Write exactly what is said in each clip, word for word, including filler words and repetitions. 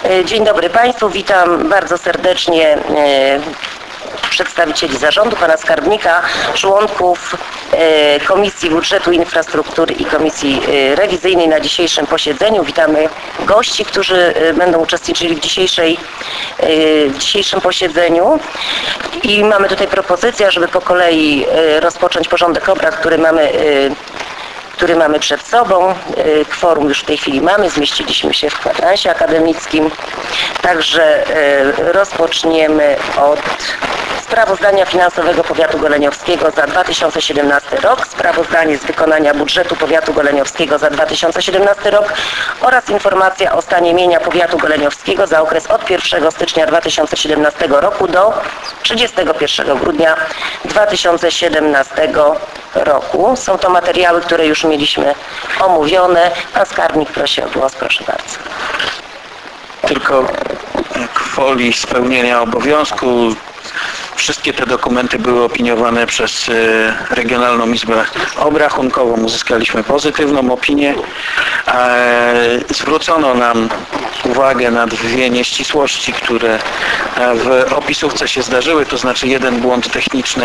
Dzień dobry Państwu, witam bardzo serdecznie przedstawicieli zarządu, pana skarbnika, członków Komisji Budżetu, Infrastruktury i Komisji Rewizyjnej na dzisiejszym posiedzeniu. Witamy gości, którzy będą uczestniczyli w, dzisiejszej, w dzisiejszym posiedzeniu. I mamy tutaj propozycję, żeby po kolei rozpocząć porządek obrad, który mamy który mamy przed sobą. Kworum już w tej chwili mamy, zmieściliśmy się w kwadransie akademickim. Także rozpoczniemy od sprawozdania finansowego Powiatu Goleniowskiego za dwa tysiące siedemnasty rok, sprawozdanie z wykonania budżetu Powiatu Goleniowskiego za dwa tysiące siedemnasty rok oraz informacja o stanie mienia Powiatu Goleniowskiego za okres od pierwszego stycznia dwa tysiące siedemnastego roku do trzydziestego pierwszego grudnia dwa tysiące siedemnastego roku. Są to materiały, które już mieliśmy omówione. Pan skarbnik prosi o głos, proszę bardzo. Tylko gwoli spełnienia obowiązku wszystkie te dokumenty były opiniowane przez Regionalną Izbę Obrachunkową. Uzyskaliśmy pozytywną opinię. Zwrócono nam uwagę na dwie nieścisłości, które w opisówce się zdarzyły, to znaczy jeden błąd techniczny,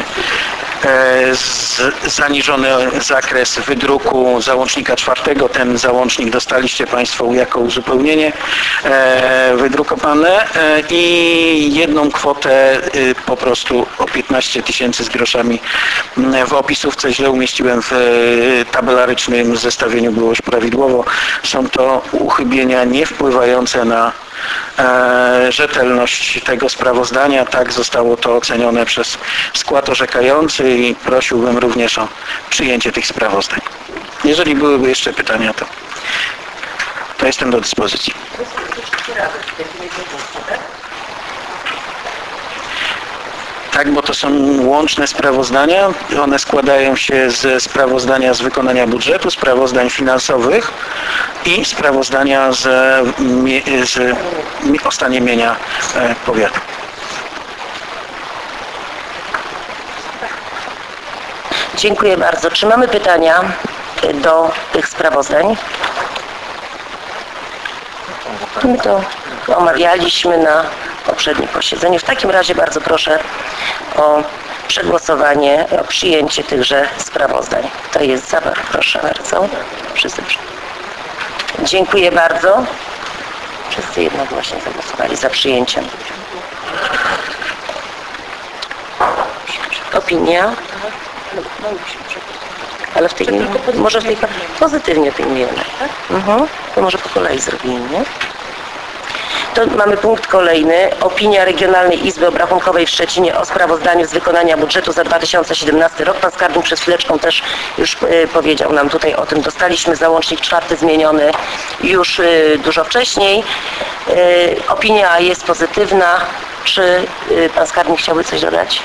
zaniżony zakres wydruku załącznika czwartego. Ten załącznik dostaliście Państwo jako uzupełnienie wydrukowane i jedną kwotę po prostu o piętnaście tysięcy z groszami w opisówce źle umieściłem, w tabelarycznym zestawieniu było już prawidłowo. Są to uchybienia nie wpływające na E, rzetelność tego sprawozdania. Tak zostało to ocenione przez skład orzekający i prosiłbym również o przyjęcie tych sprawozdań. Jeżeli byłyby jeszcze pytania, to, to jestem do dyspozycji. Tak, bo to są łączne sprawozdania. One składają się ze sprawozdania z wykonania budżetu, sprawozdań finansowych i sprawozdania z, z, o stanie mienia powiatu. Dziękuję bardzo. Czy mamy pytania do tych sprawozdań? My to omawialiśmy na poprzednim posiedzeniu. W takim razie bardzo proszę o przegłosowanie, o przyjęcie tychże sprawozdań. To jest za, proszę bardzo. Wszyscy. Dziękuję bardzo. Wszyscy jednogłośnie zagłosowali za przyjęciem. Opinia. Ale w tej może w tej pozytywnie opiniujemy. Mhm. To może po kolei zrobimy, nie? To mamy punkt kolejny. Opinia Regionalnej Izby Obrachunkowej w Szczecinie o sprawozdaniu z wykonania budżetu za dwa tysiące siedemnasty rok. Pan skarbnik przed chwileczką też już y, powiedział nam tutaj o tym. Dostaliśmy załącznik czwarty zmieniony już y, dużo wcześniej. Y, opinia jest pozytywna. Czy y, pan skarbnik chciałby coś dodać?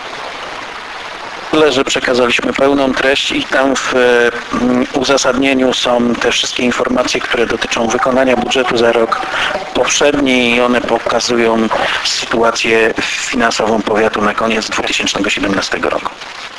Że przekazaliśmy pełną treść i tam w uzasadnieniu są te wszystkie informacje, które dotyczą wykonania budżetu za rok poprzedni i one pokazują sytuację finansową powiatu na koniec dwa tysiące siedemnastego roku.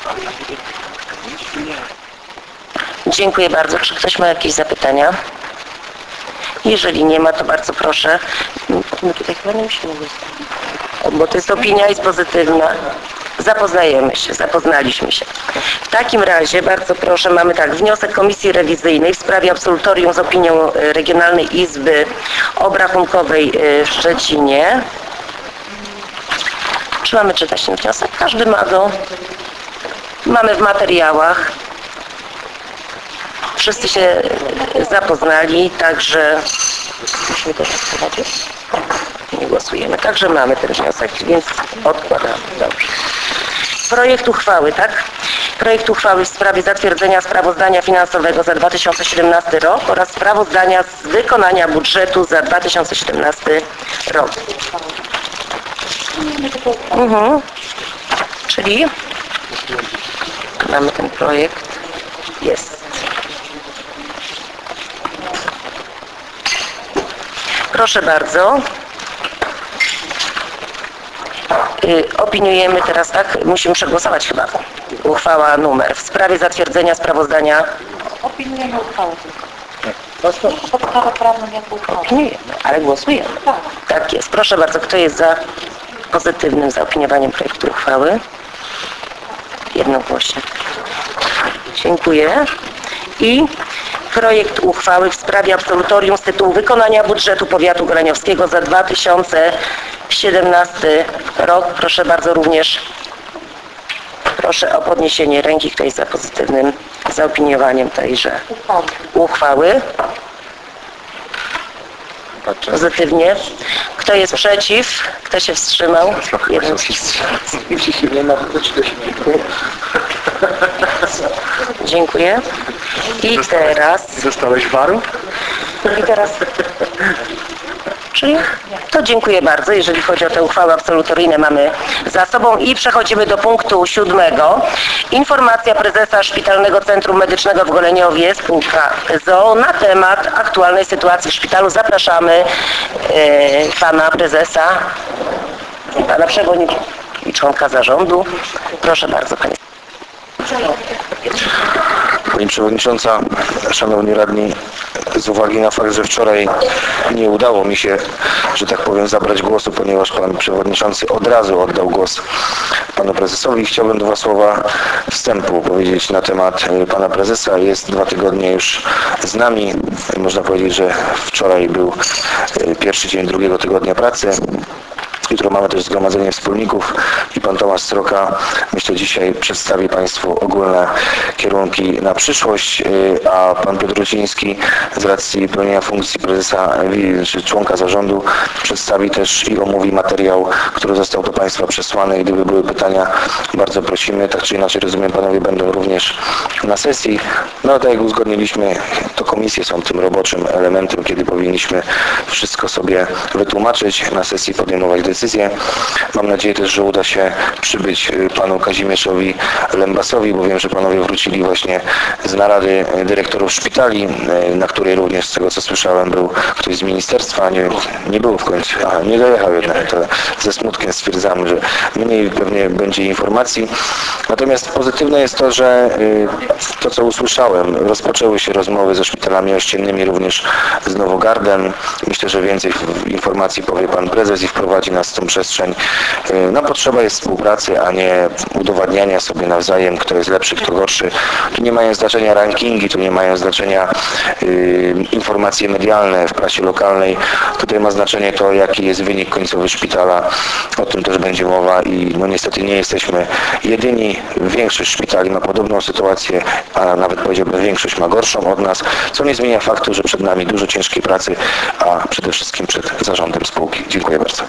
Dziękuję bardzo. Czy ktoś ma jakieś zapytania? Jeżeli nie ma, to bardzo proszę. My tutaj chyba nie musimy mówić, bo to jest opinia, jest pozytywna. Zapoznajemy się, zapoznaliśmy się. W takim razie bardzo proszę, mamy tak, wniosek Komisji Rewizyjnej w sprawie absolutorium z opinią Regionalnej Izby Obrachunkowej w Szczecinie. Czy mamy czytać ten wniosek? Każdy ma go. Mamy w materiałach. Wszyscy się zapoznali, także musimy też wprowadzić. Nie głosujemy. Także mamy ten wniosek, więc odkładamy. Dobrze. Projekt uchwały, tak? Projekt uchwały w sprawie zatwierdzenia sprawozdania finansowego za dwa tysiące siedemnasty rok oraz sprawozdania z wykonania budżetu za dwa tysiące siedemnasty rok. Mhm. Czyli mamy ten projekt. Jest. Proszę bardzo. Opiniujemy teraz, tak? Musimy przegłosować chyba. Uchwała numer w sprawie zatwierdzenia sprawozdania. Opiniujemy uchwałę tylko. Podstawę prawną jak opiniujemy, ale głosujemy. Tak. Tak jest. Proszę bardzo, kto jest za pozytywnym zaopiniowaniem projektu uchwały? Jednogłośnie. Dziękuję. I projekt uchwały w sprawie absolutorium z tytułu wykonania budżetu powiatu goleniowskiego za dwa tysiące siedemnasty rok. Proszę bardzo, również proszę o podniesienie ręki, kto jest za pozytywnym zaopiniowaniem tejże uchwały. Pozytywnie. Kto jest przeciw? Kto się wstrzymał? Jeden. Dziękuję. I teraz... Dostałeś waru? I teraz... Czyli to dziękuję bardzo. Jeżeli chodzi o te uchwały absolutoryjne, mamy za sobą i przechodzimy do punktu siódmego. Informacja prezesa Szpitalnego Centrum Medycznego w Goleniowie, spółka z o o na temat aktualnej sytuacji w szpitalu. Zapraszamy e, pana prezesa, pana przewodnicząca zarządu. Proszę bardzo, panie. Pani Przewodnicząca, Szanowni Radni, z uwagi na fakt, że wczoraj nie udało mi się, że tak powiem, zabrać głosu, ponieważ Pan Przewodniczący od razu oddał głos Panu Prezesowi, chciałbym dwa słowa wstępu powiedzieć na temat Pana Prezesa. Jest dwa tygodnie już z nami. Można powiedzieć, że wczoraj był pierwszy dzień drugiego tygodnia pracy. Jutro mamy też zgromadzenie wspólników i pan Tomasz Sroka, myślę, dzisiaj przedstawi Państwu ogólne kierunki na przyszłość, a pan Piotr Ruciński z racji pełnienia funkcji prezesa czy członka zarządu przedstawi też i omówi materiał, który został do Państwa przesłany. Gdyby były pytania, bardzo prosimy. Tak czy inaczej, rozumiem, panowie będą również na sesji. No tak jak uzgodniliśmy, to komisje są tym roboczym elementem, kiedy powinniśmy wszystko sobie wytłumaczyć, na sesji podejmować decyzje. Mam nadzieję też, że uda się przybyć panu Kazimierzowi Lębasowi, bo wiem, że panowie wrócili właśnie z narady dyrektorów szpitali, na której również, z tego co słyszałem, był ktoś z ministerstwa, nie, nie było w końcu, aha, nie dojechał jednak, to ze smutkiem stwierdzamy, że mniej pewnie będzie informacji. Natomiast pozytywne jest to, że to co usłyszałem, rozpoczęły się rozmowy ze szpitalami ościennymi, również z Nowogardem. Myślę, że więcej informacji powie pan prezes i wprowadzi nas w tą przestrzeń. No, potrzeba jest współpracy, a nie udowadniania sobie nawzajem, kto jest lepszy, kto gorszy. Tu nie mają znaczenia rankingi, tu nie mają znaczenia y, informacje medialne w prasie lokalnej. Tutaj ma znaczenie to, jaki jest wynik końcowy szpitala. O tym też będzie mowa i no niestety nie jesteśmy jedyni. Większość szpitali ma podobną sytuację, a nawet powiedziałbym, większość ma gorszą od nas, co nie zmienia faktu, że przed nami dużo ciężkiej pracy, a przede wszystkim przed zarządem spółki. Dziękuję bardzo.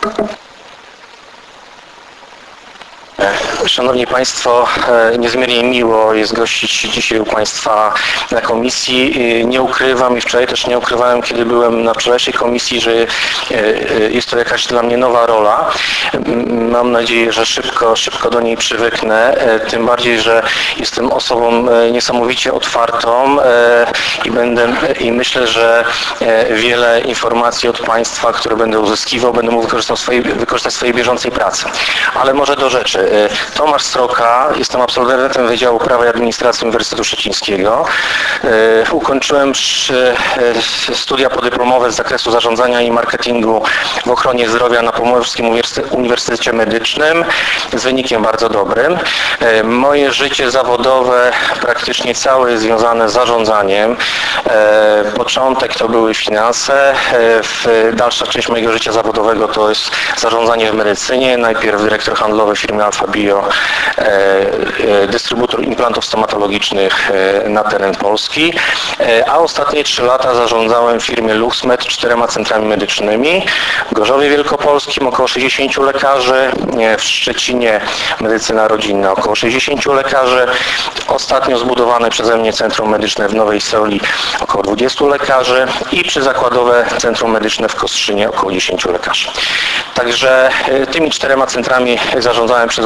Szanowni Państwo, niezmiernie miło jest gościć dzisiaj u Państwa na komisji. Nie ukrywam i wczoraj też nie ukrywałem, kiedy byłem na wczorajszej komisji, że jest to jakaś dla mnie nowa rola. Mam nadzieję, że szybko, szybko do niej przywyknę, tym bardziej, że jestem osobą niesamowicie otwartą i będę i myślę, że wiele informacji od Państwa, które będę uzyskiwał, będę mógł wykorzystać w swojej, wykorzystać w swojej bieżącej pracy. Ale może do rzeczy. Tomasz Sroka, jestem absolwentem Wydziału Prawa i Administracji Uniwersytetu Szczecińskiego. Ukończyłem studia podyplomowe z zakresu zarządzania i marketingu w ochronie zdrowia na Pomorskim Uniwersytecie Medycznym z wynikiem bardzo dobrym. Moje życie zawodowe praktycznie całe jest związane z zarządzaniem. Początek to były finanse. Dalsza część mojego życia zawodowego to jest zarządzanie w medycynie. Najpierw dyrektor handlowy firmy Alfa Bio, dystrybutor implantów stomatologicznych na teren Polski, a ostatnie trzy lata zarządzałem w firmie LuxMed czterema centrami medycznymi. W Gorzowie Wielkopolskim około sześćdziesięciu lekarzy, w Szczecinie medycyna rodzinna około sześćdziesięciu lekarzy, ostatnio zbudowane przeze mnie centrum medyczne w Nowej Soli około dwudziestu lekarzy i przyzakładowe centrum medyczne w Kostrzynie około dziesięciu lekarzy. Także tymi czterema centrami zarządzałem przez ostatnie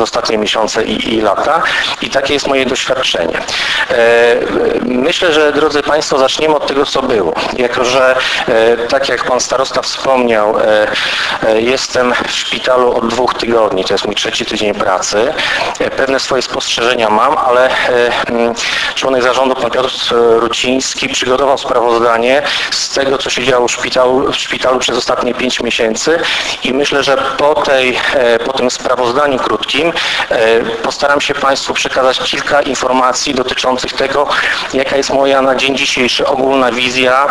miesiące i, i lata i takie jest moje doświadczenie. Myślę, że drodzy Państwo, zaczniemy od tego, co było. Jako że tak jak Pan Starosta wspomniał, jestem w szpitalu od dwóch tygodni, to jest mój trzeci tydzień pracy. Pewne swoje spostrzeżenia mam, ale członek zarządu, Pan Piotr Ruciński, przygotował sprawozdanie z tego, co się działo w szpitalu, w szpitalu przez ostatnie pięć miesięcy i myślę, że po, tej, po tym sprawozdaniu krótkim postaram się Państwu przekazać kilka informacji dotyczących tego, jaka jest moja na dzień dzisiejszy ogólna wizja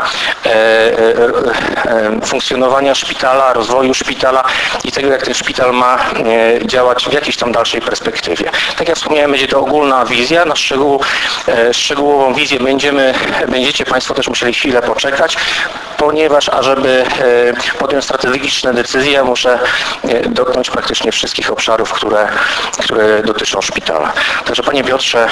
funkcjonowania szpitala, rozwoju szpitala i tego, jak ten szpital ma działać w jakiejś tam dalszej perspektywie. Tak jak wspomniałem, będzie to ogólna wizja. Na szczegół, szczegółową wizję będziemy, będziecie Państwo też musieli chwilę poczekać, ponieważ ażeby podjąć strategiczne decyzje, muszę dotknąć praktycznie wszystkich obszarów, które, które dotyczą szpitala. Także Panie Piotrze,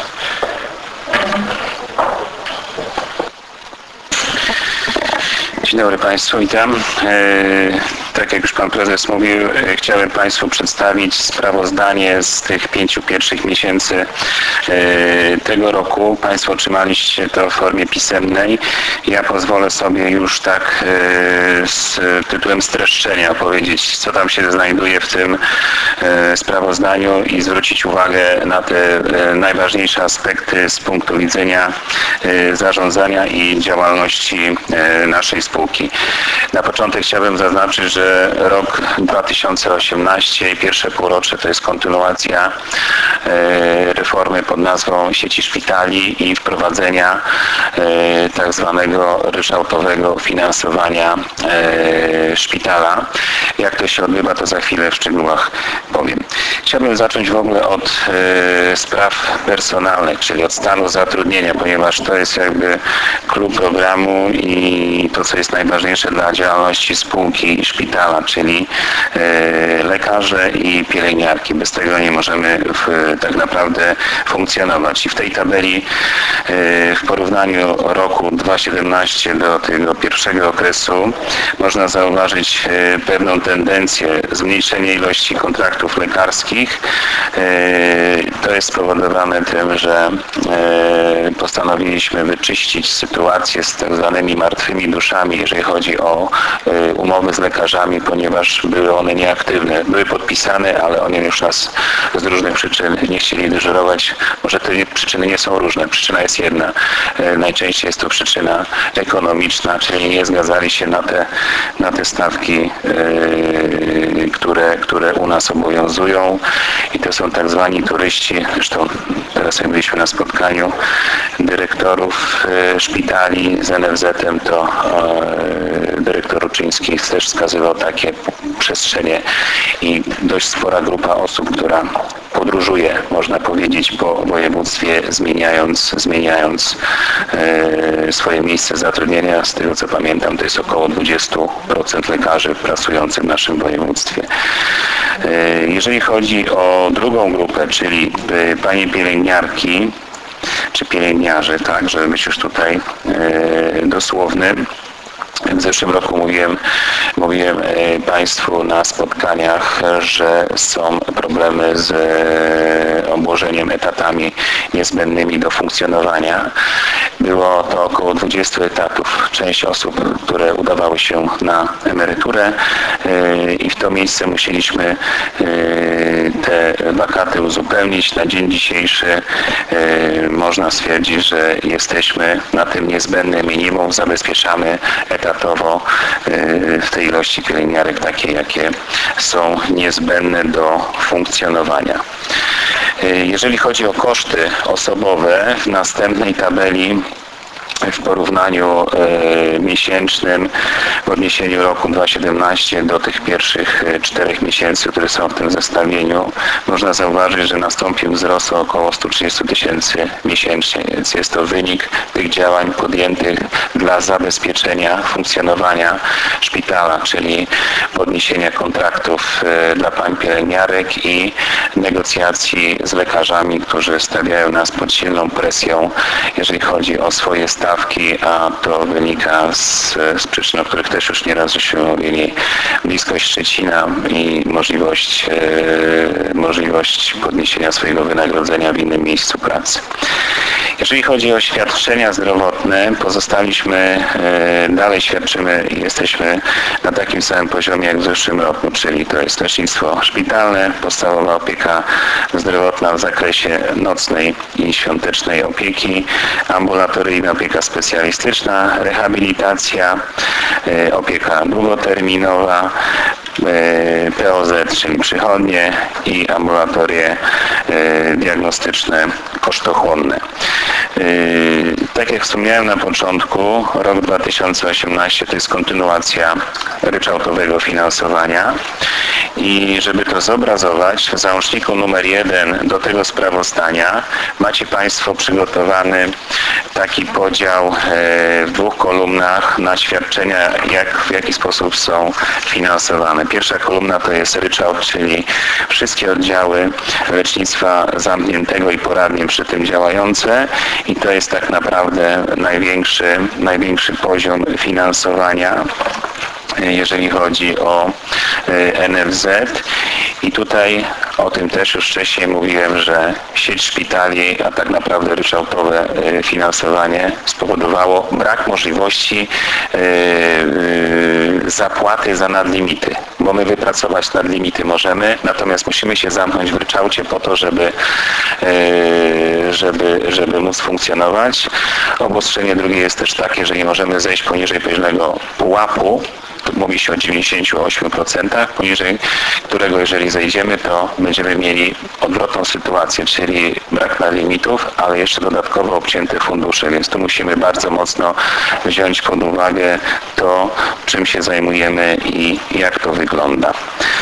dzień dobry Państwu, witam. Tak jak już Pan Prezes mówił, chciałem Państwu przedstawić sprawozdanie z tych pięciu pierwszych miesięcy tego roku. Państwo otrzymaliście to w formie pisemnej. Ja pozwolę sobie już tak z tytułem streszczenia opowiedzieć, co tam się znajduje w tym sprawozdaniu i zwrócić uwagę na te najważniejsze aspekty z punktu widzenia zarządzania i działalności naszej spółki. Na początek chciałbym zaznaczyć, że rok dwa tysiące osiemnasty i pierwsze półrocze to jest kontynuacja reformy pod nazwą sieci szpitali i wprowadzenia tak zwanego ryczałtowego finansowania szpitala. Jak to się odbywa, to za chwilę w szczegółach powiem. Chciałbym zacząć w ogóle od spraw personalnych, czyli od stanu zatrudnienia, ponieważ to jest jakby klucz programu i to, co jest najważniejsze dla działalności spółki i szpitala, czyli lekarze i pielęgniarki. Bez tego nie możemy w, tak naprawdę funkcjonować. I w tej tabeli w porównaniu roku dwa tysiące siedemnastego do tego pierwszego okresu można zauważyć pewną tendencję, zmniejszenie ilości kontraktów lekarskich. To jest spowodowane tym, że postanowiliśmy wyczyścić sytuację z tak zwanymi martwymi duszami, jeżeli chodzi o umowy z lekarzami, ponieważ były one nieaktywne. Były podpisane, ale oni już nas z różnych przyczyn nie chcieli dyżurować. Może te przyczyny nie są różne. Przyczyna jest jedna. Najczęściej jest to przyczyna ekonomiczna, czyli nie zgadzali się na te, na te stawki, które, które u nas obowiązują. I to są tak zwani turyści. Zresztą teraz jak byliśmy na spotkaniu dyrektorów szpitali z N F Z-em, to dyrektor Ruczyński też wskazywał takie przestrzenie i dość spora grupa osób, która podróżuje, można powiedzieć, po województwie, zmieniając, zmieniając e, swoje miejsce zatrudnienia. Z tego co pamiętam, to jest około dwadzieścia procent lekarzy pracujących w naszym województwie. E, jeżeli chodzi o drugą grupę, czyli e, panie pielęgniarki, czy pielęgniarze, tak, żeby być już tutaj e, dosłownym. W zeszłym roku mówiłem, mówiłem Państwu na spotkaniach, że są problemy z obłożeniem etatami niezbędnymi do funkcjonowania. Było to około dwudziestu etatów. Część osób, które udawały się na emeryturę i w to miejsce musieliśmy te wakaty uzupełnić. Na dzień dzisiejszy można stwierdzić, że jesteśmy na tym niezbędnym minimum, zabezpieczamy etatowo w tej ilości pielęgniarek takie, jakie są niezbędne do funkcjonowania. Jeżeli chodzi o koszty osobowe, w następnej tabeli w porównaniu e, miesięcznym w odniesieniu roku dwa tysiące siedemnastego do tych pierwszych e, czterech miesięcy, które są w tym zestawieniu, można zauważyć, że nastąpił wzrost o około sto trzydzieści tysięcy miesięcznie, więc jest to wynik tych działań podjętych dla zabezpieczenia funkcjonowania szpitala, czyli podniesienia kontraktów e, dla pań pielęgniarek i negocjacji z lekarzami, którzy stawiają nas pod silną presją, jeżeli chodzi o swoje stawki stawki, a to wynika z, z przyczyn, o których też już nieraz żeśmy mówili, bliskość Szczecina i możliwość, e, możliwość podniesienia swojego wynagrodzenia w innym miejscu pracy. Jeżeli chodzi o świadczenia zdrowotne, pozostaliśmy, e, dalej świadczymy i jesteśmy na takim samym poziomie jak w zeszłym roku, czyli to jest lecznictwo szpitalne, podstawowa opieka zdrowotna w zakresie nocnej i świątecznej opieki, ambulatoryjna opieka specjalistyczna, rehabilitacja, e, opieka długoterminowa, e, P O Z, czyli przychodnie i ambulatorie e, diagnostyczne kosztochłonne. Tak jak wspomniałem na początku, rok dwa tysiące osiemnasty to jest kontynuacja ryczałtowego finansowania i żeby to zobrazować, w załączniku numer jeden do tego sprawozdania macie Państwo przygotowany taki podział w dwóch kolumnach na świadczenia, jak, w jaki sposób są finansowane. Pierwsza kolumna to jest ryczałt, czyli wszystkie oddziały lecznictwa zamkniętego i poradnie przy tym działające i to jest tak naprawdę największy, największy poziom finansowania, jeżeli chodzi o N F Z. I tutaj o tym też już wcześniej mówiłem, że sieć szpitali, a tak naprawdę ryczałtowe finansowanie spowodowało brak możliwości zapłaty za nadlimity, bo my wypracować nadlimity możemy, natomiast musimy się zamknąć w ryczałcie po to, żeby, żeby, żeby móc funkcjonować. Obostrzenie drugie jest też takie, że nie możemy zejść poniżej pewnego pułapu, mówi się o dziewięćdziesięciu ośmiu procentach, poniżej którego jeżeli zejdziemy, to będziemy mieli odwrotną sytuację, czyli brak nadlimitów, ale jeszcze dodatkowo obcięte fundusze, więc tu musimy bardzo mocno wziąć pod uwagę to, czym się zajmujemy i jak to wygląda.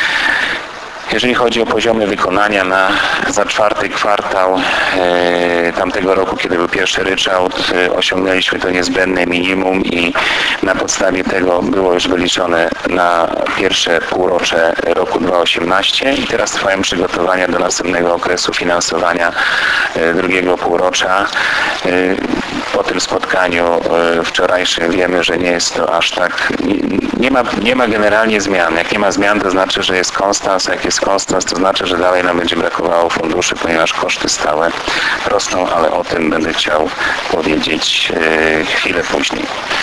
Jeżeli chodzi o poziomy wykonania na, za czwarty kwartał e, tamtego roku, kiedy był pierwszy ryczałt, e, osiągnęliśmy to niezbędne minimum i na podstawie tego było już wyliczone na pierwsze półrocze roku dwa tysiące osiemnastego i teraz trwają przygotowania do następnego okresu finansowania e, drugiego półrocza. E, po tym spotkaniu e, wczorajszym wiemy, że nie jest to aż tak, nie, nie, ma, nie ma generalnie zmian. Jak nie ma zmian, to znaczy, że jest konstans, jak jest konstans, to znaczy, że dalej nam będzie brakowało funduszy, ponieważ koszty stałe rosną, ale o tym będę chciał powiedzieć e, chwilę później.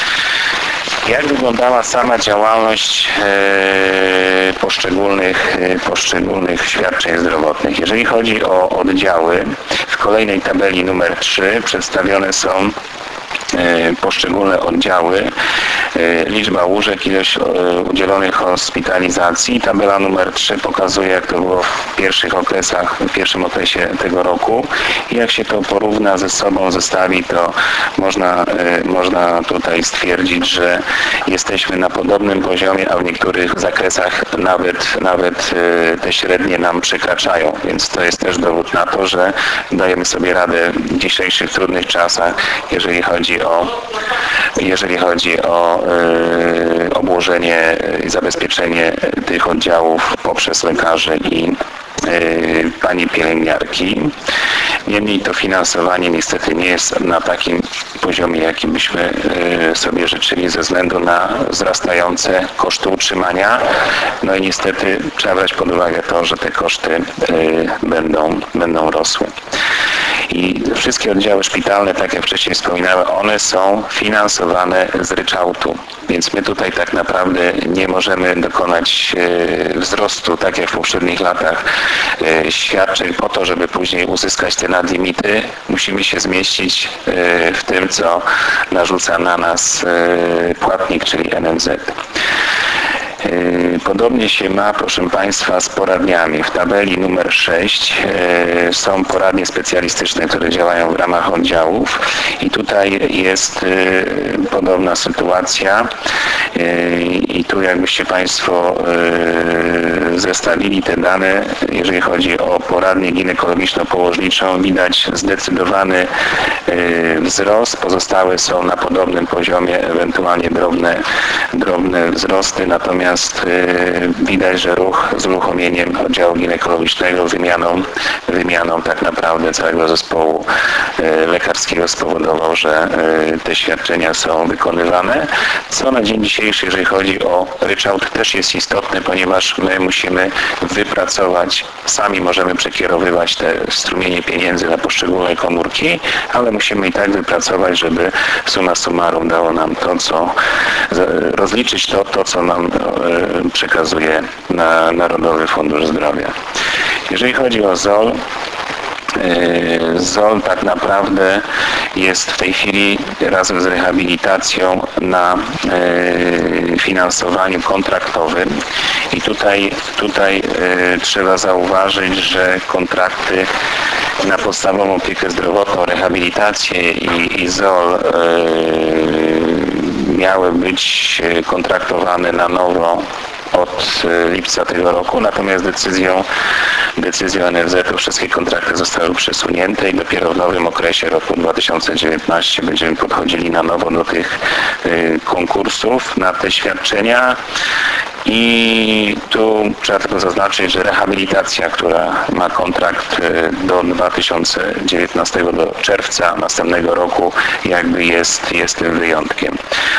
Jak wyglądała sama działalność e, poszczególnych, e, poszczególnych świadczeń zdrowotnych? Jeżeli chodzi o oddziały, w kolejnej tabeli numer trzy przedstawione są poszczególne oddziały, liczba łóżek, ilość udzielonych hospitalizacji. Tabela numer trzy pokazuje, jak to było w pierwszych okresach, w pierwszym okresie tego roku. I jak się to porówna ze sobą, zestawi, to można, można tutaj stwierdzić, że jesteśmy na podobnym poziomie, a w niektórych zakresach nawet, nawet te średnie nam przekraczają. Więc to jest też dowód na to, że dajemy sobie radę w dzisiejszych trudnych czasach, jeżeli chodzi o, jeżeli chodzi o y, obłożenie i zabezpieczenie tych oddziałów poprzez lekarzy i y, panie pielęgniarki. Niemniej to finansowanie niestety nie jest na takim poziomie, jaki byśmy y, sobie życzyli ze względu na wzrastające koszty utrzymania. No i niestety trzeba brać pod uwagę to, że te koszty y, będą, będą rosły. I wszystkie oddziały szpitalne, tak jak wcześniej wspominałem, one są finansowane z ryczałtu. Więc my tutaj tak naprawdę nie możemy dokonać e, wzrostu, tak jak w poprzednich latach, e, świadczeń po to, żeby później uzyskać te nadlimity. Musimy się zmieścić e, w tym, co narzuca na nas e, płatnik, czyli N F Z. Podobnie się ma, proszę Państwa, z poradniami. W tabeli numer sześć są poradnie specjalistyczne, które działają w ramach oddziałów i tutaj jest podobna sytuacja i tu jakbyście Państwo zestawili te dane, jeżeli chodzi o poradnię ginekologiczno-położniczą, widać zdecydowany wzrost, pozostałe są na podobnym poziomie, ewentualnie drobne, drobne wzrosty, natomiast widać, że ruch z uruchomieniem oddziału ginekologicznego, wymianą, wymianą tak naprawdę całego zespołu lekarskiego spowodował, że te świadczenia są wykonywane, co na dzień dzisiejszy, jeżeli chodzi o ryczałt, też jest istotne, ponieważ my musimy wypracować, sami możemy przekierowywać te strumienie pieniędzy na poszczególne komórki, ale musimy i tak wypracować, żeby summa summarum dało nam to, co rozliczyć to, to co nam przekazuje na Narodowy Fundusz Zdrowia. Jeżeli chodzi o Z O L, Z O L tak naprawdę jest w tej chwili razem z rehabilitacją na finansowaniu kontraktowym i tutaj, tutaj trzeba zauważyć, że kontrakty na podstawową opiekę zdrowotną, rehabilitację i, i Z O L miały być kontraktowane na nowo od lipca tego roku, natomiast decyzją, decyzją N F Z-u wszystkie kontrakty zostały przesunięte i dopiero w nowym okresie roku dwa tysiące dziewiętnastym będziemy podchodzili na nowo do tych konkursów na te świadczenia. I tu trzeba tylko zaznaczyć, że rehabilitacja, która ma kontrakt do dwa tysiące dziewiętnastego, do czerwca następnego roku, jakby jest, jest tym wyjątkiem.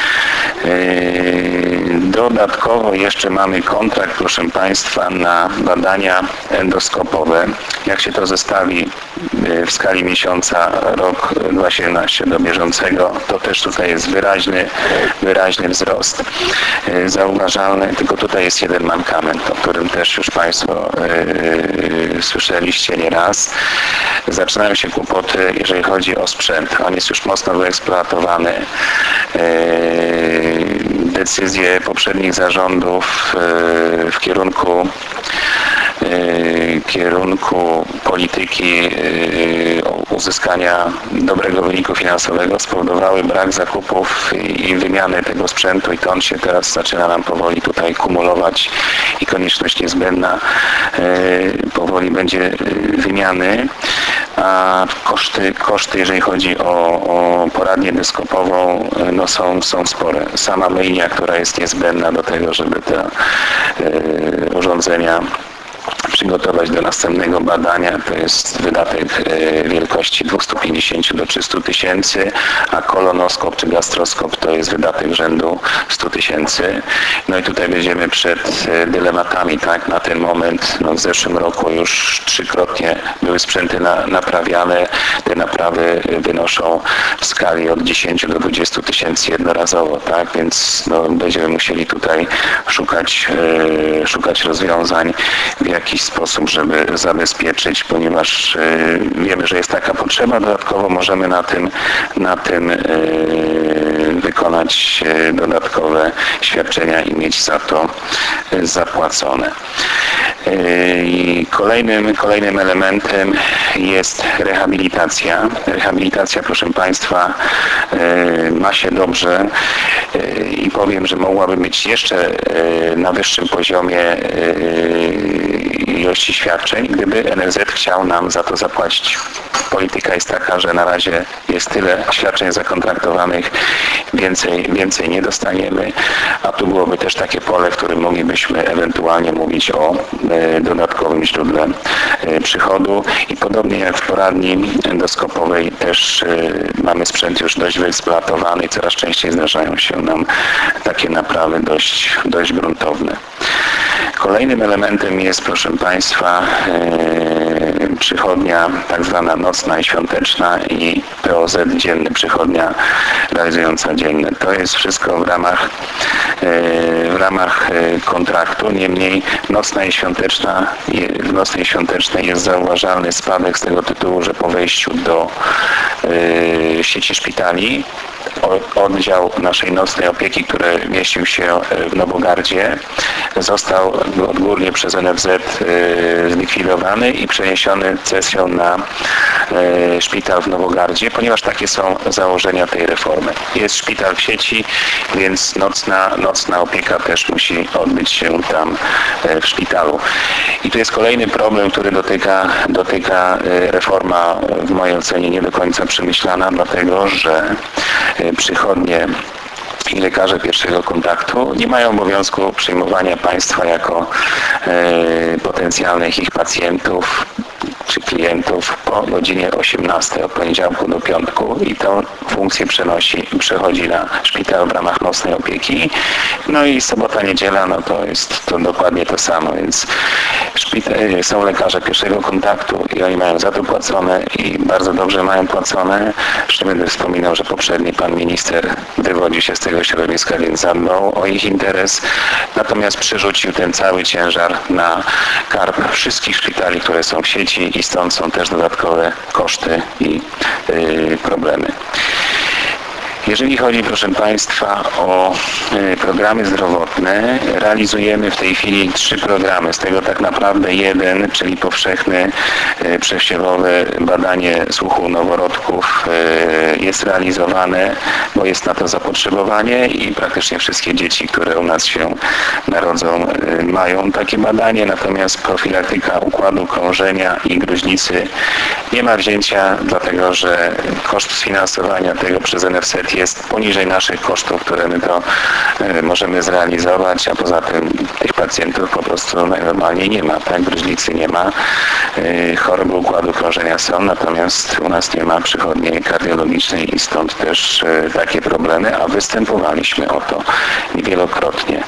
Dodatkowo jeszcze mamy kontrakt, proszę Państwa, na badania endoskopowe. Jak się to zestawi w skali miesiąca rok dwa tysiące siedemnasty do bieżącego, to też tutaj jest wyraźny, wyraźny wzrost. Zauważalny, tylko tutaj jest jeden mankament, o którym też już Państwo yy, słyszeliście nieraz. Zaczynają się kłopoty, jeżeli chodzi o sprzęt. On jest już mocno wyeksploatowany. Yy, decyzje poprzednich zarządów yy, w kierunku kierunku polityki uzyskania dobrego wyniku finansowego spowodowały brak zakupów i wymiany tego sprzętu i to on się teraz zaczyna nam powoli tutaj kumulować i konieczność niezbędna powoli będzie wymiany, a koszty, koszty jeżeli chodzi o, o poradnię dyskopową, no są, są spore. Sama myjnia, która jest niezbędna do tego, żeby te urządzenia przygotować do następnego badania, to jest wydatek wielkości dwieście pięćdziesiąt do trzystu tysięcy, a kolonoskop czy gastroskop to jest wydatek rzędu stu tysięcy. No i tutaj będziemy przed dylematami, tak? Na ten moment, no w zeszłym roku już trzykrotnie były sprzęty na, naprawiane. Te naprawy wynoszą w skali od dziesięciu do dwudziestu tysięcy jednorazowo, tak? Więc no, będziemy musieli tutaj szukać, e, szukać rozwiązań, w jakiś sposób, żeby zabezpieczyć, ponieważ y, wiemy, że jest taka potrzeba, dodatkowo możemy na tym, na tym y, wykonać y, dodatkowe świadczenia i mieć za to y, zapłacone. I kolejnym, kolejnym elementem jest rehabilitacja. Rehabilitacja, proszę Państwa, ma się dobrze i powiem, że mogłaby być jeszcze na wyższym poziomie ilości świadczeń, gdyby N F Z chciał nam za to zapłacić. Polityka jest taka, że na razie jest tyle świadczeń zakontraktowanych, więcej, więcej nie dostaniemy, a tu byłoby też takie pole, w którym moglibyśmy ewentualnie mówić o e, dodatkowym źródle e, przychodu i podobnie jak w poradni endoskopowej też e, mamy sprzęt już dość wyeksploatowany i coraz częściej zdarzają się nam takie naprawy dość, dość gruntowne. Kolejnym elementem jest, proszę Państwa, e, przychodnia tak zwana nocna i świąteczna i P O Z dzienny, przychodnia realizująca dzienne. To jest wszystko w ramach, e, w ramach kontraktu, niemniej nocna i świąteczna, w nocnej i świątecznej jest zauważalny spadek z tego tytułu, że po wejściu do e, sieci szpitali oddział naszej nocnej opieki, który mieścił się w Nowogardzie, został odgórnie przez N F Z zlikwidowany i przeniesiony cesją na szpital w Nowogardzie, ponieważ takie są założenia tej reformy. Jest szpital w sieci, więc nocna, nocna opieka też musi odbyć się tam w szpitalu. I tu jest kolejny problem, który dotyka, dotyka reforma w mojej ocenie nie do końca przemyślana, dlatego że przychodnie i lekarze pierwszego kontaktu nie mają obowiązku przyjmowania państwa jako e, potencjalnych ich pacjentów czy klientów po godzinie osiemnastej od poniedziałku do piątku i tą funkcję przenosi, przechodzi na szpital w ramach nocnej opieki. No i sobota, niedziela, no to jest to dokładnie to samo, więc szpital, są lekarze pierwszego kontaktu i oni mają za to płacone i bardzo dobrze mają płacone. Jeszcze będę wspominał, że poprzedni pan minister wywodzi się z tego środowiska, więc zadbał o ich interes, natomiast przerzucił ten cały ciężar na karb wszystkich szpitali, które są w sieci i stąd są też dodatkowe koszty i yy, problemy. Jeżeli chodzi, proszę Państwa, o programy zdrowotne, realizujemy w tej chwili trzy programy. Z tego tak naprawdę jeden, czyli powszechne przesiewowe badanie słuchu noworodków jest realizowane, bo jest na to zapotrzebowanie i praktycznie wszystkie dzieci, które u nas się narodzą, mają takie badanie. Natomiast profilaktyka układu krążenia i gruźlicy nie ma wzięcia, dlatego że koszt sfinansowania tego przez N F Z jest poniżej naszych kosztów, które my to y, możemy zrealizować, a poza tym tych pacjentów po prostu najnormalniej nie ma, tak? Gruźlicy nie ma, y, choroby układu krążenia są, natomiast u nas nie ma przychodni kardiologicznej i stąd też y, takie problemy, a występowaliśmy o to wielokrotnie.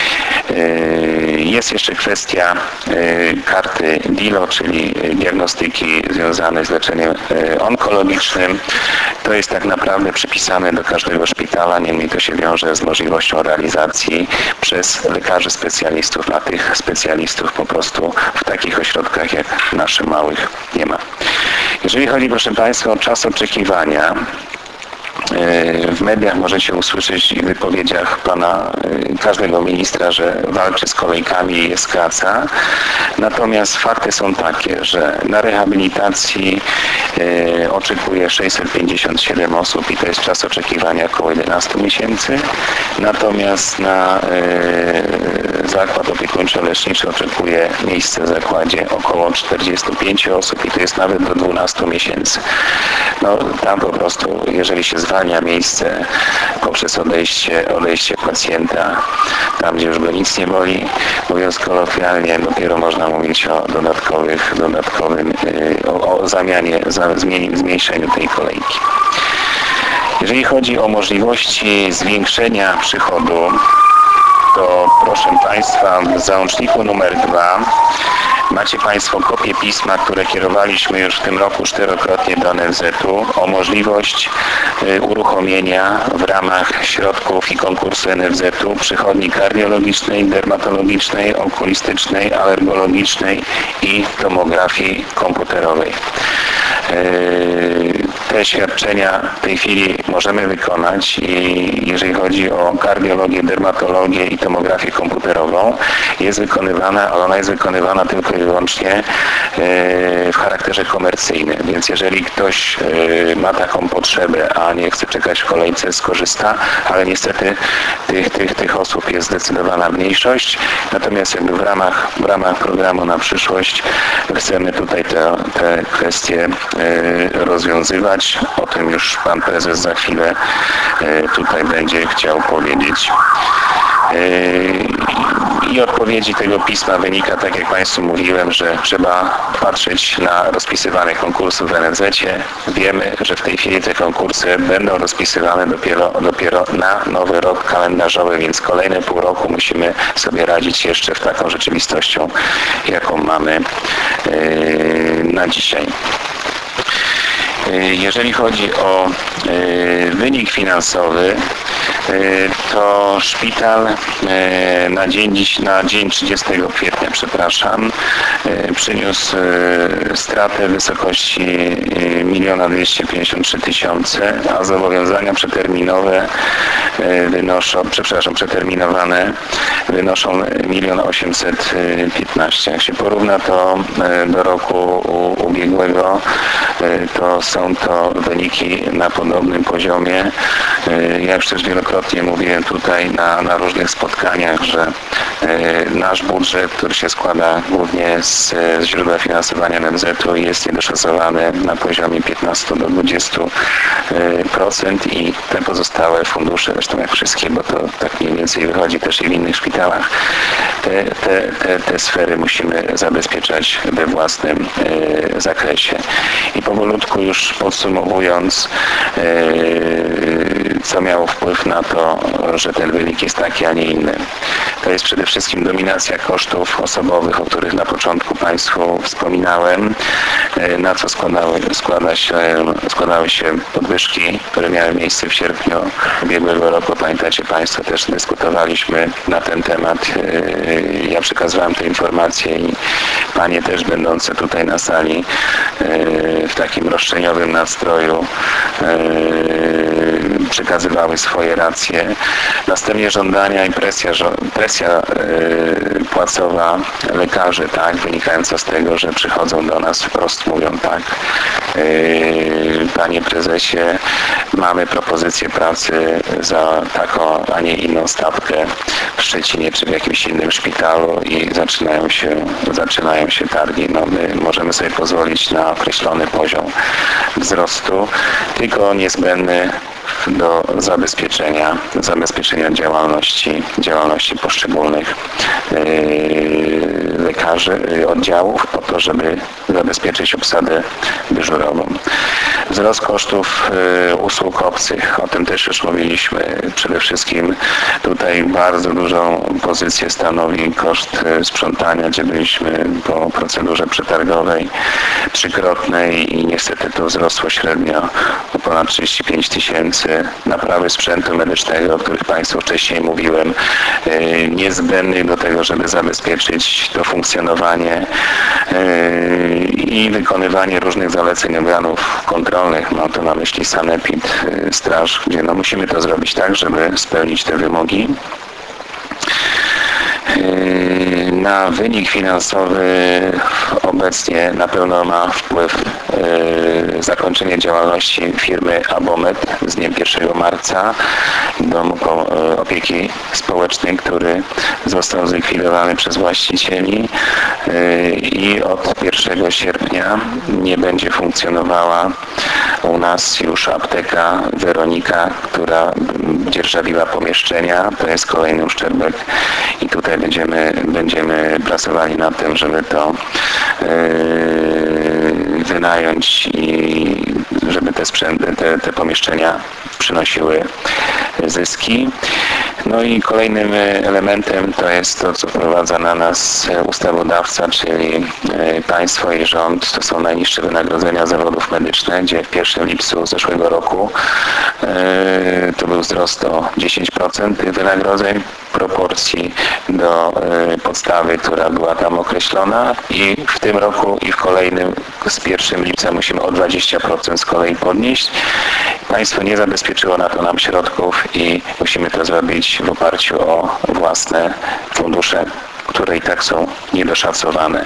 Jest jeszcze kwestia karty D I L O, czyli diagnostyki związanej z leczeniem onkologicznym. To jest tak naprawdę przypisane do każdego szpitala, niemniej to się wiąże z możliwością realizacji przez lekarzy specjalistów, na tych specjalistów po prostu w takich ośrodkach jak naszych małych nie ma. Jeżeli chodzi, proszę Państwa, o czas oczekiwania, w mediach możecie usłyszeć w wypowiedziach pana każdego ministra, że walczy z kolejkami i je skraca. Natomiast fakty są takie, że na rehabilitacji e, oczekuje sześćset pięćdziesiąt siedem osób i to jest czas oczekiwania około jedenaście miesięcy. Natomiast na e, zakład opiekuńczo-leczniczy oczekuje miejsce w zakładzie około czterdzieści pięć osób i to jest nawet do dwunastu miesięcy. No tam po prostu, jeżeli się zwalnia miejsce poprzez odejście, odejście pacjenta, tam gdzie już go nic nie boli, mówiąc kolokwialnie, dopiero można mówić o dodatkowych, dodatkowym, o, o zamianie, za, zmniejszeniu tej kolejki. Jeżeli chodzi o możliwości zwiększenia przychodu, to proszę Państwa, w załączniku numer dwa macie Państwo kopię pisma, które kierowaliśmy już w tym roku czterokrotnie do N F Z-u o możliwość uruchomienia w ramach środków i konkursu N F Z-u przychodni kardiologicznej, dermatologicznej, okulistycznej, alergologicznej i tomografii komputerowej. Te świadczenia w tej chwili możemy wykonać i jeżeli chodzi o kardiologię, dermatologię i tomografię komputerową, jest wykonywana, ale ona jest wykonywana tylko i wyłącznie w charakterze komercyjnym. Więc jeżeli ktoś ma taką potrzebę, a nie chce czekać w kolejce, skorzysta, ale niestety tych, tych, tych osób jest zdecydowana mniejszość. Natomiast jakby w ramach, w ramach programu na przyszłość chcemy tutaj te, te kwestie rozwiązywać. O tym już pan prezes za chwilę tutaj będzie chciał powiedzieć. I odpowiedzi tego pisma wynika, tak jak Państwu mówiłem, że trzeba patrzeć na rozpisywane konkursy w N F Z-cie. Wiemy, że w tej chwili te konkursy będą rozpisywane dopiero, dopiero na nowy rok kalendarzowy, więc kolejne pół roku musimy sobie radzić jeszcze z taką rzeczywistością, jaką mamy na dzisiaj. Jeżeli chodzi o wynik finansowy, to szpital na dzień, dziś, na dzień trzydziestego kwietnia, przepraszam, przyniósł stratę w wysokości miliona dwieście pięćdziesiąt trzy tysiące, a zobowiązania przeterminowe wynoszą, przepraszam, przeterminowane wynoszą milion osiemset piętnaście. Jak się porówna to do roku ubiegłego, to są to wyniki na podobnym poziomie. Ja już też wielokrotnie mówiłem tutaj na, na różnych spotkaniach, że nasz budżet, który się składa głównie z, z źródła finansowania N F Z-u, jest niedoszacowany na poziomie piętnaście do dwudziestu procent i te pozostałe fundusze, zresztą jak wszystkie, bo to tak mniej więcej wychodzi też i w innych szpitalach, te, te, te, te sfery musimy zabezpieczać we własnym zakresie. I powolutku już podsumowując, co miało wpływ na to, że ten wynik jest taki, a nie inny. To jest przede wszystkim dominacja kosztów osobowych, o których na początku Państwu wspominałem, na co składały, składa się, składały się podwyżki, które miały miejsce w sierpniu ubiegłego roku. Pamiętacie Państwo, też dyskutowaliśmy na ten temat. Ja przekazywałem te informacje i Panie też będące tutaj na sali w takim roszczeniowym nastroju przekazywały swoje racje. Następnie żądania i presja, presja płacowa lekarzy, tak, wynikająca z tego, że przychodzą do nas, wprost mówią tak. Panie prezesie, mamy propozycję pracy za taką, a nie inną stawkę w Szczecinie czy w jakimś innym szpitalu i zaczynają się, zaczynają się targi. No, my możemy sobie pozwolić na określony poziom wzrostu, tylko niezbędny do zabezpieczenia, zabezpieczenia działalności, działalności poszczególnych yy, lekarzy, yy, oddziałów po to, żeby zabezpieczyć obsadę dyżurową. Wzrost kosztów yy, usług obcych, o tym też już mówiliśmy. Przede wszystkim tutaj bardzo dużą pozycję stanowi koszt yy, sprzątania, gdzie byliśmy po procedurze przetargowej trzykrotnej i niestety to wzrosło średnio o ponad trzydzieści pięć tysięcy. Naprawy sprzętu medycznego, o których Państwu wcześniej mówiłem, yy, niezbędnych do tego, żeby zabezpieczyć to funkcjonowanie yy, i wykonywanie różnych zaleceń organów kontrolnych. Mam tu na myśli sanepid, yy, straż, gdzie no musimy to zrobić tak, żeby spełnić te wymogi. Na wynik finansowy obecnie na pewno ma wpływ zakończenie działalności firmy Abomet z dniem pierwszego marca, Domu Opieki Społecznej, który został zlikwidowany przez właścicieli i od pierwszego sierpnia nie będzie funkcjonowała u nas już apteka Weronika, która dzierżawiła pomieszczenia. To jest kolejny uszczerbek i tutaj będziemy, będziemy pracowali nad tym, żeby to yy, wynająć i żeby te sprzęty, te, te pomieszczenia przynosiły zyski. No i kolejnym elementem to jest to, co wprowadza na nas ustawodawca, czyli państwo i rząd. To są najniższe wynagrodzenia zawodów medycznych, gdzie w pierwszym lipcu zeszłego roku to był wzrost o dziesięć procent tych wynagrodzeń w proporcji do podstawy, która była tam określona i w tym roku i w kolejnym z pierwszego lipca musimy o dwadzieścia procent z kolei podnieść. Państwo nie zabezpieczyło na to nam środków i musimy to zrobić w oparciu o własne fundusze, które i tak są niedoszacowane.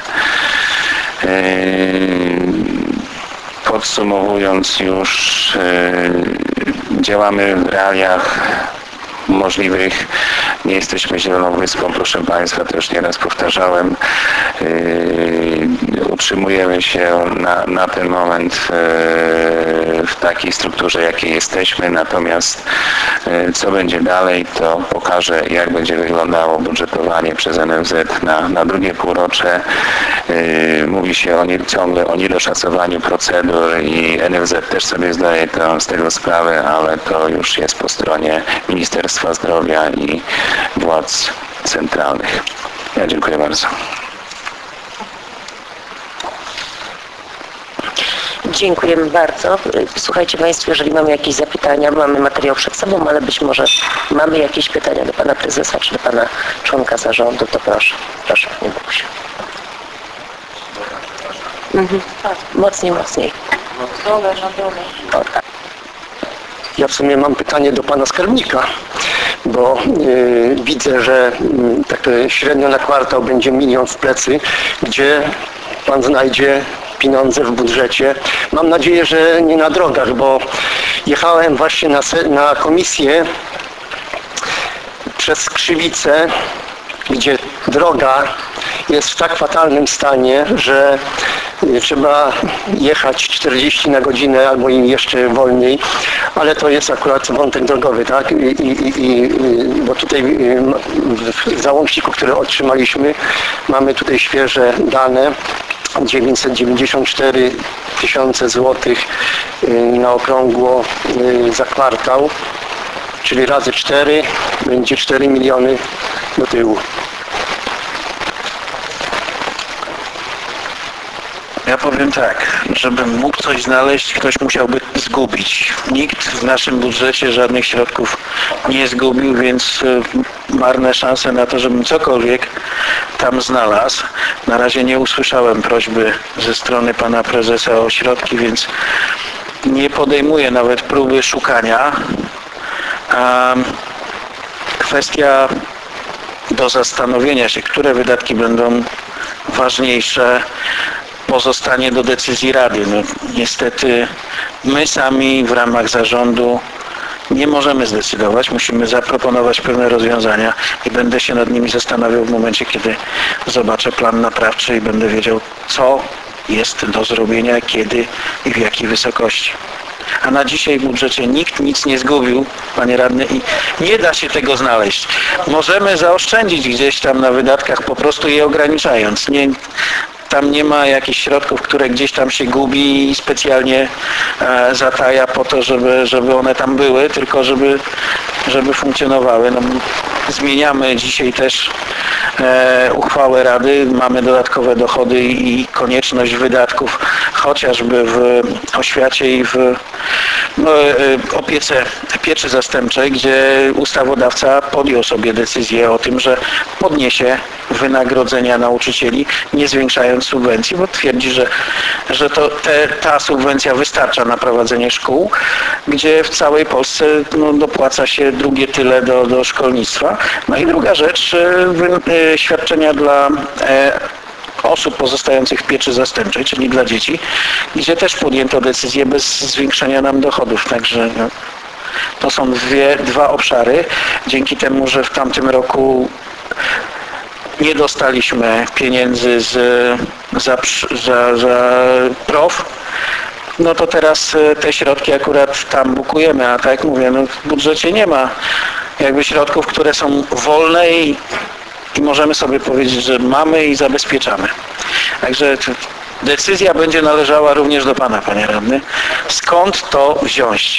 Podsumowując już, działamy w realiach możliwych. Nie jesteśmy zieloną wyspą, proszę Państwa, to już nieraz powtarzałem. Yy, utrzymujemy się na, na ten moment yy, w takiej strukturze, jakiej jesteśmy, natomiast yy, co będzie dalej, to pokaże, jak będzie wyglądało budżetowanie przez N F Z na, na drugie półrocze. Yy, mówi się o nie, ciągle o niedoszacowaniu procedur i N F Z też sobie zdaje to, z tego sprawę, ale to już jest po stronie Ministerstwa Zdrowia i władz centralnych. Ja dziękuję bardzo. Dziękujemy bardzo. Słuchajcie Państwo, jeżeli mamy jakieś zapytania, mamy materiał przed sobą, ale być może mamy jakieś pytania do Pana Prezesa czy do Pana członka zarządu, to proszę. Proszę Panie Bogusiu. Mhm. Mocniej, mocniej. O, tak. Ja w sumie mam pytanie do pana skarbnika, bo yy, widzę, że yy, tak średnio na kwartał będzie milion w plecy, gdzie pan znajdzie pieniądze w budżecie. Mam nadzieję, że nie na drogach, bo jechałem właśnie na, na komisję przez Skrzywice, gdzie droga jest w tak fatalnym stanie, że trzeba jechać czterdzieści na godzinę albo i jeszcze wolniej, ale to jest akurat wątek drogowy, tak? I, i, i, bo tutaj w załączniku, który otrzymaliśmy, mamy tutaj świeże dane, dziewięćset dziewięćdziesiąt cztery tysiące złotych na okrągło za kwartał, czyli razy cztery będzie cztery miliony do tyłu. Ja powiem tak, żebym mógł coś znaleźć, ktoś musiałby zgubić. Nikt w naszym budżecie żadnych środków nie zgubił, więc marne szanse na to, żebym cokolwiek tam znalazł. Na razie nie usłyszałem prośby ze strony pana prezesa o środki, więc nie podejmuję nawet próby szukania. A kwestia do zastanowienia się, które wydatki będą ważniejsze, pozostanie do decyzji Rady. No, niestety my sami w ramach zarządu nie możemy zdecydować, musimy zaproponować pewne rozwiązania i będę się nad nimi zastanawiał w momencie, kiedy zobaczę plan naprawczy i będę wiedział, co jest do zrobienia, kiedy i w jakiej wysokości. A na dzisiaj w budżecie nikt nic nie zgubił, panie radny, i nie da się tego znaleźć. Możemy zaoszczędzić gdzieś tam na wydatkach, po prostu je ograniczając. Nie, tam nie ma jakichś środków, które gdzieś tam się gubi i specjalnie e, zataja po to, żeby, żeby one tam były, tylko żeby, żeby funkcjonowały. No, zmieniamy dzisiaj też e, uchwałę Rady, mamy dodatkowe dochody i konieczność wydatków chociażby w oświacie i w no, opiece pieczy zastępczej, gdzie ustawodawca podjął sobie decyzję o tym, że podniesie wynagrodzenia nauczycieli, nie zwiększając subwencji, bo twierdzi, że, że to te, ta subwencja wystarcza na prowadzenie szkół, gdzie w całej Polsce no, dopłaca się drugie tyle do, do szkolnictwa. No i druga rzecz, wy, świadczenia dla e, osób pozostających w pieczy zastępczej, czyli dla dzieci, gdzie też podjęto decyzję bez zwiększenia nam dochodów. Także no, to są dwie, dwa obszary. Dzięki temu, że w tamtym roku nie dostaliśmy pieniędzy z, za, za, za P R O W, no to teraz te środki akurat tam bukujemy, a tak jak mówię, no w budżecie nie ma jakby środków, które są wolne i I możemy sobie powiedzieć, że mamy i zabezpieczamy. Także decyzja będzie należała również do pana, panie radny. Skąd to wziąć?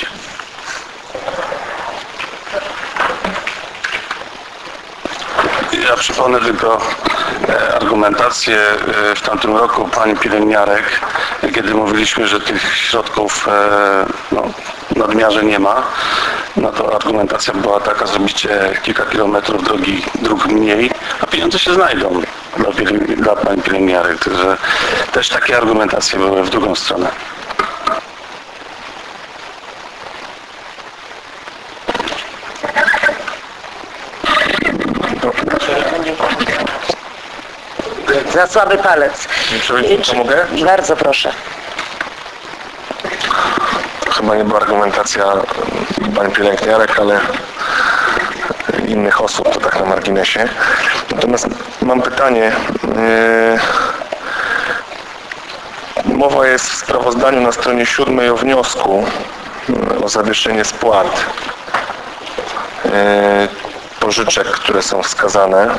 Ja przypomnę tylko argumentację w tamtym roku pani pielęgniarek, kiedy mówiliśmy, że tych środków no, w nadmiarze nie ma. No to argumentacja była taka, zrobicie kilka kilometrów drogi, dróg mniej, a pieniądze się znajdą dla, dla pani pielęgniarek. Także też takie argumentacje były w drugą stronę. Za słaby palec. Czy mogę? Bardzo proszę. Chyba nie była argumentacja pani pielęgniarek, ale innych osób, to tak na marginesie. Natomiast mam pytanie. Mowa jest w sprawozdaniu na stronie siódmej o wniosku o zawieszenie spłat pożyczek, które są wskazane.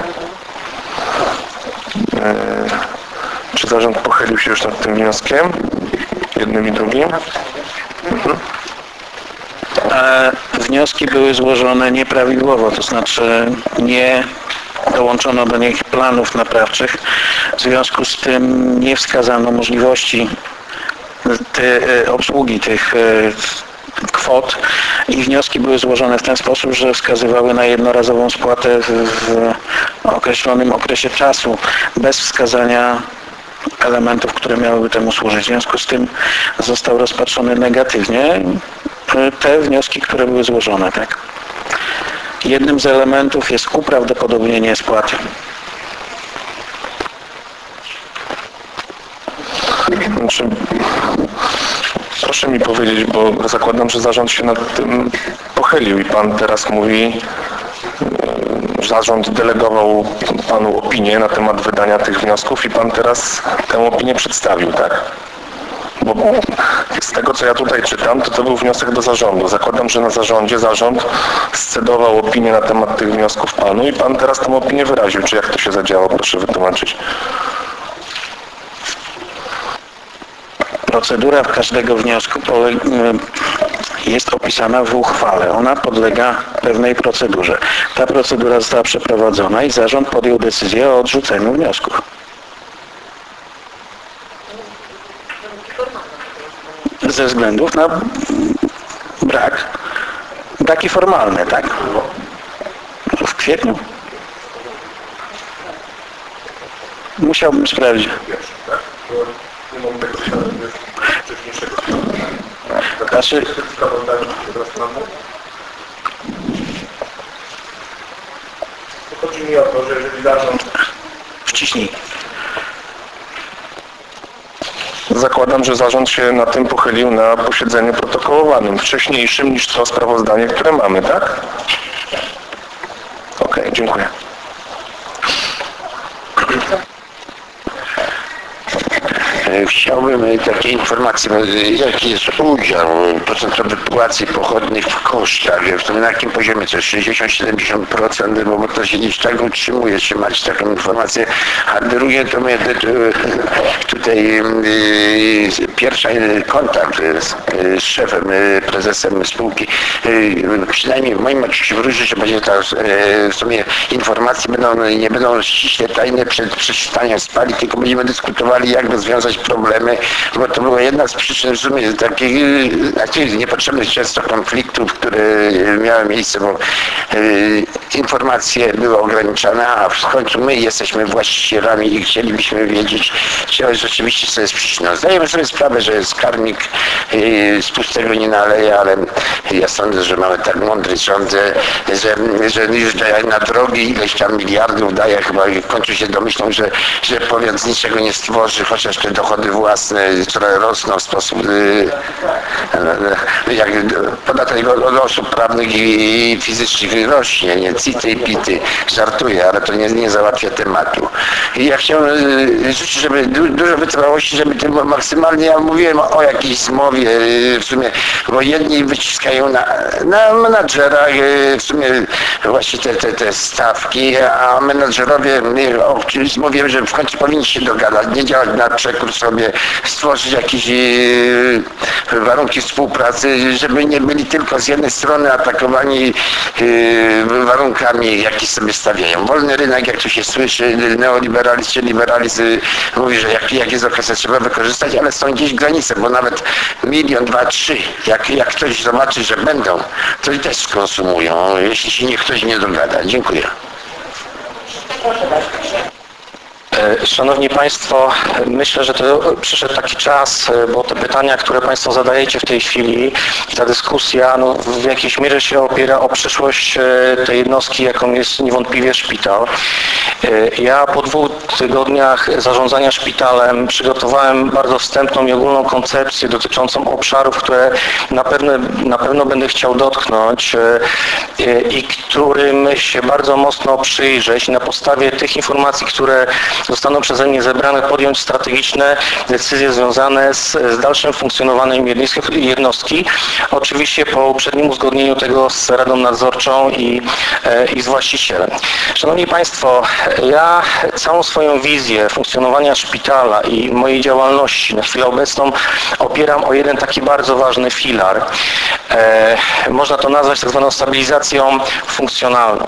Czy zarząd pochylił się już nad tym wnioskiem? Jednym i drugim? Mhm. E, wnioski były złożone nieprawidłowo, to znaczy nie dołączono do nich planów naprawczych. W związku z tym nie wskazano możliwości te obsługi tych kwot i wnioski były złożone w ten sposób, że wskazywały na jednorazową spłatę w określonym okresie czasu, bez wskazania elementów, które miałyby temu służyć. W związku z tym został rozpatrzony negatywnie te wnioski, które były złożone. Tak? Jednym z elementów jest uprawdopodobnienie spłaty. Znaczy, proszę mi powiedzieć, bo zakładam, że zarząd się nad tym pochylił i pan teraz mówi, że zarząd delegował panu opinię na temat wydania tych wniosków i pan teraz tę opinię przedstawił, tak? Bo z tego, co ja tutaj czytam, to to był wniosek do zarządu. Zakładam, że na zarządzie zarząd scedował opinię na temat tych wniosków panu i pan teraz tę opinię wyraził. Czy jak to się zadziało? Proszę wytłumaczyć. Procedura każdego wniosku jest opisana w uchwale. Ona podlega pewnej procedurze. Ta procedura została przeprowadzona i zarząd podjął decyzję o odrzuceniu wniosków. Ze względów na brak, braki formalne, tak? W kwietniu? Musiałbym sprawdzić. Znaczy, chodzi mi o to, że jeżeli zarząd... Wciśnij. Zakładam, że zarząd się na tym pochylił na posiedzeniu protokołowanym, wcześniejszym niż to sprawozdanie, które mamy, tak? Okej, okay, dziękuję. Chciałbym takiej informacji, jaki jest udział procentowy płacy pochodnych w kosztach, w tym na jakim poziomie, to jest sześćdziesiąt do siedemdziesięciu procent, bo to się gdzieś tak utrzymuje, trzymać taką informację, a drugie to mnie tutaj pierwsza kontakt z, z szefem, prezesem spółki, przynajmniej w moim odczuciu wróży, że będzie ta w sumie informacje będą, nie będą ściśle tajne przed przeczytaniem spali, tylko będziemy dyskutowali, jak rozwiązać problemy, bo to była jedna z przyczyn w sumie takich, takich niepotrzebnych często konfliktów, które miały miejsce, bo y, informacje były ograniczone, a w końcu my jesteśmy właścicielami i chcielibyśmy wiedzieć, czy rzeczywiście co jest przyczyną. Zdajemy sobie sprawę, że skarbnik y, z pustego nie naleje, ale ja sądzę, że mamy tak mądry rząd, że, że już daje na drogi ileś tam miliardów daje, chyba w końcu się domyślą, że, że powiat z niczego nie stworzy, chociaż te dochody własne, które rosną w sposób jak podatek od osób prawnych i fizycznych rośnie, nie city i pity, żartuję, ale to nie, nie załatwia tematu. I ja chciałem życzyć, żeby du, dużo wytrwałości, żeby tym maksymalnie, ja mówiłem o, o jakiejś zmowie w sumie, bo jedni wyciskają na, na menadżerach w sumie właśnie te, te, te stawki, a menadżerowie o czymś mówią, że w końcu powinni się dogadać, nie działać na przekór sobie, stworzyć jakieś warunki współpracy, żeby nie byli tylko z jednej strony atakowani warunkami, jakie sobie stawiają. Wolny rynek, jak tu się słyszy, neoliberalizm czy liberalizm mówi, że jak, jak jest okazja, trzeba wykorzystać, ale są gdzieś granice, bo nawet milion, dwa, trzy, jak, jak ktoś zobaczy, że będą, to i też skonsumują, jeśli się nie ktoś nie dogada. Dziękuję. Szanowni Państwo, myślę, że to przyszedł taki czas, bo te pytania, które Państwo zadajecie w tej chwili, ta dyskusja no, w jakiejś mierze się opiera o przyszłość tej jednostki, jaką jest niewątpliwie szpital. Ja po dwóch tygodniach zarządzania szpitalem przygotowałem bardzo wstępną i ogólną koncepcję dotyczącą obszarów, które na pewno, na pewno będę chciał dotknąć i którym się bardzo mocno przyjrzeć. Na podstawie tych informacji, które zostaną przeze mnie zebrane, podjąć strategiczne decyzje związane z, z dalszym funkcjonowaniem jednostki. Oczywiście po uprzednim uzgodnieniu tego z Radą Nadzorczą i, i z właścicielem. Szanowni Państwo, ja całą swoją wizję funkcjonowania szpitala i mojej działalności na chwilę obecną opieram o jeden taki bardzo ważny filar. E, można to nazwać tak zwaną stabilizacją funkcjonalną.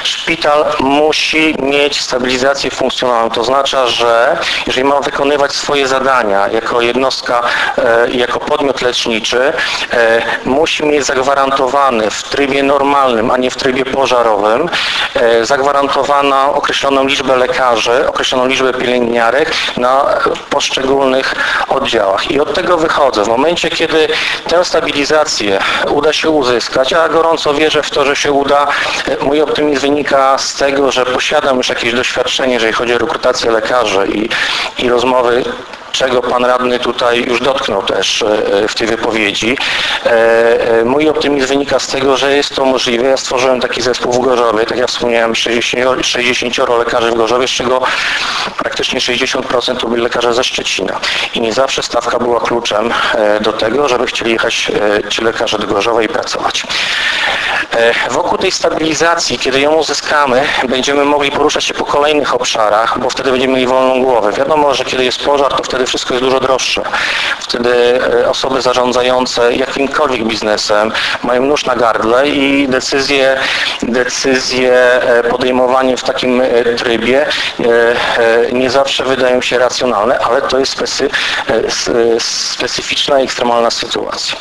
Szpital musi mieć stabilizację funkcjonalną. To oznacza, że jeżeli ma wykonywać swoje zadania jako jednostka, jako podmiot leczniczy, musi mieć zagwarantowany w trybie normalnym, a nie w trybie pożarowym, zagwarantowaną określoną liczbę lekarzy, określoną liczbę pielęgniarek na poszczególnych oddziałach. I od tego wychodzę. W momencie, kiedy tę stabilizację uda się uzyskać, a gorąco wierzę w to, że się uda, mój optymizm wynika z tego, że posiadam już jakieś doświadczenie, jeżeli chodzi o rekrutację lekarzy i, i rozmowy, czego pan radny tutaj już dotknął też w tej wypowiedzi. Mój optymizm wynika z tego, że jest to możliwe. Ja stworzyłem taki zespół w Gorzowie, tak jak wspomniałem, sześćdziesięciu lekarzy w Gorzowie, z czego praktycznie sześćdziesiąt procent to byli lekarze ze Szczecina. I nie zawsze stawka była kluczem do tego, żeby chcieli jechać ci lekarze do Gorzowa i pracować. Wokół tej stabilizacji, kiedy ją uzyskamy, będziemy mogli poruszać się po kolejnych obszarach, bo wtedy będziemy mieli wolną głowę. Wiadomo, że kiedy jest pożar, to wtedy wszystko jest dużo droższe. Wtedy osoby zarządzające jakimkolwiek biznesem mają nóż na gardle i decyzje, decyzje podejmowane w takim trybie nie zawsze wydają się racjonalne, ale to jest specy, specyficzna i ekstremalna sytuacja.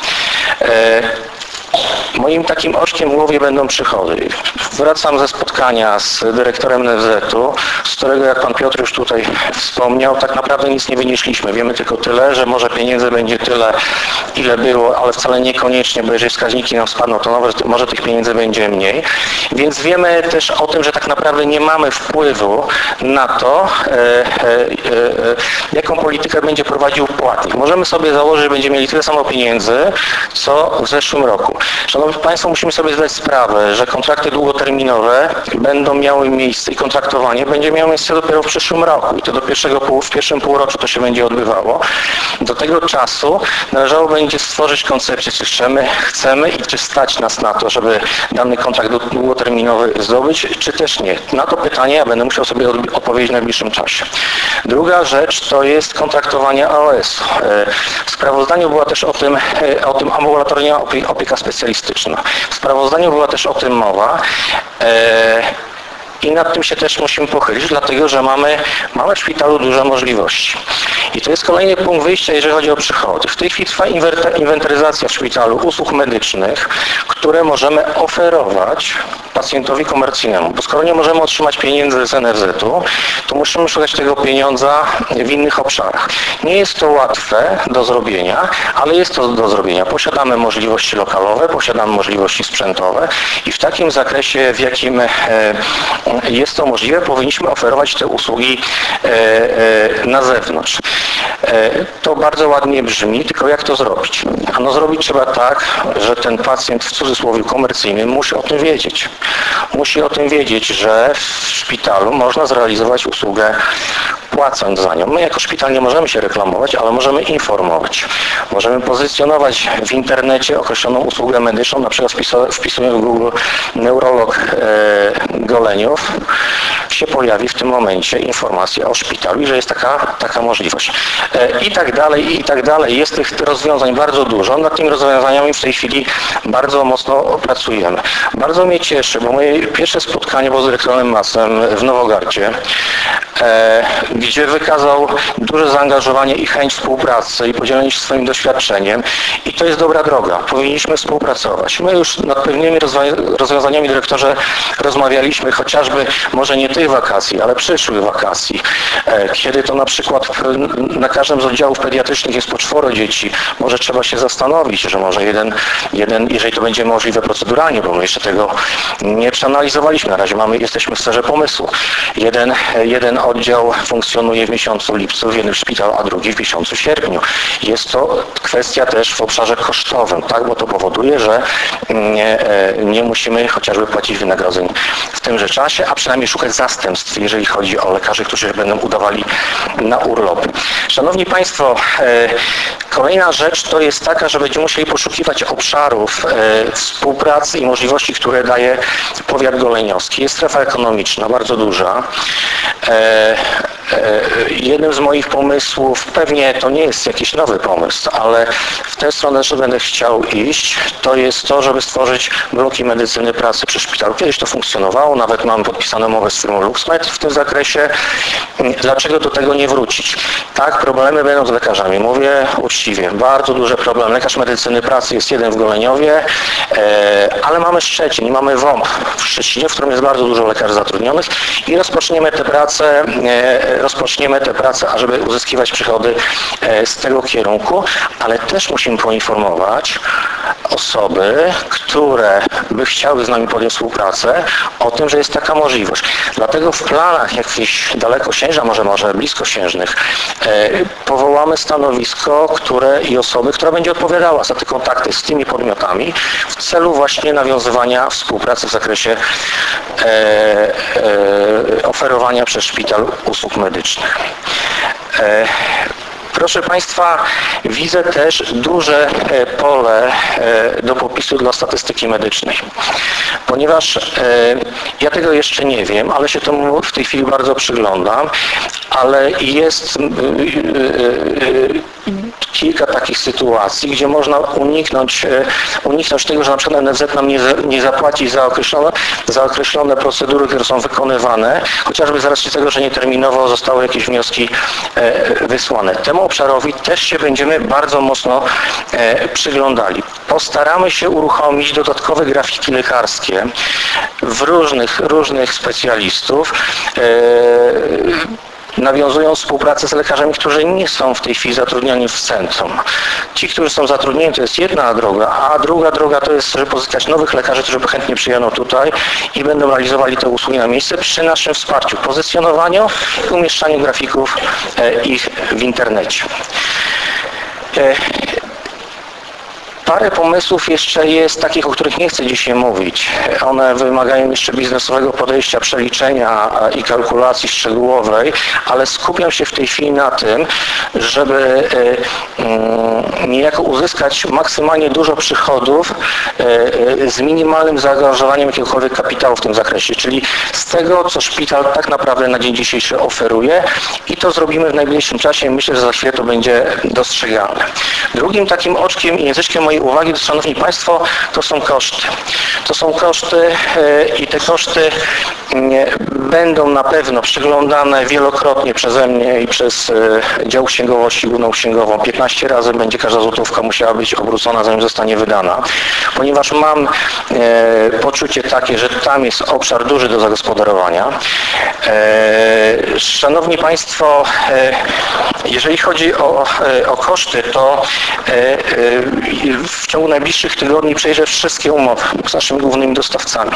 Moim takim oczkiem w głowie będą przychody. Wracam ze spotkania z dyrektorem N F Z-u, z którego, jak pan Piotr już tutaj wspomniał, tak naprawdę nic nie wynieśliśmy. Wiemy tylko tyle, że może pieniędzy będzie tyle, ile było, ale wcale niekoniecznie, bo jeżeli wskaźniki nam spadną, to nawet, może tych pieniędzy będzie mniej. Więc wiemy też o tym, że tak naprawdę nie mamy wpływu na to, e, e, e, jaką politykę będzie prowadził płatnik. Możemy sobie założyć, że będziemy mieli tyle samo pieniędzy, co w zeszłym roku. Szanowni Państwo, musimy sobie zdać sprawę, że kontrakty długoterminowe będą miały miejsce i kontraktowanie będzie miało miejsce dopiero w przyszłym roku i to do pierwszego pół, w pierwszym półroczu to się będzie odbywało. Do tego czasu należało będzie stworzyć koncepcję, czy chcemy, chcemy i czy stać nas na to, żeby dany kontrakt długoterminowy zdobyć, czy też nie. Na to pytanie ja będę musiał sobie odpowiedzieć w najbliższym czasie. Druga rzecz to jest kontraktowanie A O S. W sprawozdaniu była też o tym, o tym ambulatoryjna opieka specjalistyczna. W sprawozdaniu była też o tym mowa. I nad tym się też musimy pochylić, dlatego że mamy, mamy w szpitalu duże możliwości. I to jest kolejny punkt wyjścia, jeżeli chodzi o przychody. W tej chwili trwa inwentaryzacja w szpitalu usług medycznych, które możemy oferować pacjentowi komercyjnemu. Bo skoro nie możemy otrzymać pieniędzy z N F Z-u, to musimy szukać tego pieniądza w innych obszarach. Nie jest to łatwe do zrobienia, ale jest to do zrobienia. Posiadamy możliwości lokalowe, posiadamy możliwości sprzętowe i w takim zakresie, w jakim jest to możliwe, powinniśmy oferować te usługi na zewnątrz. To bardzo ładnie brzmi, tylko jak to zrobić? Ano zrobić trzeba tak, że ten pacjent w cudzysłowie komercyjny musi o tym wiedzieć. Musi o tym wiedzieć, że w szpitalu można zrealizować usługę płacąc za nią. My jako szpital nie możemy się reklamować, ale możemy informować. Możemy pozycjonować w internecie określoną usługę medyczną, na przykład wpisując w Google neurolog e, Goleniów, się pojawi w tym momencie informacja o szpitalu i że jest taka, taka możliwość. E, I tak dalej, i tak dalej. Jest tych rozwiązań bardzo dużo. Nad tymi rozwiązaniami w tej chwili bardzo mocno pracujemy. Bardzo mnie cieszy, bo moje pierwsze spotkanie było z dyrektorem Masem w Nowogardzie, e, gdzie wykazał duże zaangażowanie i chęć współpracy i podzielenie się swoim doświadczeniem i to jest dobra droga. Powinniśmy współpracować. My już nad pewnymi rozwiązaniami, dyrektorze, rozmawialiśmy chociażby może nie tych wakacji, ale przyszłych wakacji, kiedy to na przykład na każdym z oddziałów pediatrycznych jest po czworo dzieci, może trzeba się zastanowić, że może jeden, jeden jeżeli to będzie możliwe proceduralnie, bo my jeszcze tego nie przeanalizowaliśmy, na razie mamy, jesteśmy w sferze pomysłu. Jeden, jeden oddział funkcjonuje w miesiącu lipcu, w jednym szpitalu, a drugi w miesiącu sierpniu. Jest to kwestia też w obszarze kosztowym, tak, bo to powoduje, że nie, nie musimy chociażby płacić wynagrodzeń w tymże czasie, a przynajmniej szukać zastępstw, jeżeli chodzi o lekarzy, którzy będą udawali na urlop. Szanowni Państwo, kolejna rzecz to jest taka, że będziemy musieli poszukiwać obszarów współpracy i możliwości, które daje powiat goleniowski. Jest strefa ekonomiczna, bardzo duża. Jednym z moich pomysłów, pewnie to nie jest jakiś nowy pomysł, ale w tę stronę, że będę chciał iść, to jest to, żeby stworzyć bloki medycyny pracy przy szpitalu. Kiedyś to funkcjonowało, nawet mamy podpisaną umowę z firmą LuxMed w tym zakresie. Dlaczego do tego nie wrócić? Tak, problemy będą z lekarzami. Mówię uczciwie, bardzo duży problem. Lekarz medycyny pracy jest jeden w Goleniowie, ale mamy Szczecin i mamy W O M w Szczecinie, w którym jest bardzo dużo lekarzy zatrudnionych i rozpoczniemy tę pracę, rozpoczniemy tę pracę, ażeby uzyskiwać przychody z tego kierunku, ale też musimy poinformować osoby, które by chciały z nami podjąć współpracę, o tym, że jest taka możliwość. Dlatego w planach jakichś dalekosiężnych, może może bliskosiężnych, powołamy stanowisko, które i osoby, która będzie odpowiadała za te kontakty z tymi podmiotami w celu właśnie nawiązywania współpracy w zakresie e, e, oferowania przez szpital usług medycznych. E, Proszę Państwa, widzę też duże pole do popisu dla statystyki medycznej, ponieważ ja tego jeszcze nie wiem, ale się temu w tej chwili bardzo przyglądam, ale jest kilka takich sytuacji, gdzie można uniknąć, uniknąć tego, że na przykład N F Z nam nie, nie zapłaci za określone, za określone procedury, które są wykonywane, chociażby z racji tego, że nieterminowo zostały jakieś wnioski wysłane. Temu obszarowi też się będziemy bardzo mocno przyglądali. Postaramy się uruchomić dodatkowe grafiki lekarskie w różnych, różnych specjalistów, nawiązują współpracę z lekarzami, którzy nie są w tej chwili zatrudnieni w centrum. Ci, którzy są zatrudnieni, to jest jedna droga, a druga droga to jest, żeby pozyskać nowych lekarzy, którzy by chętnie przyjadą tutaj i będą realizowali te usługi na miejsce przy naszym wsparciu, pozycjonowaniu i umieszczaniu grafików ich w internecie. Parę pomysłów jeszcze jest takich, o których nie chcę dzisiaj mówić. One wymagają jeszcze biznesowego podejścia, przeliczenia i kalkulacji szczegółowej, ale skupiam się w tej chwili na tym, żeby niejako uzyskać maksymalnie dużo przychodów z minimalnym zaangażowaniem jakiegokolwiek kapitału w tym zakresie, czyli z tego, co szpital tak naprawdę na dzień dzisiejszy oferuje i to zrobimy w najbliższym czasie. Myślę, że za chwilę to będzie dostrzegalne. Drugim takim oczkiem i języczkiem mojej uwagi, to, Szanowni Państwo, to są koszty. To są koszty i te koszty będą na pewno przyglądane wielokrotnie przeze mnie i przez dział księgowości, główną księgową. piętnaście razy będzie każda złotówka musiała być obrócona, zanim zostanie wydana, ponieważ mam poczucie takie, że tam jest obszar duży do zagospodarowania. Szanowni Państwo, jeżeli chodzi o, o koszty, to w ciągu najbliższych tygodni przejrzę wszystkie umowy z naszymi głównymi dostawcami.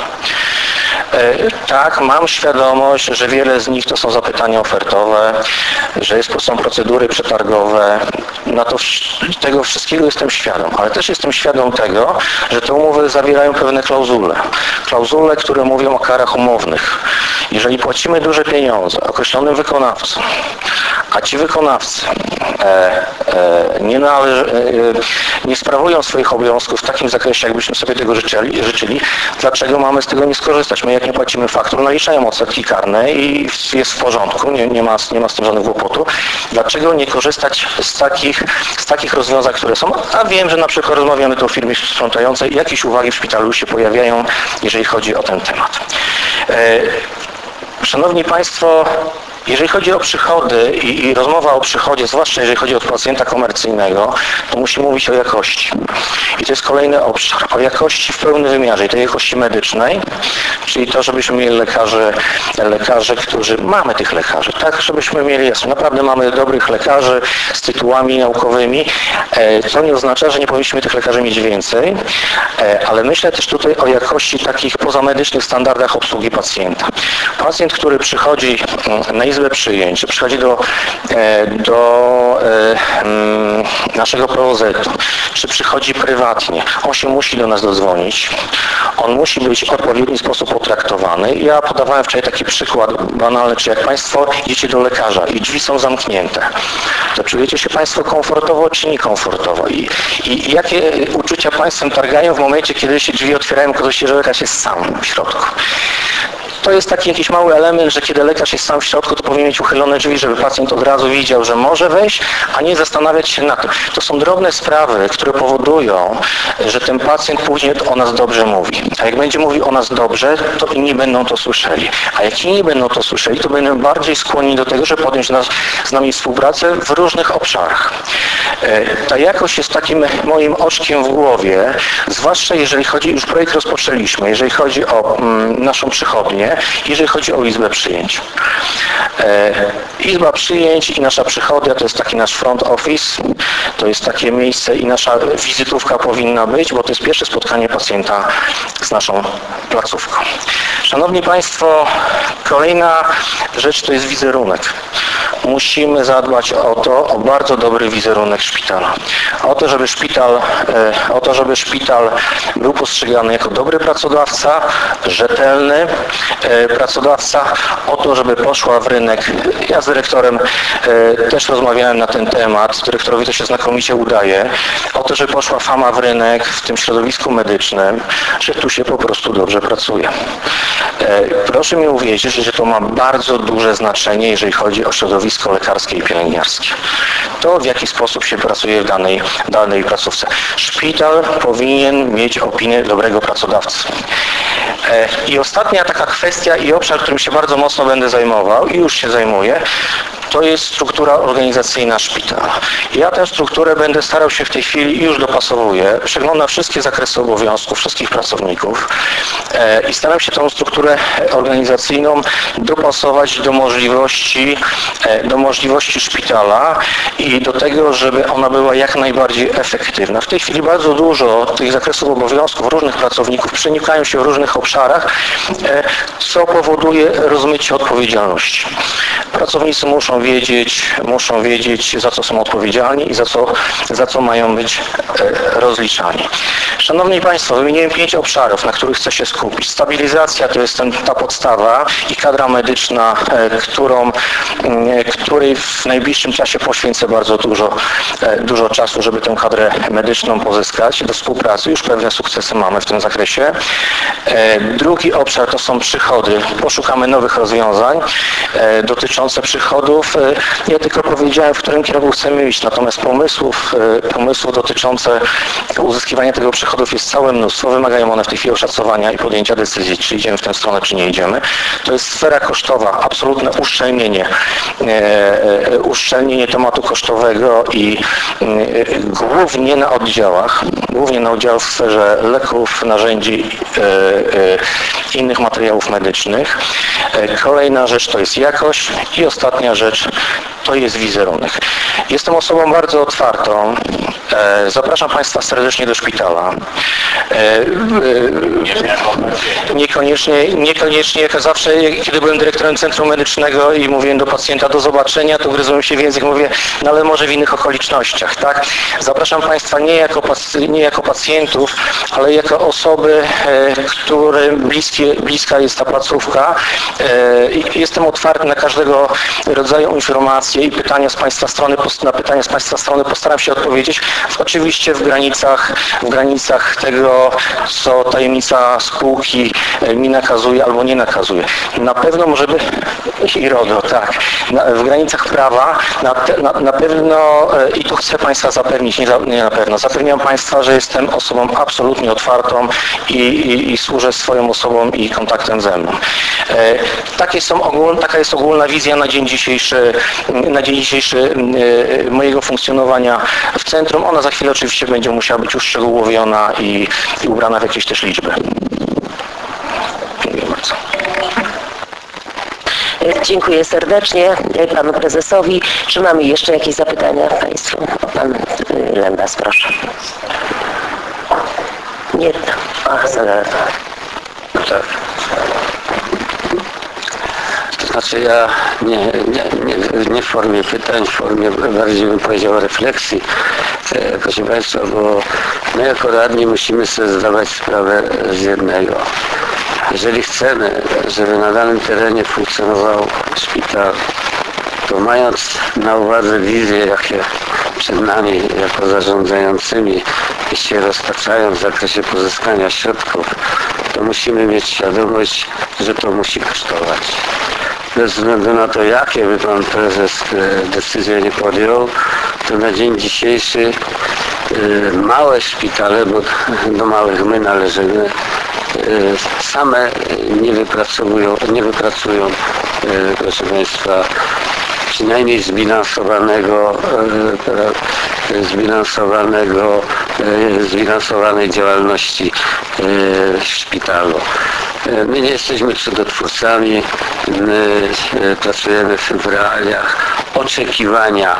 Tak, mam świadomość, że wiele z nich to są zapytania ofertowe, że jest, są procedury przetargowe. Na to, tego wszystkiego jestem świadom, ale też jestem świadom tego, że te umowy zawierają pewne klauzule. Klauzule, które mówią o karach umownych. Jeżeli płacimy duże pieniądze określonym wykonawcom, a ci wykonawcy e, e, nie, należy, e, nie sprawują swoich obowiązków w takim zakresie, jakbyśmy sobie tego życzyli, życzyli, dlaczego mamy z tego nie skorzystać? My jak nie płacimy faktur, naliczają odsetki karne i jest w porządku, nie, nie, ma, nie ma z tym żadnych kłopotu. Dlaczego nie korzystać z takich, z takich rozwiązań, które są? A wiem, że na przykład rozmawiamy tu o firmie sprzątającej, jakieś uwagi w szpitalu się pojawiają, jeżeli chodzi o ten temat. E, Szanowni Państwo, jeżeli chodzi o przychody i, i rozmowa o przychodzie, zwłaszcza jeżeli chodzi o pacjenta komercyjnego, to musimy mówić o jakości. I to jest kolejny obszar. O jakości w pełnym wymiarze, i tej jakości medycznej, czyli to, żebyśmy mieli lekarzy, lekarzy, którzy... Mamy tych lekarzy, tak, żebyśmy mieli, jasno, naprawdę mamy dobrych lekarzy z tytułami naukowymi, co nie oznacza, że nie powinniśmy tych lekarzy mieć więcej, ale myślę też tutaj o jakości takich pozamedycznych standardach obsługi pacjenta. Pacjent, który przychodzi na izbę przyjęć, czy przychodzi do, do naszego P O Z-u, czy przychodzi prywatnie, on się musi do nas dodzwonić, on musi być w odpowiedni sposób potraktowany. Ja podawałem wczoraj taki przykład banalny, czy jak Państwo idziecie do lekarza i drzwi są zamknięte, to czujecie się Państwo komfortowo, czy niekomfortowo? I, i jakie uczucia Państwem targają w momencie, kiedy się drzwi otwierają, okazuje się, że lekarz jest sam w środku? to jest taki jakiś mały element, że kiedy lekarz jest sam w środku, to powinien mieć uchylone drzwi, żeby pacjent od razu widział, że może wejść, a nie zastanawiać się nad tym. To są drobne sprawy, które powodują, że ten pacjent później o nas dobrze mówi. A jak będzie mówił o nas dobrze, to inni będą to słyszeli. A jak inni będą to słyszeli, to będą bardziej skłonni do tego, żeby podjąć nas, z nami współpracę w różnych obszarach. Ta jakość jest takim moim oczkiem w głowie, zwłaszcza jeżeli chodzi, już projekt rozpoczęliśmy, jeżeli chodzi o mm, naszą przychodnię, jeżeli chodzi o izbę przyjęć. E, izba przyjęć i nasza przychodnia to jest taki nasz front office, to jest takie miejsce i nasza wizytówka powinna być, bo to jest pierwsze spotkanie pacjenta z naszą placówką. Szanowni Państwo, kolejna rzecz to jest wizerunek. Musimy zadbać o to, o bardzo dobry wizerunek szpitala. O to, żeby szpital, o to, żeby szpital był postrzegany jako dobry pracodawca, rzetelny pracodawca, o to, żeby poszła w rynek. Ja z dyrektorem też rozmawiałem na ten temat, dyrektorowi to się znakomicie udaje, o to, żeby poszła fama w rynek w tym środowisku medycznym, że tu się po prostu dobrze pracuje. Proszę mi uwierzyć, że to ma bardzo duże znaczenie, jeżeli chodzi o środowisko lekarskie i pielęgniarskie. To, w jaki sposób się pracuje w danej, danej placówce. Szpital powinien mieć opinię dobrego pracodawcy. I ostatnia taka kwestia i obszar, którym się bardzo mocno będę zajmował i już się zajmuję, to jest struktura organizacyjna szpitala. Ja tę strukturę będę starał się w tej chwili i już dopasowuję. Przeglądam wszystkie zakresy obowiązków wszystkich pracowników i staram się tą strukturę organizacyjną dopasować do możliwości, do możliwości szpitala i do tego, żeby ona była jak najbardziej efektywna. W tej chwili bardzo dużo tych zakresów obowiązków różnych pracowników przenikają się w różnych obszarach, co powoduje rozmycie odpowiedzialności. Pracownicy muszą wiedzieć, muszą wiedzieć, za co są odpowiedzialni i za co, za co mają być rozliczani. Szanowni Państwo, wymieniłem pięć obszarów, na których chcę się skupić. Stabilizacja to jest ten, ta podstawa i kadra medyczna, którą, której w najbliższym czasie poświęcę bardzo dużo, dużo czasu, żeby tę kadrę medyczną pozyskać do współpracy. Już pewne sukcesy mamy w tym zakresie. Drugi obszar to są przychody. Poszukamy nowych rozwiązań dotyczących przychodów. Ja tylko powiedziałem, w którym kierunku chcemy iść, natomiast pomysłów, pomysłów dotyczących uzyskiwania tego przychodów jest całe mnóstwo. Wymagają one w tej chwili oszacowania i podjęcia decyzji, czy idziemy w tę stronę, czy nie idziemy. To jest sfera kosztowa, absolutne uszczelnienie, uszczelnienie tematu kosztowego i głównie na oddziałach, głównie na oddziałach w sferze leków, narzędzi, innych materiałów medycznych. Kolejna rzecz to jest jakość i ostatnia rzecz to jest wizerunek. Jestem osobą bardzo otwartą. Zapraszam Państwa serdecznie do szpitala. Niekoniecznie, niekoniecznie jak zawsze, kiedy byłem dyrektorem Centrum Medycznego i mówiłem do pacjenta do zobaczenia, to gryzłem się w język, mówię, no ale może w innych okolicznościach, tak? Zapraszam Państwa nie jako, nie jako pacjentów, ale jako osoby, którym bliskie, bliska jest ta placówka. Jestem otwarty na każdego rodzaju informacje i pytania z Państwa strony, na pytania z Państwa strony postaram się odpowiedzieć, oczywiście w granicach, w granicach tego, co tajemnica spółki mi nakazuje albo nie nakazuje. Na pewno może być i RODO, tak, na, w granicach prawa na, na, na pewno i tu chcę Państwa zapewnić, nie, nie na pewno, zapewniam Państwa, że jestem osobą absolutnie otwartą i, i, i służę swoją osobą i kontaktem ze mną. E, takie są ogól, taka jest ogólna wizja na dzień dzisiejszy, na dzień dzisiejszy e, mojego funkcjonowania w centrum. Ona za chwilę oczywiście będzie musiała być uszczegółowiona i, i ubrana w jakieś też liczby. Dziękuję bardzo. Dziękuję serdecznie Panu Prezesowi. Czy mamy jeszcze jakieś zapytania Państwu? Pan Lembas, proszę. Nie, a, zaraz. Tak. To znaczy ja nie, nie, nie, nie w formie pytań, w formie bardziej bym powiedział refleksji, e, proszę Państwa, bo my jako radni musimy sobie zdawać sprawę z jednego. Jeżeli chcemy, żeby na danym terenie funkcjonował szpital, to mając na uwadze wizje, jakie przed nami jako zarządzającymi się roztaczają w zakresie pozyskania środków, to musimy mieć świadomość, że to musi kosztować. Bez względu na to, jakie by pan prezes decyzje nie podjął, to na dzień dzisiejszy małe szpitale, bo do małych my należymy, same nie wypracują, nie wypracują, proszę Państwa, przynajmniej zbilansowanego, zbilansowanego, zbilansowanej działalności w szpitalu. My nie jesteśmy cudotwórcami, my pracujemy w realiach oczekiwania.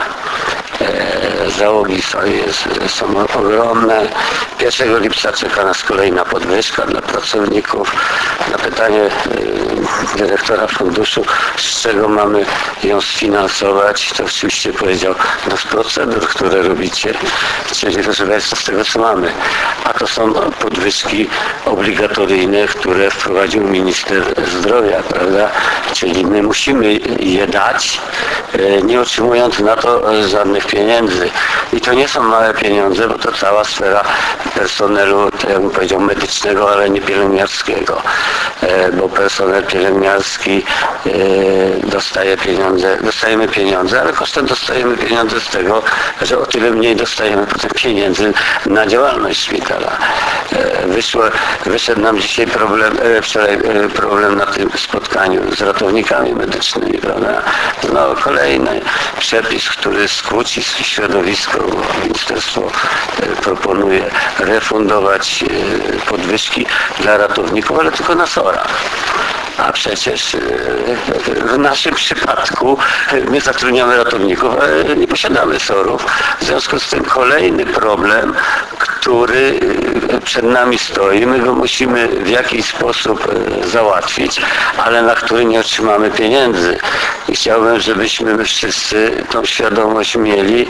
Załogi są, jest, są ogromne. pierwszego lipca czeka nas kolejna podwyżka dla pracowników. Na pytanie dyrektora funduszu, z czego mamy ją sfinansować, to oczywiście powiedział, no z procedur, które robicie, czyli proszę Państwa, z tego co mamy. A to są podwyżki obligatoryjne, które wprowadził minister zdrowia, prawda? Czyli my musimy je dać, nie otrzymując na to żadnych pieniędzy. I to nie są małe pieniądze, bo to cała sfera personelu, to ja bym powiedział medycznego, ale nie pielęgniarskiego. Bo personel pielęgniarski dostaje pieniądze, dostajemy pieniądze, ale kosztem dostajemy pieniądze z tego, że o tyle mniej dostajemy potem pieniędzy na działalność szpitala. Wyszło, wyszedł nam dzisiaj problem, wczoraj problem na tym spotkaniu z ratownikami medycznymi, prawda? No kolejny przepis, który skłóci środowisko, bo ministerstwo proponuje refundować podwyżki dla ratowników, ale tylko na sorach. A przecież w naszym przypadku my zatrudniamy ratowników, ale nie posiadamy sorów. W związku z tym kolejny problem, który przed nami stoi, my go musimy w jakiś sposób załatwić, ale na który nie otrzymamy pieniędzy. I chciałbym, żebyśmy my wszyscy tą świadomość mieli,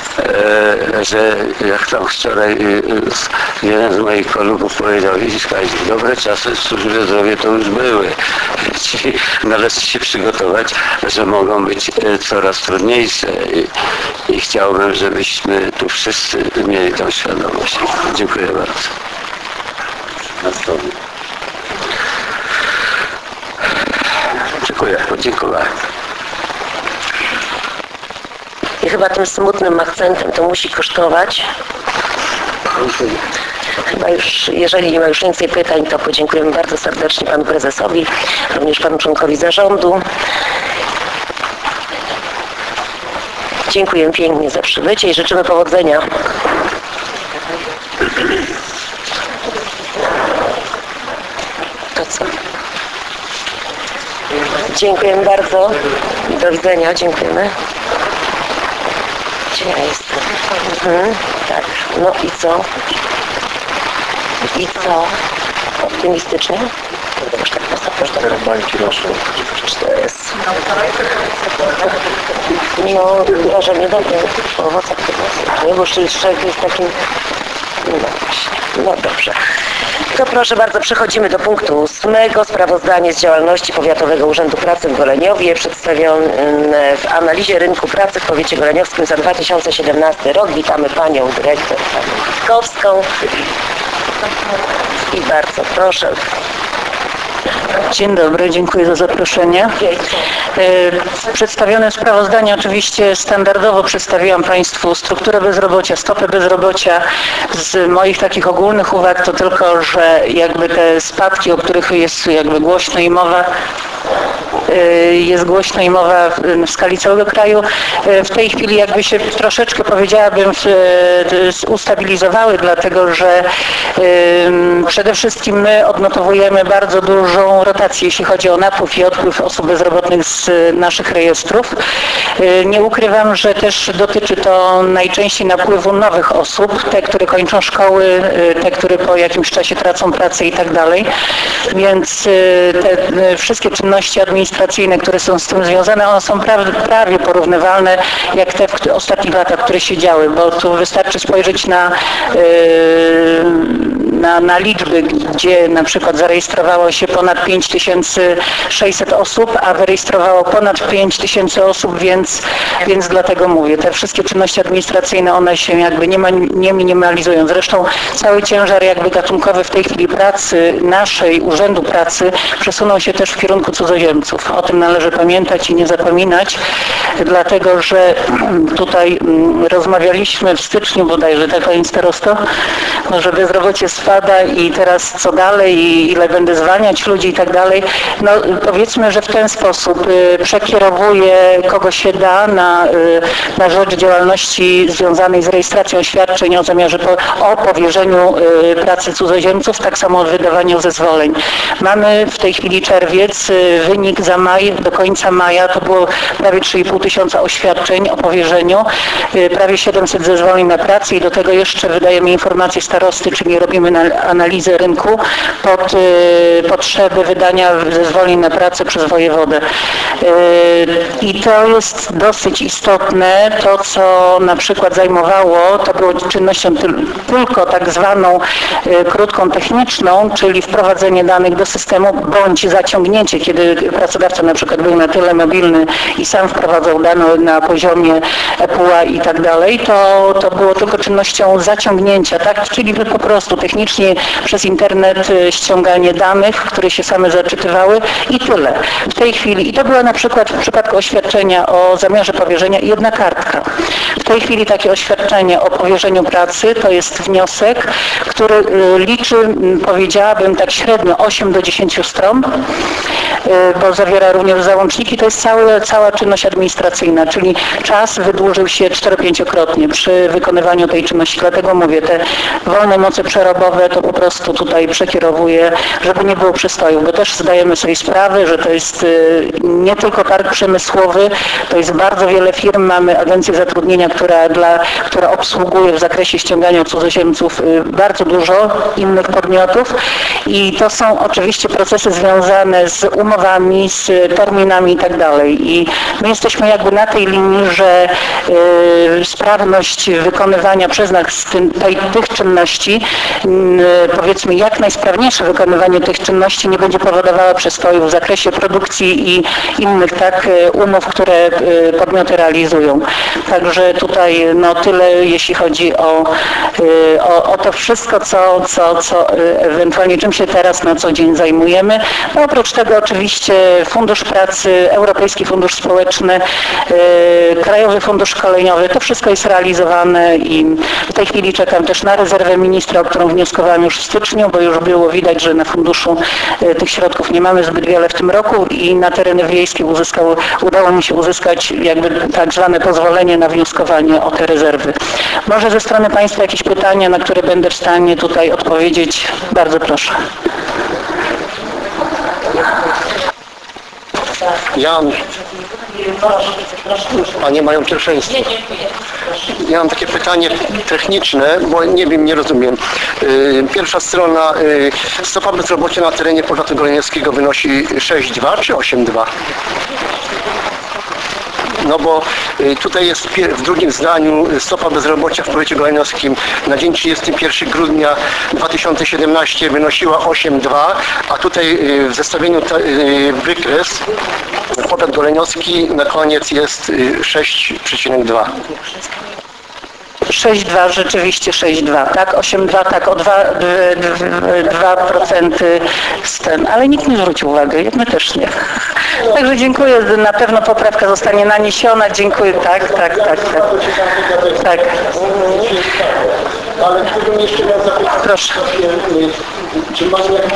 że jak tam wczoraj jeden z moich kolegów powiedział, widzisz Kazik, dobre czasy w służbie zdrowia to już były. Czyli należy się przygotować, że mogą być coraz trudniejsze i, i chciałbym, żebyśmy tu wszyscy mieli tą świadomość. Dziękuję bardzo. Dziękuję, podziękowałem. I chyba tym smutnym akcentem to musi kosztować. Chyba już, jeżeli nie ma już więcej pytań, to podziękujemy bardzo serdecznie panu prezesowi, również panu członkowi zarządu. Dziękuję pięknie za przybycie i życzymy powodzenia. To co? Dziękujemy bardzo. Do widzenia. Dziękujemy. Gdzie ja jestem? Mhm, tak. No i co? I co? Optymistycznie? Już tak postawisz do bańki rosną. To jest. No, wrażenie dobre o owocach tego. Nie, bo człowiek jest takim... No właśnie. No dobrze. To proszę bardzo, przechodzimy do punktu ósmego. Sprawozdanie z działalności Powiatowego Urzędu Pracy w Goleniowie przedstawione w analizie rynku pracy w powiecie goleniowskim za dwa tysiące siedemnasty rok. Witamy panią dyrektor panią Witkowską. I bardzo proszę. Dzień dobry, dziękuję za zaproszenie. Przedstawione sprawozdanie oczywiście standardowo przedstawiłam Państwu strukturę bezrobocia, stopę bezrobocia. Z moich takich ogólnych uwag to tylko, że jakby te spadki, o których jest jakby głośno i mowa, jest głośno i mowa w skali całego kraju, w tej chwili jakby się troszeczkę, powiedziałabym, ustabilizowały, dlatego że przede wszystkim my odnotowujemy bardzo dużą rotację, jeśli chodzi o napływ i odpływ osób bezrobotnych z naszych rejestrów. Nie ukrywam, że też dotyczy to najczęściej napływu nowych osób, te, które kończą szkoły, te, które po jakimś czasie tracą pracę i tak dalej. Więc te wszystkie czynności czynności administracyjne, które są z tym związane, one są prawie, prawie porównywalne jak te w ostatnich latach, które się działy, bo tu wystarczy spojrzeć na, na, na liczby, gdzie na przykład zarejestrowało się ponad pięć tysięcy sześćset osób, a wyrejestrowało ponad pięć tysięcy osób, więc, więc dlatego mówię, te wszystkie czynności administracyjne, one się jakby nie, ma, nie minimalizują. Zresztą cały ciężar jakby gatunkowy w tej chwili pracy, naszej Urzędu Pracy przesunął się też w kierunku cudzoziemców. O tym należy pamiętać i nie zapominać, dlatego że tutaj rozmawialiśmy w styczniu bodajże, tak Pani Starosto, że bezrobocie spada i teraz co dalej i ile będę zwalniać ludzi i tak dalej. No powiedzmy, że w ten sposób przekierowuje kogo się da na, na rzecz działalności związanej z rejestracją świadczeń o zamiarze po, o powierzeniu pracy cudzoziemców, tak samo o wydawaniu zezwoleń. Mamy w tej chwili czerwiec, wynik za maj, do końca maja to było prawie trzy i pół tysiąca oświadczeń o powierzeniu, prawie siedemset zezwoleń na pracę i do tego jeszcze wydajemy informacje starosty, czyli robimy analizę rynku pod potrzeby wydania zezwoleń na pracę przez wojewodę. I to jest dosyć istotne, to co na przykład zajmowało, to było czynnością tylko tak zwaną krótką techniczną, czyli wprowadzenie danych do systemu bądź zaciągnięcie, kiedy pracodawca na przykład był na tyle mobilny i sam wprowadzał dane na poziomie E P U A i tak dalej, to, to było tylko czynnością zaciągnięcia, tak? Czyli po prostu technicznie przez internet ściąganie danych, które się same zaczytywały i tyle. W tej chwili, i to była na przykład w przypadku oświadczenia o zamiarze powierzenia jedna kartka. W tej chwili takie oświadczenie o powierzeniu pracy to jest wniosek, który liczy, powiedziałabym tak średnio osiem do dziesięciu stron, bo zawiera również załączniki. To jest całe, cała czynność administracyjna, czyli czas wydłużył się cztero-pięciokrotnie przy wykonywaniu tej czynności. Dlatego mówię, te wolne moce przerobowe to po prostu tutaj przekierowuję, żeby nie było przystojów, bo też zdajemy sobie sprawę, że to jest nie tylko targ przemysłowy, to jest bardzo wiele firm. Mamy agencję zatrudnienia, która, dla, która obsługuje w zakresie ściągania cudzoziemców bardzo dużo innych podmiotów i to są oczywiście procesy związane z umowami, z terminami i tak dalej. I my jesteśmy jakby na tej linii, że y, sprawność wykonywania przez nas tym, tej, tych czynności, y, powiedzmy jak najsprawniejsze wykonywanie tych czynności nie będzie powodowało przestojów w zakresie produkcji i innych tak umów, które y, podmioty realizują. Także tutaj no tyle, jeśli chodzi o, y, o, o to wszystko, co, co, co y, ewentualnie czym się teraz na co dzień zajmujemy. No, oprócz tego oczywiście Fundusz Pracy, Europejski Fundusz Społeczny, y, Krajowy Fundusz Szkoleniowy, to wszystko jest realizowane i w tej chwili czekam też na rezerwę ministra, o którą wnioskowałem już w styczniu, bo już było widać, że na funduszu y, tych środków nie mamy zbyt wiele w tym roku i na tereny wiejskie uzyskało, udało mi się uzyskać jakby tak zwane pozwolenie na wnioskowanie o te rezerwy. Może ze strony Państwa jakieś pytania, na które będę w stanie tutaj odpowiedzieć? Bardzo proszę. Ja, Panie mają pierwszeństwo. Ja mam takie pytanie techniczne, bo nie wiem, nie rozumiem. Pierwsza strona, stopa bezrobocia na terenie powiatu goleniowskiego wynosi sześć przecinek dwa czy osiem przecinek dwa? No bo tutaj jest w drugim zdaniu stopa bezrobocia w powiecie goleniowskim na dzień trzydziestego pierwszego grudnia dwa tysiące siedemnastego wynosiła osiem przecinek dwa, a tutaj w zestawieniu wykres powiat goleniowski na koniec jest sześć przecinek dwa. sześć przecinek dwa, rzeczywiście sześć przecinek dwa, tak, osiem przecinek dwa, tak, o dwa procent z ten, ale nikt nie zwrócił uwagi, my też nie. Także dziękuję, na pewno poprawka zostanie naniesiona, dziękuję, tak, tak, tak, tak, tak. Ale gdybym jeszcze miał zapytać, proszę. Czy mamy jakieś...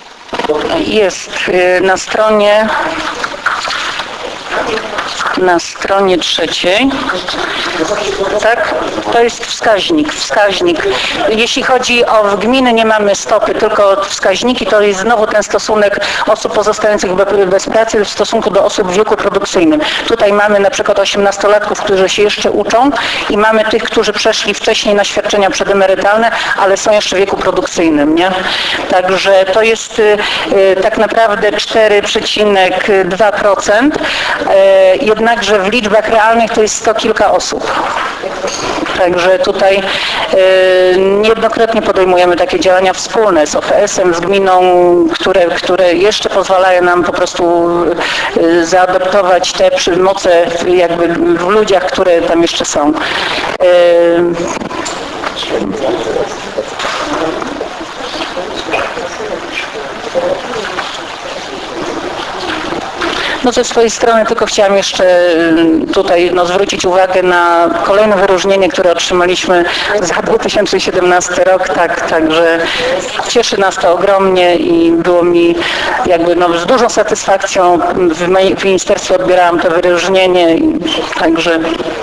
Jest na stronie na stronie stronie trzeciej. Tak? To jest wskaźnik, wskaźnik. Jeśli chodzi o w gminy nie mamy stopy, tylko wskaźniki, to jest znowu ten stosunek osób pozostających bez pracy w stosunku do osób w wieku produkcyjnym. Tutaj mamy na przykład osiemnastolatków, którzy się jeszcze uczą i mamy tych, którzy przeszli wcześniej na świadczenia przedemerytalne, ale są jeszcze w wieku produkcyjnym, nie? Także to jest y, y, tak naprawdę cztery przecinek dwa procent, y, jednakże w liczbach realnych to jest sto kilka osób. Także tutaj y, niejednokrotnie podejmujemy takie działania wspólne z O F S-em, z gminą, które, które jeszcze pozwalają nam po prostu y, zaadoptować te moce jakby w ludziach, które tam jeszcze są. Y, No ze swojej strony tylko chciałam jeszcze tutaj no, zwrócić uwagę na kolejne wyróżnienie, które otrzymaliśmy za dwa tysiące siedemnasty rok, tak, także cieszy nas to ogromnie i było mi jakby no, z dużą satysfakcją w, w ministerstwie odbierałam to wyróżnienie, i, także...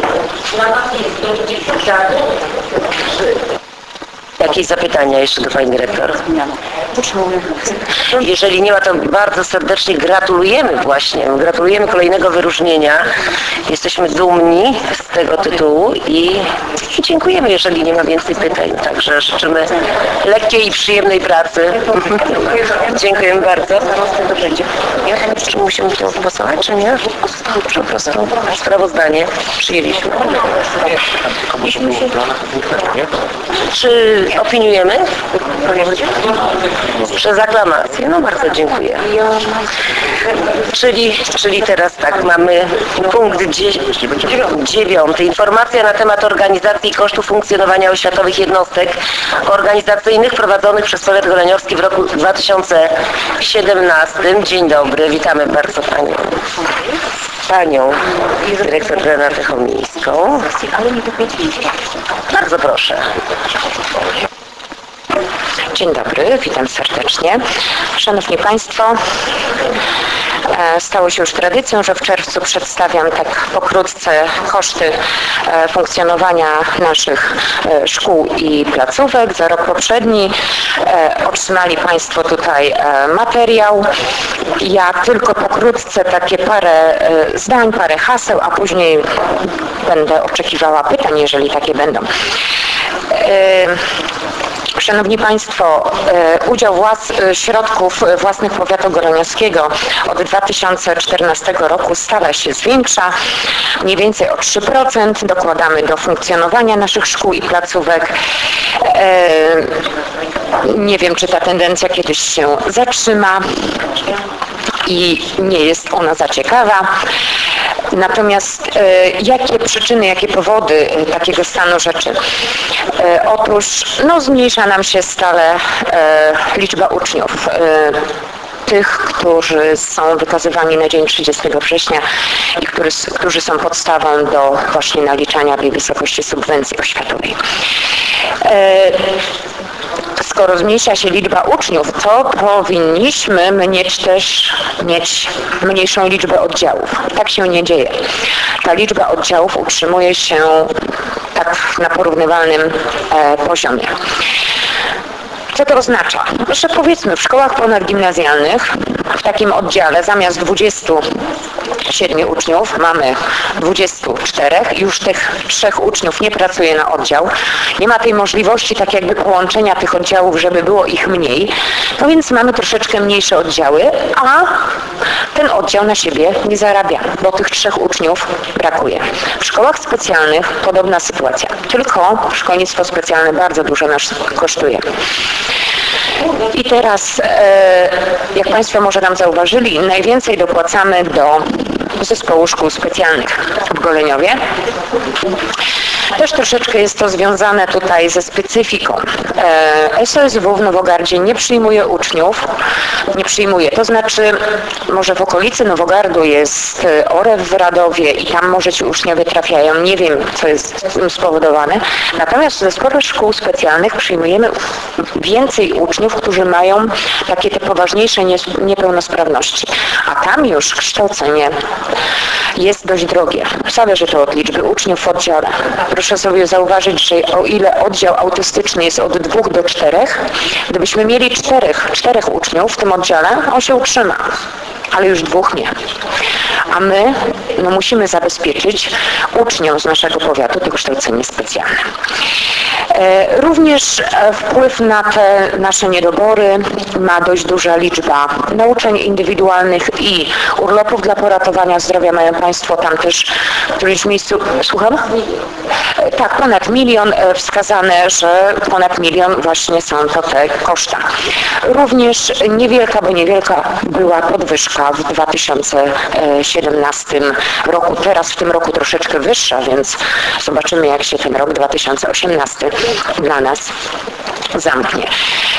Jakieś zapytania jeszcze do Pani Dyrektor? Jeżeli nie ma, to bardzo serdecznie gratulujemy właśnie. Gratulujemy kolejnego wyróżnienia. Jesteśmy dumni z tego tytułu i, i dziękujemy, jeżeli nie ma więcej pytań. Także życzymy lekkiej i przyjemnej pracy. Dziękujemy bardzo. Czy musimy to głosować, czy nie? Po prostu sprawozdanie przyjęliśmy. Czy opiniujemy? Przez aklamację. No bardzo dziękuję. Czyli, czyli teraz tak, mamy punkt dziewiąty. Informacja na temat organizacji i kosztów funkcjonowania oświatowych jednostek organizacyjnych prowadzonych przez powiat goleniowski w roku dwa tysiące siedemnastym. Dzień dobry, witamy bardzo Panią. Panią dyrektor Renatę Chomińską. Bardzo proszę. Dzień dobry, witam serdecznie. Szanowni Państwo, stało się już tradycją, że w czerwcu przedstawiam tak pokrótce koszty funkcjonowania naszych szkół i placówek za rok poprzedni. Otrzymali Państwo tutaj materiał. Ja tylko pokrótce takie parę zdań, parę haseł, a później będę oczekiwała pytań, jeżeli takie będą. Szanowni Państwo, udział włas, środków własnych powiatu goleniowskiego od dwa tysiące czternastego roku stale się zwiększa, mniej więcej o trzy procent dokładamy do funkcjonowania naszych szkół i placówek. Nie wiem, czy ta tendencja kiedyś się zatrzyma i nie jest ona za ciekawa. Natomiast e, jakie przyczyny, jakie powody e, takiego stanu rzeczy? E, otóż no, zmniejsza nam się stale e, liczba uczniów. E, tych, którzy są wykazywani na dzień trzydziestego września i który, którzy są podstawą do właśnie naliczania tej wysokości subwencji oświatowej. E, Skoro zmniejsza się liczba uczniów, to powinniśmy mieć też mieć mniejszą liczbę oddziałów. Tak się nie dzieje. Ta liczba oddziałów utrzymuje się tak na porównywalnym e, poziomie. Co to oznacza? Że powiedzmy w szkołach ponadgimnazjalnych w takim oddziale zamiast dwudziestu siedmiu uczniów mamy dwudziestu czterech, już tych trzech uczniów nie pracuje na oddział, nie ma tej możliwości tak jakby połączenia tych oddziałów, żeby było ich mniej, no więc mamy troszeczkę mniejsze oddziały, a ten oddział na siebie nie zarabia, bo tych trzech uczniów brakuje. W szkołach specjalnych podobna sytuacja, tylko szkolnictwo specjalne bardzo dużo nas kosztuje. I teraz, jak Państwo może nam zauważyli, najwięcej dopłacamy do zespołu szkół specjalnych w Goleniowie. Też troszeczkę jest to związane tutaj ze specyfiką. S O S W w Nowogardzie nie przyjmuje uczniów, nie przyjmuje, to znaczy może w okolicy Nowogardu jest Orew w Radowie i tam może ci uczniowie trafiają, nie wiem co jest tym spowodowane, natomiast ze sporych szkół specjalnych przyjmujemy więcej uczniów, którzy mają takie te poważniejsze niepełnosprawności, a tam już kształcenie jest dość drogie. Zależy to od liczby uczniów w oddziale. Proszę sobie zauważyć, że o ile oddział autystyczny jest od dwóch do czterech, gdybyśmy mieli czterech, czterech uczniów w tym oddziale, on się utrzyma, ale już dwóch nie. A my no, musimy zabezpieczyć uczniom z naszego powiatu to kształcenie specjalne. Również wpływ na te nasze niedobory ma dość duża liczba nauczeń indywidualnych i urlopów dla poratowania zdrowia. Mają Państwo tam też w którymś miejscu, słucham? Tak, ponad milion wskazane, że ponad milion właśnie są to te koszta. Również niewielka, bo niewielka była podwyżka w dwa tysiące siedemnastym roku. Teraz w tym roku troszeczkę wyższa, więc zobaczymy, jak się ten rok dwa tysiące osiemnasty dla nas zamknie.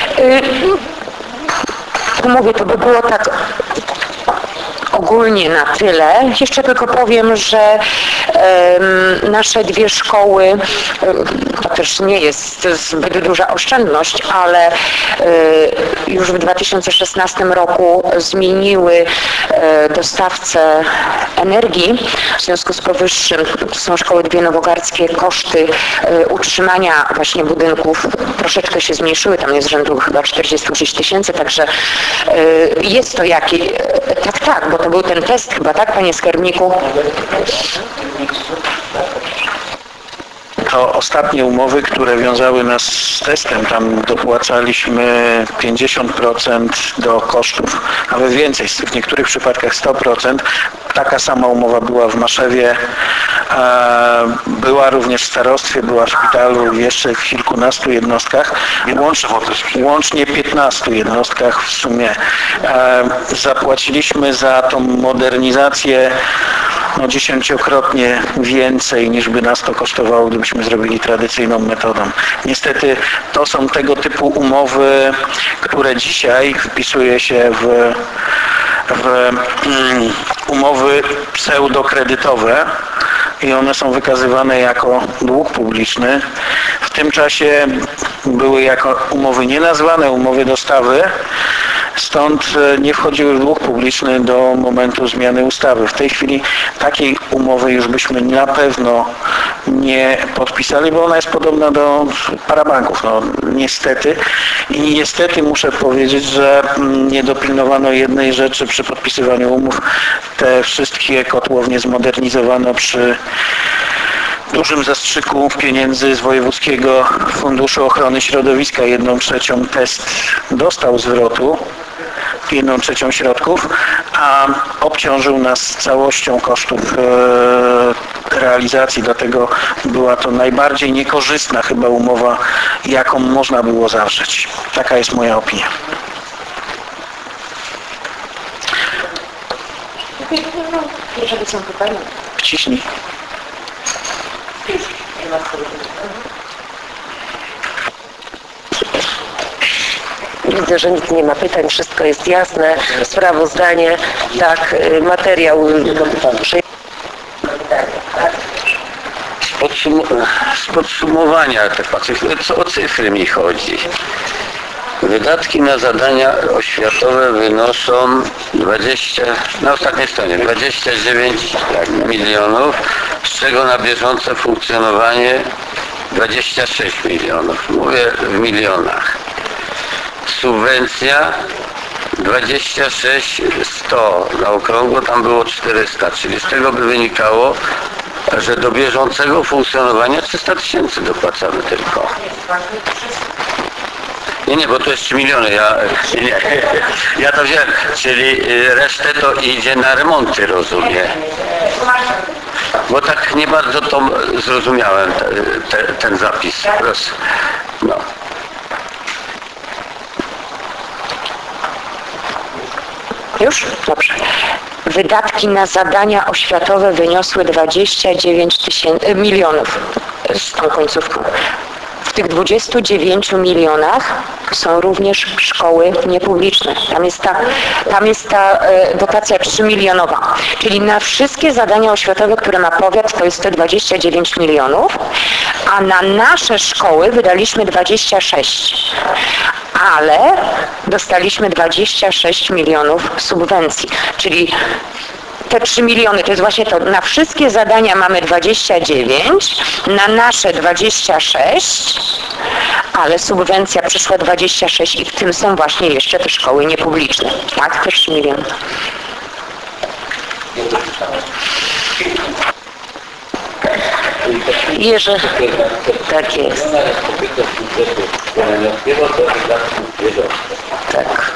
Tu mówię, to by było tak ogólnie na tyle. Jeszcze tylko powiem, że um, nasze dwie szkoły, um, to też nie jest zbyt duża oszczędność, ale um, już w dwa tysiące szesnastym roku zmieniły um, dostawcę energii. W związku z powyższym, to są szkoły dwie nowogardzkie, koszty um, utrzymania właśnie budynków troszeczkę się zmniejszyły, tam jest rzędu chyba czterdzieści tysięcy, także um, jest to jakieś, tak, tak, bo to był ten test chyba, tak, panie skarbniku? To ostatnie umowy, które wiązały nas z testem, tam dopłacaliśmy pięćdziesiąt procent do kosztów, nawet więcej, w niektórych przypadkach sto procent. Taka sama umowa była w Maszewie, była również w starostwie, była w szpitalu, jeszcze w kilkunastu jednostkach, łącznie, łącznie piętnastu jednostkach w sumie. Zapłaciliśmy za tą modernizację no, dziesięciokrotnie więcej niż by nas to kosztowało, gdybyśmy zrobili tradycyjną metodą. Niestety to są tego typu umowy, które dzisiaj wpisuje się w, w um, umowy pseudokredytowe i one są wykazywane jako dług publiczny. W tym czasie były jako umowy nienazwane, umowy dostawy, stąd nie wchodziły w dług publiczny do momentu zmiany ustawy. W tej chwili takiej umowy już byśmy na pewno nie podpisali, bo ona jest podobna do parabanków. No, niestety. I niestety muszę powiedzieć, że nie dopilnowano jednej rzeczy przy podpisywaniu umów. Te wszystkie kotłownie zmodernizowano przy dużym zastrzyku pieniędzy z Wojewódzkiego Funduszu Ochrony Środowiska. Jedną trzecią test dostał zwrotu, jedną trzecią środków, a obciążył nas całością kosztów e, realizacji, dlatego była to najbardziej niekorzystna chyba umowa, jaką można było zawrzeć. Taka jest moja opinia. Wciśnij. Widzę, że nikt nie ma pytań, wszystko jest jasne, sprawozdanie, tak, materiał. Podsum z podsumowania, co o cyfry mi chodzi. Wydatki na zadania oświatowe wynoszą dwadzieścia, na ostatniej stronie dwadzieścia dziewięć milionów, z czego na bieżące funkcjonowanie dwadzieścia sześć milionów. Mówię w milionach. Subwencja dwadzieścia sześć sto, na okrągło tam było czterysta, czyli z tego by wynikało, że do bieżącego funkcjonowania trzysta tysięcy dopłacamy tylko. Nie, nie, bo to jest trzy miliony, ja, nie, ja to wziąłem, czyli resztę to idzie na remonty, rozumiem. Bo tak nie bardzo to zrozumiałem, te, te, ten zapis. No. Już? Dobrze. Wydatki na zadania oświatowe wyniosły dwadzieścia dziewięć tysięcy, milionów. z tą końcówką. W tych dwudziestu dziewięciu milionach są również szkoły niepubliczne. Tam jest ta, tam jest ta e, dotacja trzymilionowa. Czyli na wszystkie zadania oświatowe, które ma powiat, to jest te dwadzieścia dziewięć milionów, a na nasze szkoły wydaliśmy dwadzieścia sześć. Ale dostaliśmy dwadzieścia sześć milionów subwencji. Czyli te trzy miliony, to jest właśnie to, na wszystkie zadania mamy dwadzieścia dziewięć, na nasze dwadzieścia sześć, ale subwencja przyszła dwadzieścia sześć i w tym są właśnie jeszcze te szkoły niepubliczne. Tak, te trzy miliony. Jerzy, tak jest. Tak.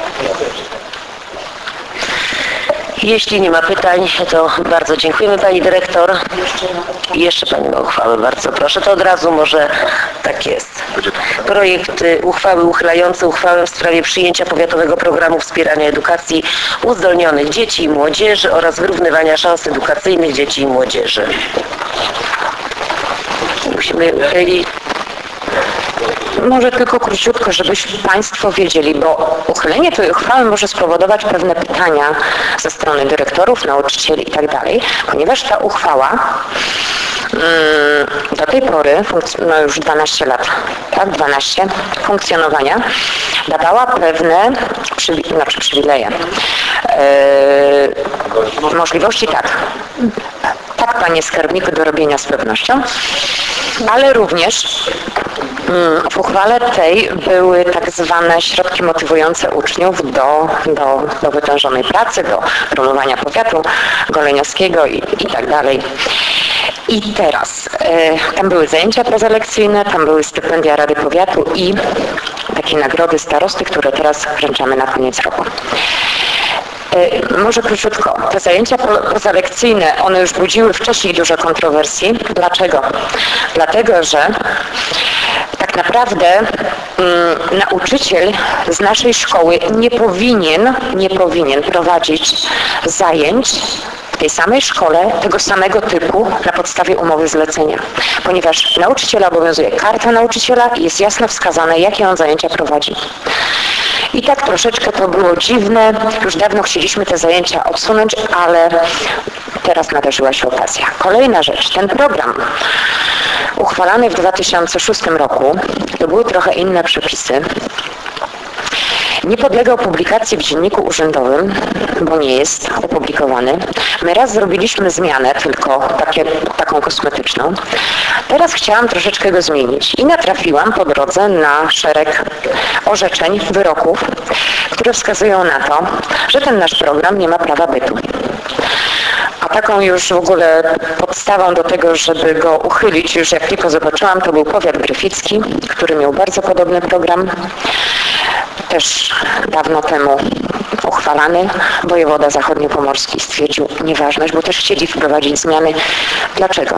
Jeśli nie ma pytań, to bardzo dziękujemy Pani Dyrektor. I jeszcze Pani ma uchwałę, bardzo proszę. To od razu może tak jest. Projekt uchwały uchylający uchwałę w sprawie przyjęcia powiatowego programu wspierania edukacji uzdolnionych dzieci i młodzieży oraz wyrównywania szans edukacyjnych dzieci i młodzieży. Musimy uchylić. Może tylko króciutko, żebyśmy Państwo wiedzieli, bo uchylenie tej uchwały może spowodować pewne pytania ze strony dyrektorów, nauczycieli i tak dalej, ponieważ ta uchwała do tej pory, no już dwanaście lat, tak, dwanaście funkcjonowania, dawała pewne przywi znaczy przywileje. Yy, możliwości tak. Tak, panie skarbniku, do robienia z pewnością, ale również w uchwale tej były tak zwane środki motywujące uczniów do, do, do wytężonej pracy, do promowania powiatu goleniowskiego i, i tak dalej. I teraz, e, tam były zajęcia pozalekcyjne, tam były stypendia Rady Powiatu i takie nagrody starosty, które teraz wręczamy na koniec roku. E, może króciutko, te zajęcia pozalekcyjne, one już budziły wcześniej dużo kontrowersji. Dlaczego? Dlatego, że tak naprawdę mm, nauczyciel z naszej szkoły nie powinien, nie powinien prowadzić zajęć w tej samej szkole tego samego typu na podstawie umowy zlecenia, ponieważ nauczyciela obowiązuje karta nauczyciela i jest jasno wskazane, jakie on zajęcia prowadzi. I tak troszeczkę to było dziwne, już dawno chcieliśmy te zajęcia odsunąć, ale teraz nadarzyła się okazja. Kolejna rzecz, ten program uchwalany w dwa tysiące szóstym roku, to były trochę inne przepisy. Nie podlegał publikacji w Dzienniku Urzędowym, bo nie jest opublikowany. My raz zrobiliśmy zmianę, tylko takie, taką kosmetyczną. Teraz chciałam troszeczkę go zmienić i natrafiłam po drodze na szereg orzeczeń, wyroków, które wskazują na to, że ten nasz program nie ma prawa bytu. A taką już w ogóle podstawą do tego, żeby go uchylić, już jak tylko zobaczyłam, to był powiat gryficki, który miał bardzo podobny program. Też dawno temu uchwalany. Wojewoda zachodniopomorski stwierdził nieważność, bo też chcieli wprowadzić zmiany. Dlaczego?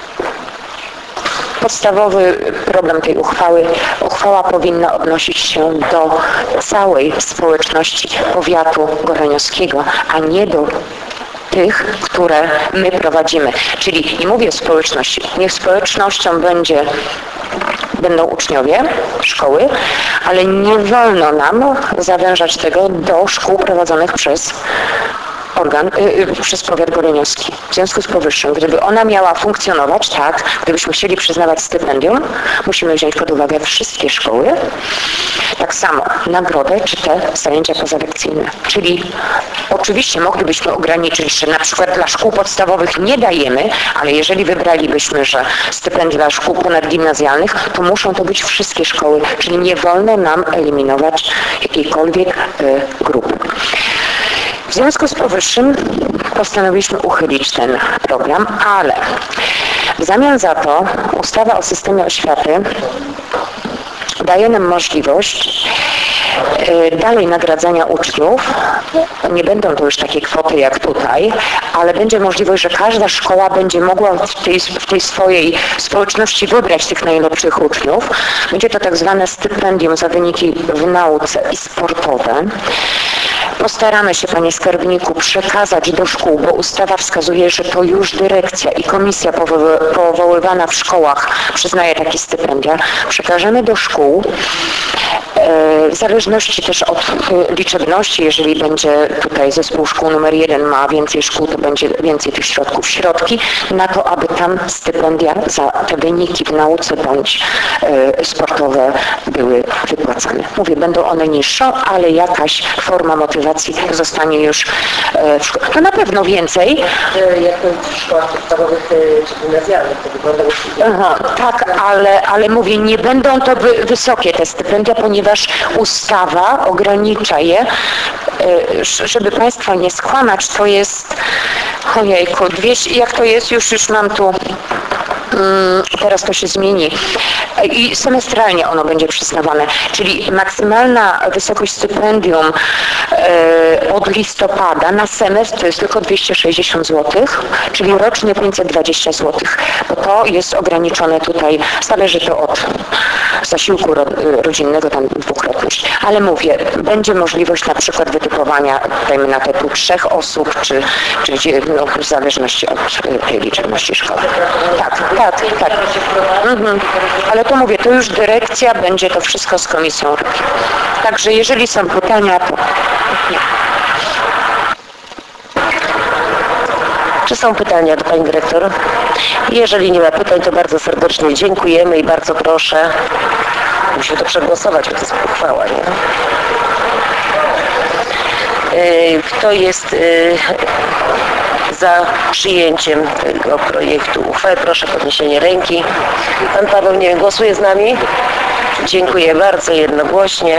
Podstawowy problem tej uchwały, uchwała powinna odnosić się do całej społeczności powiatu goleniowskiego, a nie do tych, które my prowadzimy. Czyli nie mówię społeczności, niech społecznością będzie będą uczniowie szkoły, ale nie wolno nam zawężać tego do szkół prowadzonych przez organ, yy, przez powiat goleniowski. W związku z powyższym, gdyby ona miała funkcjonować, tak, gdybyśmy chcieli przyznawać stypendium, musimy wziąć pod uwagę wszystkie szkoły, tak samo nagrodę czy te zajęcia pozalekcyjne. Czyli oczywiście moglibyśmy ograniczyć, że na przykład dla szkół podstawowych nie dajemy, ale jeżeli wybralibyśmy, że stypendia dla szkół ponadgimnazjalnych, to muszą to być wszystkie szkoły, czyli nie wolno nam eliminować jakiejkolwiek y, grupy. W związku z powyższym postanowiliśmy uchylić ten program, ale w zamian za to ustawa o systemie oświaty daje nam możliwość dalej nagradzania uczniów. Nie będą to już takie kwoty jak tutaj, ale będzie możliwość, że każda szkoła będzie mogła w tej, w tej swojej społeczności wybrać tych najlepszych uczniów. Będzie to tak zwane stypendium za wyniki w nauce i sportowe. postaramy się, panie skarbniku, przekazać do szkół, bo ustawa wskazuje, że to już dyrekcja i komisja powoły- powoływana w szkołach przyznaje takie stypendia. Przekażemy do szkół, e, w zależności też od e, liczebności, jeżeli będzie tutaj zespół szkół numer jeden ma więcej szkół, to będzie więcej tych środków, środki na to, aby tam stypendia za te wyniki w nauce bądź e, sportowe były wypłacane. Mówię, będą one niższe, ale jakaś forma motywacji zostanie już e, w szkole. To na pewno więcej. Jak to w szkołach podstawowych czy gimnazjalnych to wygląda Aha, tak, ale, ale mówię, nie będą to wy, wysokie te stypendia, ponieważ ustawa ogranicza je, e, żeby Państwa nie skłamać, to jest, ojejku, dwieście, jak to jest, już, już mam tu, mm, teraz to się zmieni i semestralnie ono będzie przyznawane, czyli maksymalna wysokość stypendium e, od listopada na semestr to jest tylko dwieście sześćdziesiąt złotych, czyli rocznie pięćset dwadzieścia złotych, bo to jest ograniczone tutaj, zależy to od zasiłku ro, rodzinnego, tam dwukrotność, ale mówię, będzie możliwość na przykład wytypowania, dajmy na to tu trzech osób, czy, czy no, w zależności od tej liczebności szkoły. Tak, tak, tak. Mhm. Ale to mówię, to już dyrekcja będzie to wszystko z komisją robi. Także jeżeli są pytania, to nie. Czy są pytania do pani dyrektor? Jeżeli nie ma pytań, to bardzo serdecznie dziękujemy i bardzo proszę. Musimy to przegłosować, bo to jest uchwała, nie? Kto jest za przyjęciem tego projektu uchwały? Proszę o podniesienie ręki. Pan Paweł, nie wiem, głosuje z nami? Dziękuję bardzo, jednogłośnie.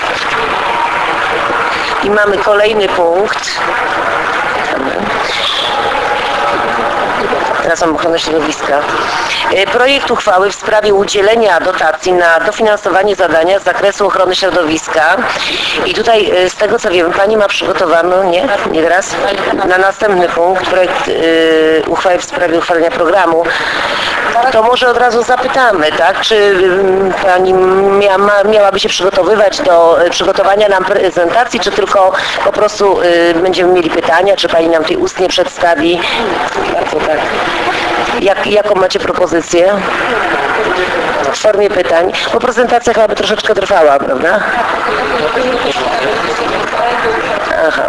I mamy kolejny punkt. Teraz mam ochronę środowiska. Projekt uchwały w sprawie udzielenia dotacji na dofinansowanie zadania z zakresu ochrony środowiska. I tutaj z tego co wiem, pani ma przygotowano, nie? Nie teraz? Na następny punkt, projekt y, uchwały w sprawie uchwalenia programu. To może od razu zapytamy, tak? Czy y, pani mia, ma, miałaby się przygotowywać do y, przygotowania nam prezentacji, czy tylko po prostu y, będziemy mieli pytania, czy pani nam tutaj ustnie przedstawi? Bardzo tak. Jak, jaką macie propozycję? W formie pytań. Bo prezentacja chyba by troszeczkę trwała, prawda? Aha.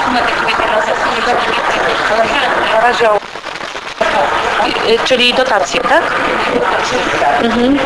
Czyli dotacje, tak? Mhm.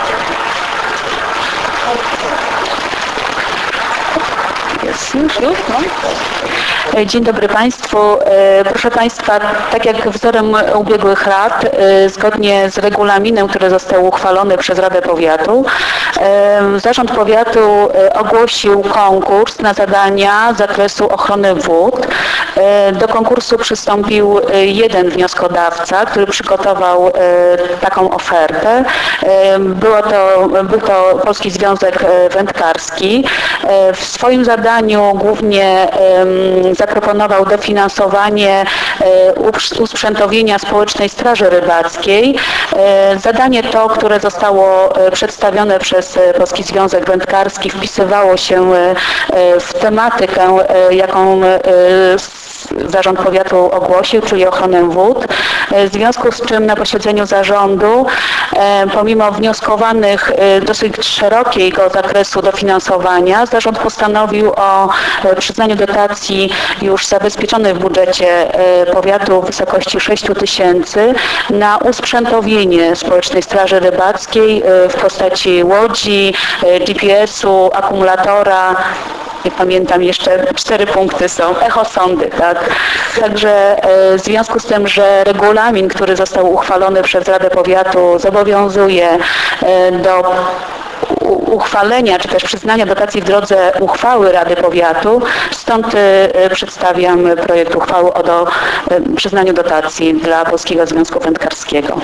Jest już, już, no. Dzień dobry Państwu. Proszę Państwa, tak jak wzorem ubiegłych lat, zgodnie z regulaminem, który został uchwalony przez Radę Powiatu, Zarząd Powiatu ogłosił konkurs na zadania z zakresu ochrony wód. Do konkursu przystąpił jeden wnioskodawca, który przygotował taką ofertę. Było to, był to Polski Związek Wędkarski. W swoim zadaniu głównie zaproponował dofinansowanie usprzętowienia Społecznej Straży Rybackiej. Zadanie to, które zostało przedstawione przez Polski Związek Wędkarski, wpisywało się w tematykę, jaką Zarząd Powiatu ogłosił, czyli ochronę wód. W związku z czym na posiedzeniu zarządu, pomimo wnioskowanych dosyć szerokiego zakresu dofinansowania, zarząd postanowił o przyznaniu dotacji już zabezpieczonej w budżecie powiatu w wysokości sześć tysięcy na usprzętowienie Społecznej Straży Rybackiej w postaci łodzi, G P S-u, akumulatora. Nie pamiętam, jeszcze cztery punkty są, echosondy, tak. Także w związku z tym, że regulamin, który został uchwalony przez Radę Powiatu, zobowiązuje do uchwalenia, czy też przyznania dotacji w drodze uchwały Rady Powiatu, stąd przedstawiam projekt uchwały o do, przyznaniu dotacji dla Polskiego Związku Wędkarskiego.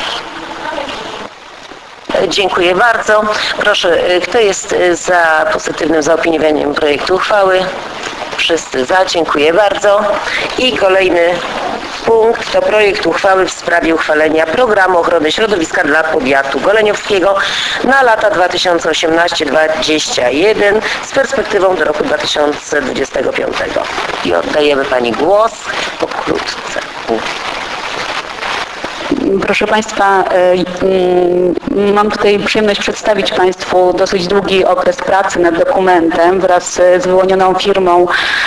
Dziękuję bardzo. Proszę, kto jest za pozytywnym zaopiniowaniem projektu uchwały? Wszyscy za, dziękuję bardzo. I kolejny punkt to projekt uchwały w sprawie uchwalenia programu ochrony środowiska dla powiatu goleniowskiego na lata dwa tysiące osiemnaście do dwa tysiące dwudziestego pierwszego z perspektywą do roku dwa tysiące dwudziestego piątego. I oddajemy Pani głos pokrótce. Proszę Państwa, mam tutaj przyjemność przedstawić Państwu dosyć długi okres pracy nad dokumentem wraz z wyłonioną firmą.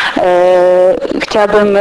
Chciałabym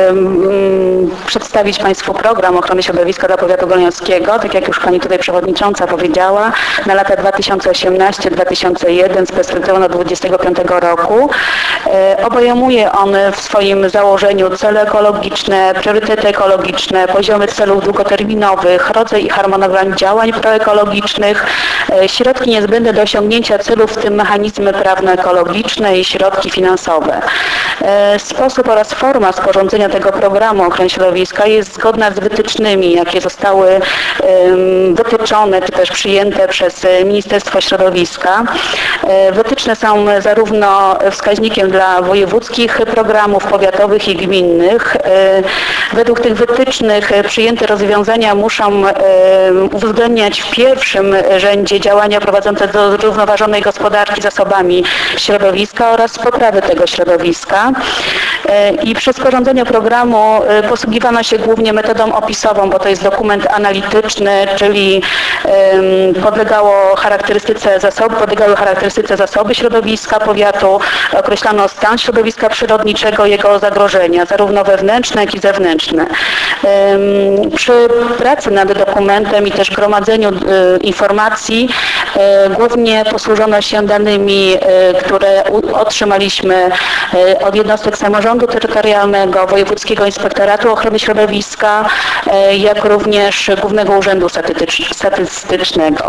przedstawić Państwu program ochrony środowiska dla powiatu goleniowskiego, tak jak już Pani tutaj Przewodnicząca powiedziała, na lata dwa tysiące osiemnaście do dwa tysiące jeden z perspektywą do dwudziestego piątego roku. Obejmuje on w swoim założeniu cele ekologiczne, priorytety ekologiczne, poziomy celów długoterminowych, rodzaj i harmonogram działań proekologicznych, środki niezbędne do osiągnięcia celów, w tym mechanizmy prawno-ekologiczne i środki finansowe. Sposób oraz forma sporządzenia tego programu ochrony środowiska jest zgodna z wytycznymi, jakie zostały wytyczone czy też przyjęte przez Ministerstwo Środowiska. Wytyczne są zarówno wskaźnikiem dla wojewódzkich programów powiatowych i gminnych. Według tych wytycznych przyjęte rozwiązania muszą uwzględniać w pierwszym rzędzie działania prowadzące do zrównoważonej gospodarki zasobami środowiska oraz poprawy tego środowiska. I przy sporządzeniu programu posługiwano się głównie metodą opisową, bo to jest dokument analityczny, czyli podlegało charakterystyce zasobu, podlegały charakterystyce zasoby środowiska powiatu, określano stan środowiska przyrodniczego, jego zagrożenia, zarówno wewnętrzne, jak i zewnętrzne. Przy pracy nad dokumentem i też gromadzeniu informacji głównie posłużono się danymi, które otrzymaliśmy od jednostek samorządu terytorialnego, Wojewódzkiego Inspektoratu Ochrony Środowiska, jak również Głównego Urzędu Statystycznego.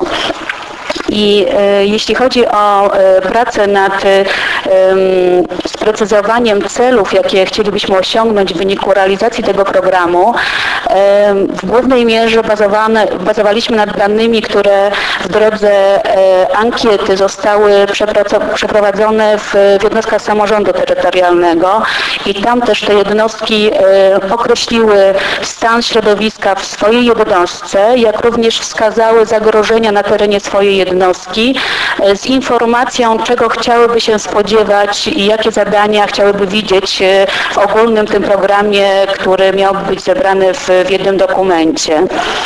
I e, jeśli chodzi o e, pracę nad e, sprecyzowaniem celów, jakie chcielibyśmy osiągnąć w wyniku realizacji tego programu, e, w głównej mierze bazowane, bazowaliśmy nad danymi, które w drodze e, ankiety zostały przeprowadzone w, w jednostkach samorządu terytorialnego i tam też te jednostki e, określiły stan środowiska w swojej jednostce, jak również wskazały zagrożenia na terenie swojej jednostki z informacją, czego chciałyby się spodziewać i jakie zadania chciałyby widzieć w ogólnym tym programie, który miałby być zebrany w, w jednym dokumencie.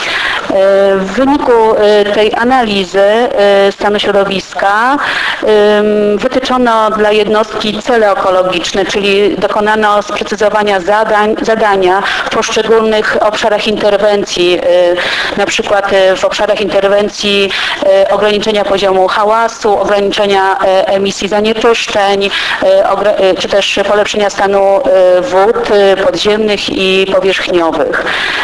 W wyniku tej analizy stanu środowiska wytyczono dla jednostki cele ekologiczne, czyli dokonano sprecyzowania zadań, zadania w poszczególnych obszarach interwencji, na przykład w obszarach interwencji ograniczenia poziomu hałasu, ograniczenia emisji zanieczyszczeń, czy też polepszenia stanu wód podziemnych i powierzchniowych.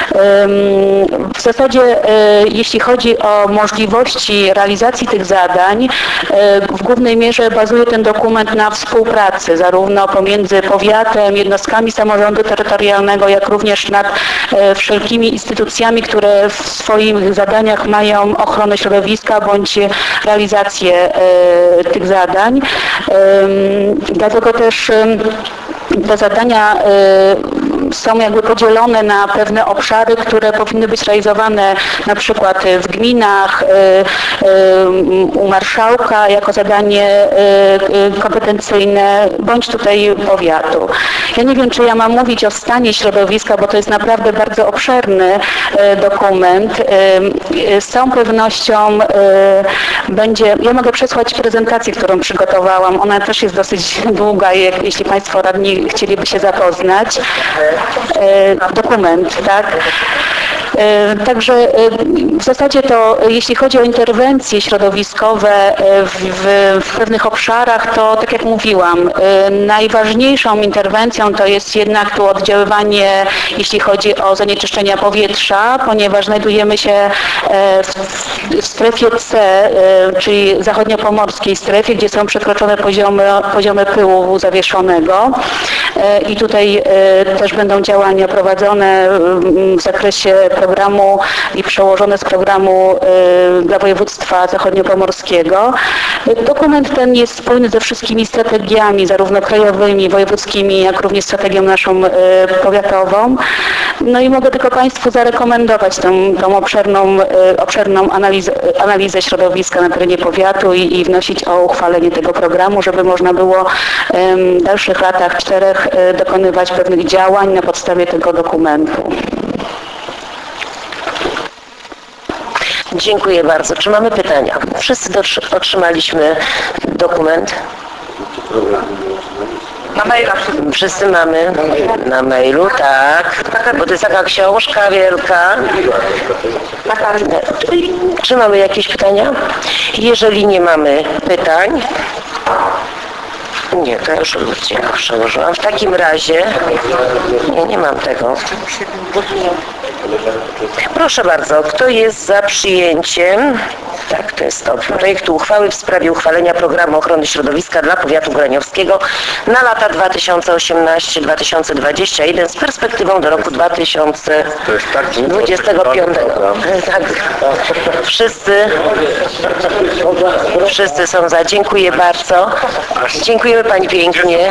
W zasadzie jeśli chodzi o możliwości realizacji tych zadań, w głównej mierze bazuje ten dokument na współpracy zarówno pomiędzy powiatem, jednostkami samorządu terytorialnego, jak również nad wszelkimi instytucjami, które w swoich zadaniach mają ochronę środowiska bądź realizację tych zadań. Dlatego też te zadania są jakby podzielone na pewne obszary, które powinny być realizowane na przykład w gminach, u marszałka jako zadanie kompetencyjne, bądź tutaj powiatu. Ja nie wiem, czy ja mam mówić o stanie środowiska, bo to jest naprawdę bardzo obszerny dokument. Z całą pewnością będzie, ja mogę przesłać prezentację, którą przygotowałam. Ona też jest dosyć długa, jeśli Państwo radni chcieliby się zapoznać. Dokument, tak? Także w zasadzie to, jeśli chodzi o interwencje środowiskowe w, w, w pewnych obszarach, to tak jak mówiłam, najważniejszą interwencją to jest jednak tu oddziaływanie, jeśli chodzi o zanieczyszczenia powietrza, ponieważ znajdujemy się w w strefie C, czyli zachodniopomorskiej strefie, gdzie są przekroczone poziomy, poziomy pyłu zawieszonego i tutaj też będą działania prowadzone w zakresie programu i przełożone z programu dla województwa zachodniopomorskiego. Dokument ten jest spójny ze wszystkimi strategiami, zarówno krajowymi, wojewódzkimi, jak również strategią naszą powiatową. No i mogę tylko Państwu zarekomendować tą, tą obszerną, obszerną analizę, analizę środowiska na terenie powiatu i, i wnosić o uchwalenie tego programu, żeby można było w dalszych latach czterech dokonywać pewnych działań na podstawie tego dokumentu. Dziękuję bardzo. Czy mamy pytania? Wszyscy otrzymaliśmy dokument. Na maila. Wszyscy mamy na mailu, tak. Bo to jest taka książka wielka. Czy mamy jakieś pytania? Jeżeli nie mamy pytań, nie, to ja już przełożyłam. W takim razie, nie, nie mam tego. Proszę bardzo, kto jest za przyjęciem, tak, to jest to, projektu uchwały w sprawie uchwalenia programu ochrony środowiska dla powiatu graniowskiego na lata dwa tysiące osiemnasty do dwa tysiące dwudziestego pierwszego z perspektywą do roku dwa tysiące dwudziestego piątego. Tak. Wszyscy, wszyscy są za. Dziękuję bardzo. Dziękujemy Pani pięknie.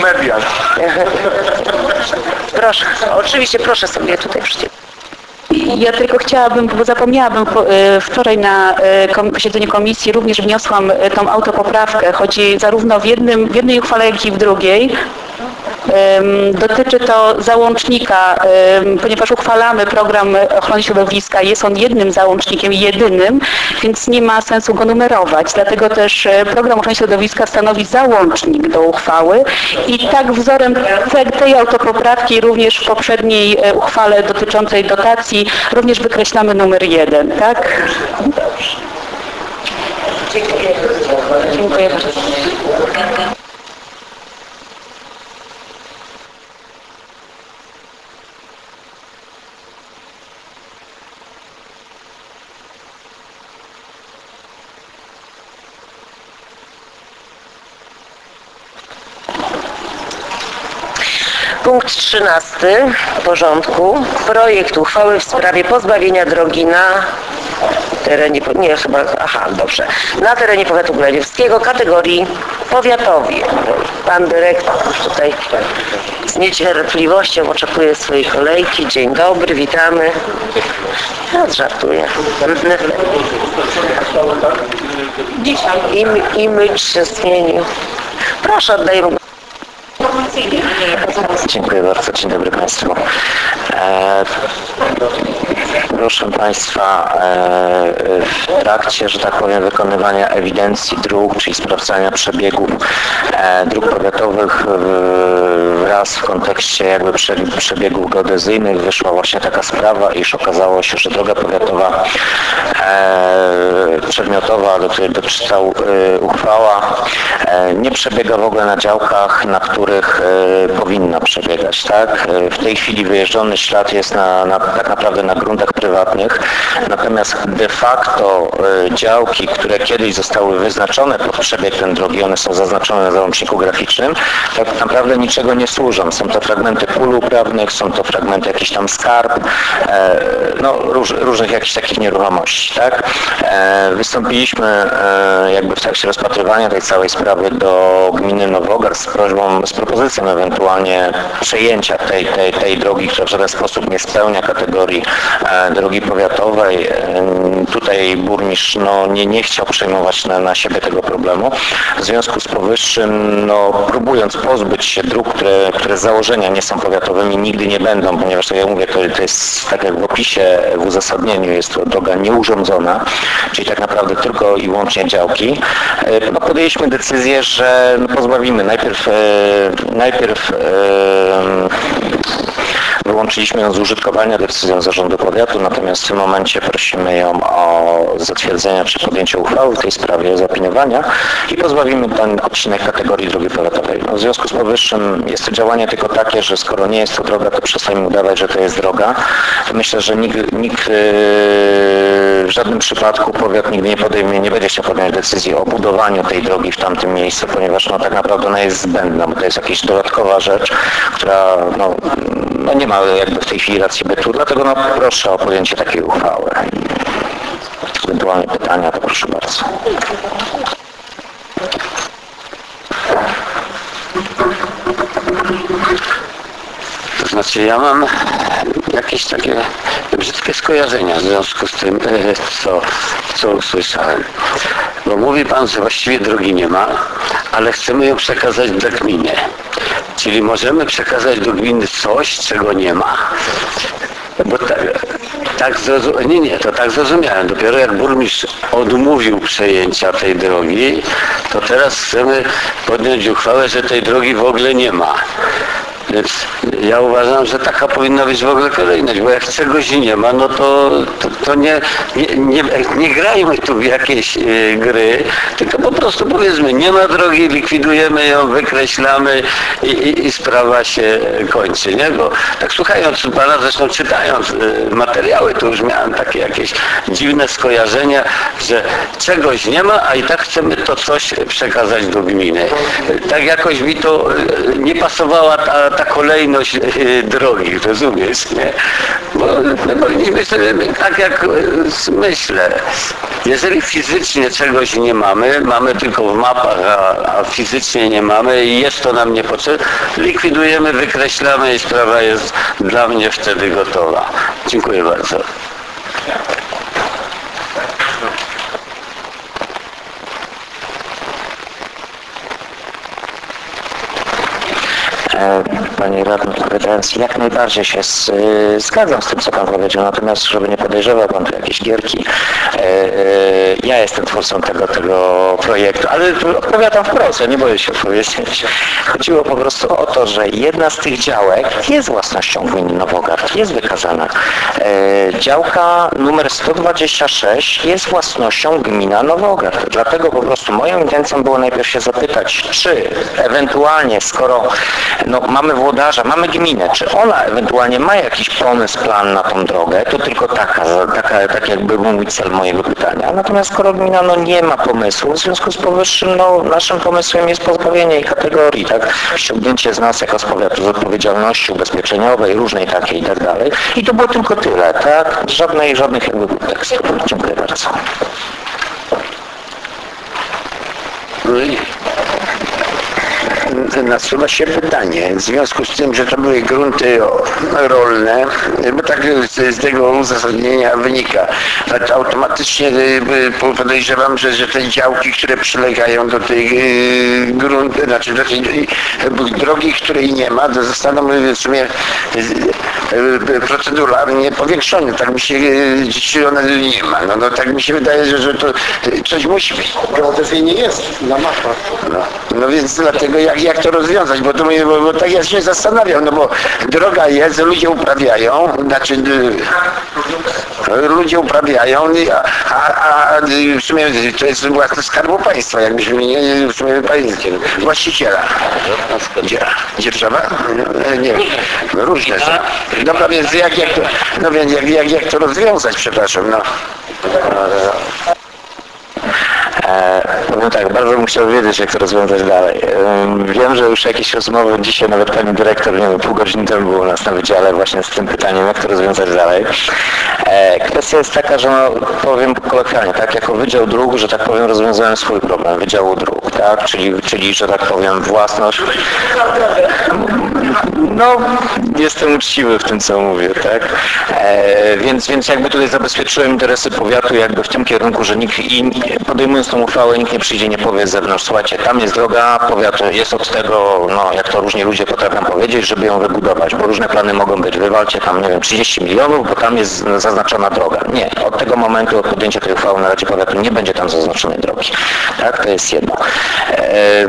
Proszę, oczywiście proszę sobie tutaj przyjść. Ja tylko chciałabym, bo zapomniałabym, wczoraj na posiedzeniu komisji również wniosłam tą autopoprawkę, chodzi zarówno w, jednym, w jednej uchwale, jak i w drugiej. Dotyczy to załącznika, ponieważ uchwalamy program ochrony środowiska, jest on jednym załącznikiem, jedynym, więc nie ma sensu go numerować. Dlatego też program ochrony środowiska stanowi załącznik do uchwały i tak wzorem tej autopoprawki również w poprzedniej uchwale dotyczącej dotacji również wykreślamy numer jeden, tak? Dziękuję. Dziękuję bardzo. Punkt trzynasty porządku. Projekt uchwały w sprawie pozbawienia drogi na terenie, nie chyba, aha, dobrze, na terenie powiatu graniowskiego kategorii powiatowej. Pan dyrektor tutaj z niecierpliwością oczekuje swojej kolejki. Dzień dobry, witamy. Ja żartuję. I, i myć się zmienił. Proszę, oddaję. Dziękuję bardzo. Dzień dobry Państwu. E, proszę Państwa, e, w trakcie, że tak powiem, wykonywania ewidencji dróg, czyli sprawdzania przebiegów e, dróg powiatowych w, wraz w kontekście jakby prze, przebiegów geodezyjnych wyszła właśnie taka sprawa, iż okazało się, że droga powiatowa e, przedmiotowa, do której doczytał e, uchwała, e, nie przebiega w ogóle na działkach, na których e, powinna przebiegać, tak? W tej chwili wyjeżdżony ślad jest na, na, tak naprawdę na gruntach prywatnych, natomiast de facto e, działki, które kiedyś zostały wyznaczone pod przebieg ten drogi, one są zaznaczone na załączniku graficznym, tak naprawdę niczego nie służą. Są to fragmenty pól uprawnych, są to fragmenty jakichś tam skarb, e, no róż, różnych jakichś takich nieruchomości, tak? E, wystąpiliśmy e, jakby w trakcie rozpatrywania tej całej sprawy do gminy Nowogar z prośbą, z propozycją ewentualnie przejęcia tej, tej, tej drogi, która w żaden sposób nie spełnia kategorii e, drogi powiatowej. E, tutaj burmistrz no, nie, nie chciał przejmować na, na siebie tego problemu. W związku z powyższym, no, próbując pozbyć się dróg, które, które z założenia nie są powiatowymi, nigdy nie będą, ponieważ tak jak mówię, to, to jest tak jak w opisie, w uzasadnieniu jest to droga nieurządzona, czyli tak naprawdę tylko i wyłącznie działki. E, no, podjęliśmy decyzję, że no, pozbawimy najpierw, e, najpierw e, wyłączyliśmy ją z użytkowania decyzją zarządu powiatu, natomiast w tym momencie prosimy ją o zatwierdzenie czy podjęcie uchwały w tej sprawie, zaopiniowania i pozbawimy ten odcinek kategorii drogi powiatowej. No, w związku z powyższym jest to działanie tylko takie, że skoro nie jest to droga, to przestańmy udawać, że to jest droga. Myślę, że nikt, nikt w żadnym przypadku powiat nigdy nie podejmie, nie będzie chciał podjąć decyzji o budowaniu tej drogi w tamtym miejscu, ponieważ no, tak naprawdę ona jest zbędna, bo to jest jakaś dodatkowa rzecz, która no, no nie ma jakby w tej chwili racji bytu, dlatego no, proszę o podjęcie takiej uchwały. Ewentualnie pytania, to proszę bardzo. To znaczy ja mam jakieś takie brzydkie skojarzenia w związku z tym, co, co usłyszałem. Bo mówi pan, że właściwie drogi nie ma, ale chcemy ją przekazać dla gminy. Czyli możemy przekazać do gminy coś, czego nie ma. Bo tak, tak zrozumiałem, nie, nie, to tak zrozumiałem. Dopiero jak burmistrz odmówił przejęcia tej drogi, to teraz chcemy podjąć uchwałę, że tej drogi w ogóle nie ma. Więc ja uważam, że taka powinna być w ogóle kolejność, bo jak czegoś nie ma, no to, to, to nie, nie, nie, nie grajmy tu w jakieś y, gry, tylko po prostu powiedzmy, nie ma drogi, likwidujemy ją, wykreślamy i, i, i sprawa się kończy, nie? Bo tak słuchając pana, zresztą czytając y, materiały, to już miałem takie jakieś dziwne skojarzenia, że czegoś nie ma, a i tak chcemy to coś przekazać do gminy. Tak jakoś mi to y, nie pasowała ta, ta kolejność y, drogi, rozumiesz, nie? Bo my powinniśmy sobie, tak jak y, myślę, jeżeli fizycznie czegoś nie mamy, mamy tylko w mapach, a, a fizycznie nie mamy i jest to nam niepotrzebne, likwidujemy, wykreślamy i sprawa jest dla mnie wtedy gotowa. Dziękuję bardzo. Panie radny, odpowiadając, jak najbardziej się z, y, zgadzam z tym, co pan powiedział, natomiast żeby nie podejrzewał pan tu jakieś gierki, y, y, ja jestem twórcą tego, tego projektu, ale odpowiadam wprost, ja nie boję się powiedzieć. Chodziło po prostu o to, że jedna z tych działek jest własnością gminy Nowogard, jest wykazana. Y, działka numer sto dwadzieścia sześć jest własnością gmina Nowogard, dlatego po prostu moją intencją było najpierw się zapytać, czy ewentualnie, skoro no, mamy włodarza, mamy gminę, czy ona ewentualnie ma jakiś pomysł, plan na tą drogę, to tylko taka, taka tak jakby był mój cel mojego pytania. Natomiast skoro gmina no, nie ma pomysłu, w związku z powyższym no, naszym pomysłem jest pozbawienie jej kategorii, tak, ściągnięcie z nas jako z powiatu z odpowiedzialności ubezpieczeniowej, różnej takiej i tak dalej. I to było tylko tyle, tak, żadnej, żadnych jakby tekstów. Dziękuję bardzo. Nasuwa się pytanie, w związku z tym, że to były grunty rolne, bo tak z tego uzasadnienia wynika, to automatycznie podejrzewam, że, że te działki, które przylegają do tej grunty, znaczy do tej drogi, której nie ma, to zostaną w sumie proceduralnie powiększone. Tak mi się, czy one nie ma. No, no tak mi się wydaje, że, że to coś musi być. Geodezyjnie nie jest na mapach. No, no więc dlatego jak, jak to rozwiązać, bo, to, bo, bo tak ja się zastanawiam, no bo droga jest, ludzie uprawiają, znaczy ludzie uprawiają, a, a, a w sumie to jest własność Skarbu Państwa, jakbyśmy nie, w sumie właściciela. Dzierżawa? No, nie wiem, no, różne są. Dobra, więc jak, jak, to, no, więc jak, jak, jak to rozwiązać, przepraszam, no. E, powiem tak, bardzo bym chciał wiedzieć, jak to rozwiązać dalej. E, wiem, że już jakieś rozmowy dzisiaj, nawet pani dyrektor, nie wiem, pół godziny temu było u nas na wydziale właśnie z tym pytaniem, jak to rozwiązać dalej. E, kwestia jest taka, że no, powiem kolokwialnie, tak, jako Wydział Dróg, że tak powiem, rozwiązałem swój problem Wydziału Dróg, tak, czyli, czyli że tak powiem, własność. No, jestem uczciwy w tym, co mówię, tak. E, więc, więc jakby tutaj zabezpieczyłem interesy powiatu jakby w tym kierunku, że nikt i podejmując tą uchwałę, nikt nie przyjdzie, nie powie z zewnątrz, słuchajcie, tam jest droga, powiat jest od tego, no jak to różni ludzie potrafią powiedzieć, żeby ją wybudować, bo różne plany mogą być, wywalcie tam, nie wiem, trzydzieści milionów, bo tam jest zaznaczona droga. Nie, od tego momentu, od podjęcia tej uchwały na Radzie Powiatu nie będzie tam zaznaczonej drogi. Tak, to jest jedno. E,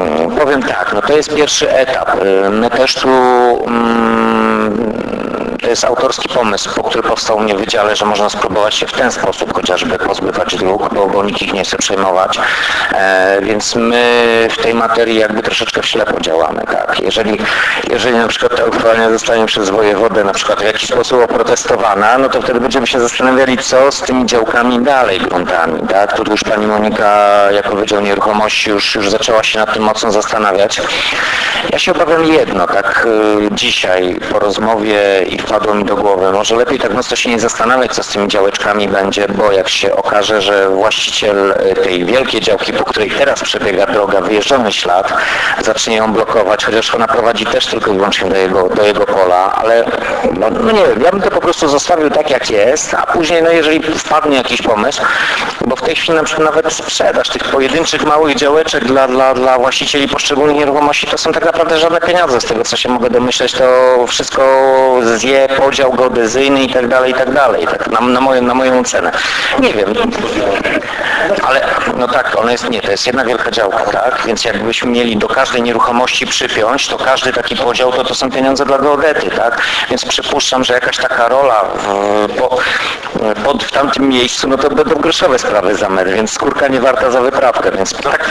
powiem tak, no to jest pierwszy etap. My też tu, mm, to jest jest autorski pomysł, po który powstał u mnie w wydziale, że można spróbować się w ten sposób chociażby pozbywać dróg, bo, bo nikt ich nie chce przejmować. E, więc my w tej materii jakby troszeczkę w ślepo działamy, tak. Jeżeli, jeżeli na przykład ta uchwała zostanie przez wojewodę na przykład w jakiś sposób oprotestowana, no to wtedy będziemy się zastanawiali, co z tymi działkami dalej, gruntami, tak. Tu już pani Monika jako Wydział Nieruchomości już, już zaczęła się nad tym mocno zastanawiać. Ja się obawiam jedno, tak y, dzisiaj po rozmowie i wpadło mi do głowy, może lepiej tak mocno się nie zastanawiać, co z tymi działeczkami będzie, bo jak się okaże, że właściciel tej wielkiej działki, po której teraz przebiega droga, wyjeżdżony ślad, zacznie ją blokować, chociaż ona prowadzi też tylko i wyłącznie do jego, do jego pola, ale no, no nie wiem, ja bym to po prostu zostawił tak jak jest, a później no jeżeli wpadnie jakiś pomysł, bo w tej chwili na przykład nawet sprzedaż tych pojedynczych małych działeczek dla, dla, dla właścicieli poszczególnych nieruchomości to są tak naprawdę żadne pieniądze, z tego co się mogę domyśleć, to wszystko zje podział geodezyjny i tak dalej, i tak dalej, tak na, na, moją, na moją cenę. Nie wiem, ale no tak, ona jest, nie, to jest jedna wielka działka, tak, więc jakbyśmy mieli do każdej nieruchomości przypiąć, to każdy taki podział to, to są pieniądze dla geodety, tak, więc przypuszczam, że jakaś taka rola w, po, pod, w tamtym miejscu, no to będą groszowe sprawy za metr, więc skórka nie warta za wyprawkę, więc tak,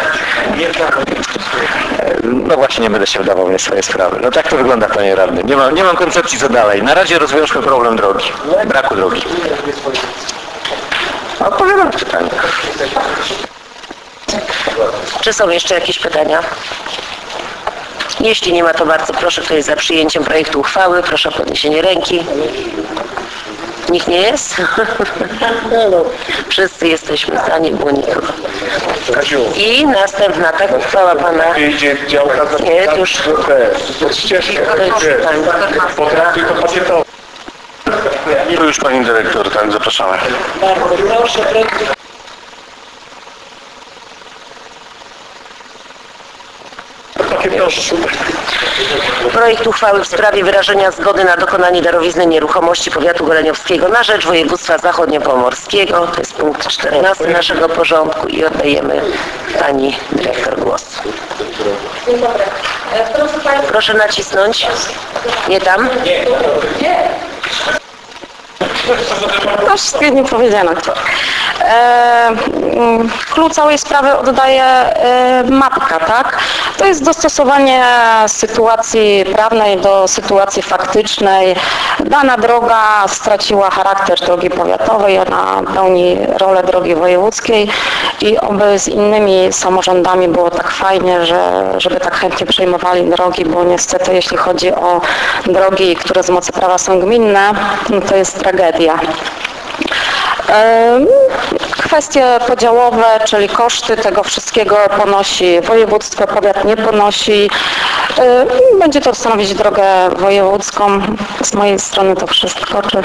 no właśnie nie będę się wdawał w swoje sprawy. No tak to wygląda, panie radny. Nie mam, nie mam koncepcji co dalej. Na razie rozwiążmy problem drogi, braku drogi. Odpowiadam na pytanie. Czy są jeszcze jakieś pytania? Jeśli nie ma, to bardzo proszę, kto jest za przyjęciem projektu uchwały, proszę o podniesienie ręki. Nikt nie jest? Wszyscy jesteśmy za, nie było nikogo. I następna tak uchwała pana... Nie, to już... Tu już pani dyrektor, tak, zapraszamy. Bardzo proszę, projekt... Projekt uchwały w sprawie wyrażenia zgody na dokonanie darowizny nieruchomości powiatu goleniowskiego na rzecz województwa zachodniopomorskiego. To jest punkt czternasty naszego porządku i oddajemy pani dyrektor głos. Dzień dobry. Proszę państwa. Proszę nacisnąć. Nie tam? No wszystkie nie powiedziano. E, klucz całej sprawy oddaje e, mapka, tak? To jest dostosowanie sytuacji prawnej do sytuacji faktycznej. Dana droga straciła charakter drogi powiatowej, ona pełni rolę drogi wojewódzkiej i oby z innymi samorządami było tak fajnie, że, żeby tak chętnie przejmowali drogi, bo niestety jeśli chodzi o drogi, które z mocy prawa są gminne, no to jest tragedia. Kwestie podziałowe, czyli koszty tego wszystkiego ponosi województwo, powiat nie ponosi. Będzie to stanowić drogę wojewódzką. Z mojej strony to wszystko. Czy...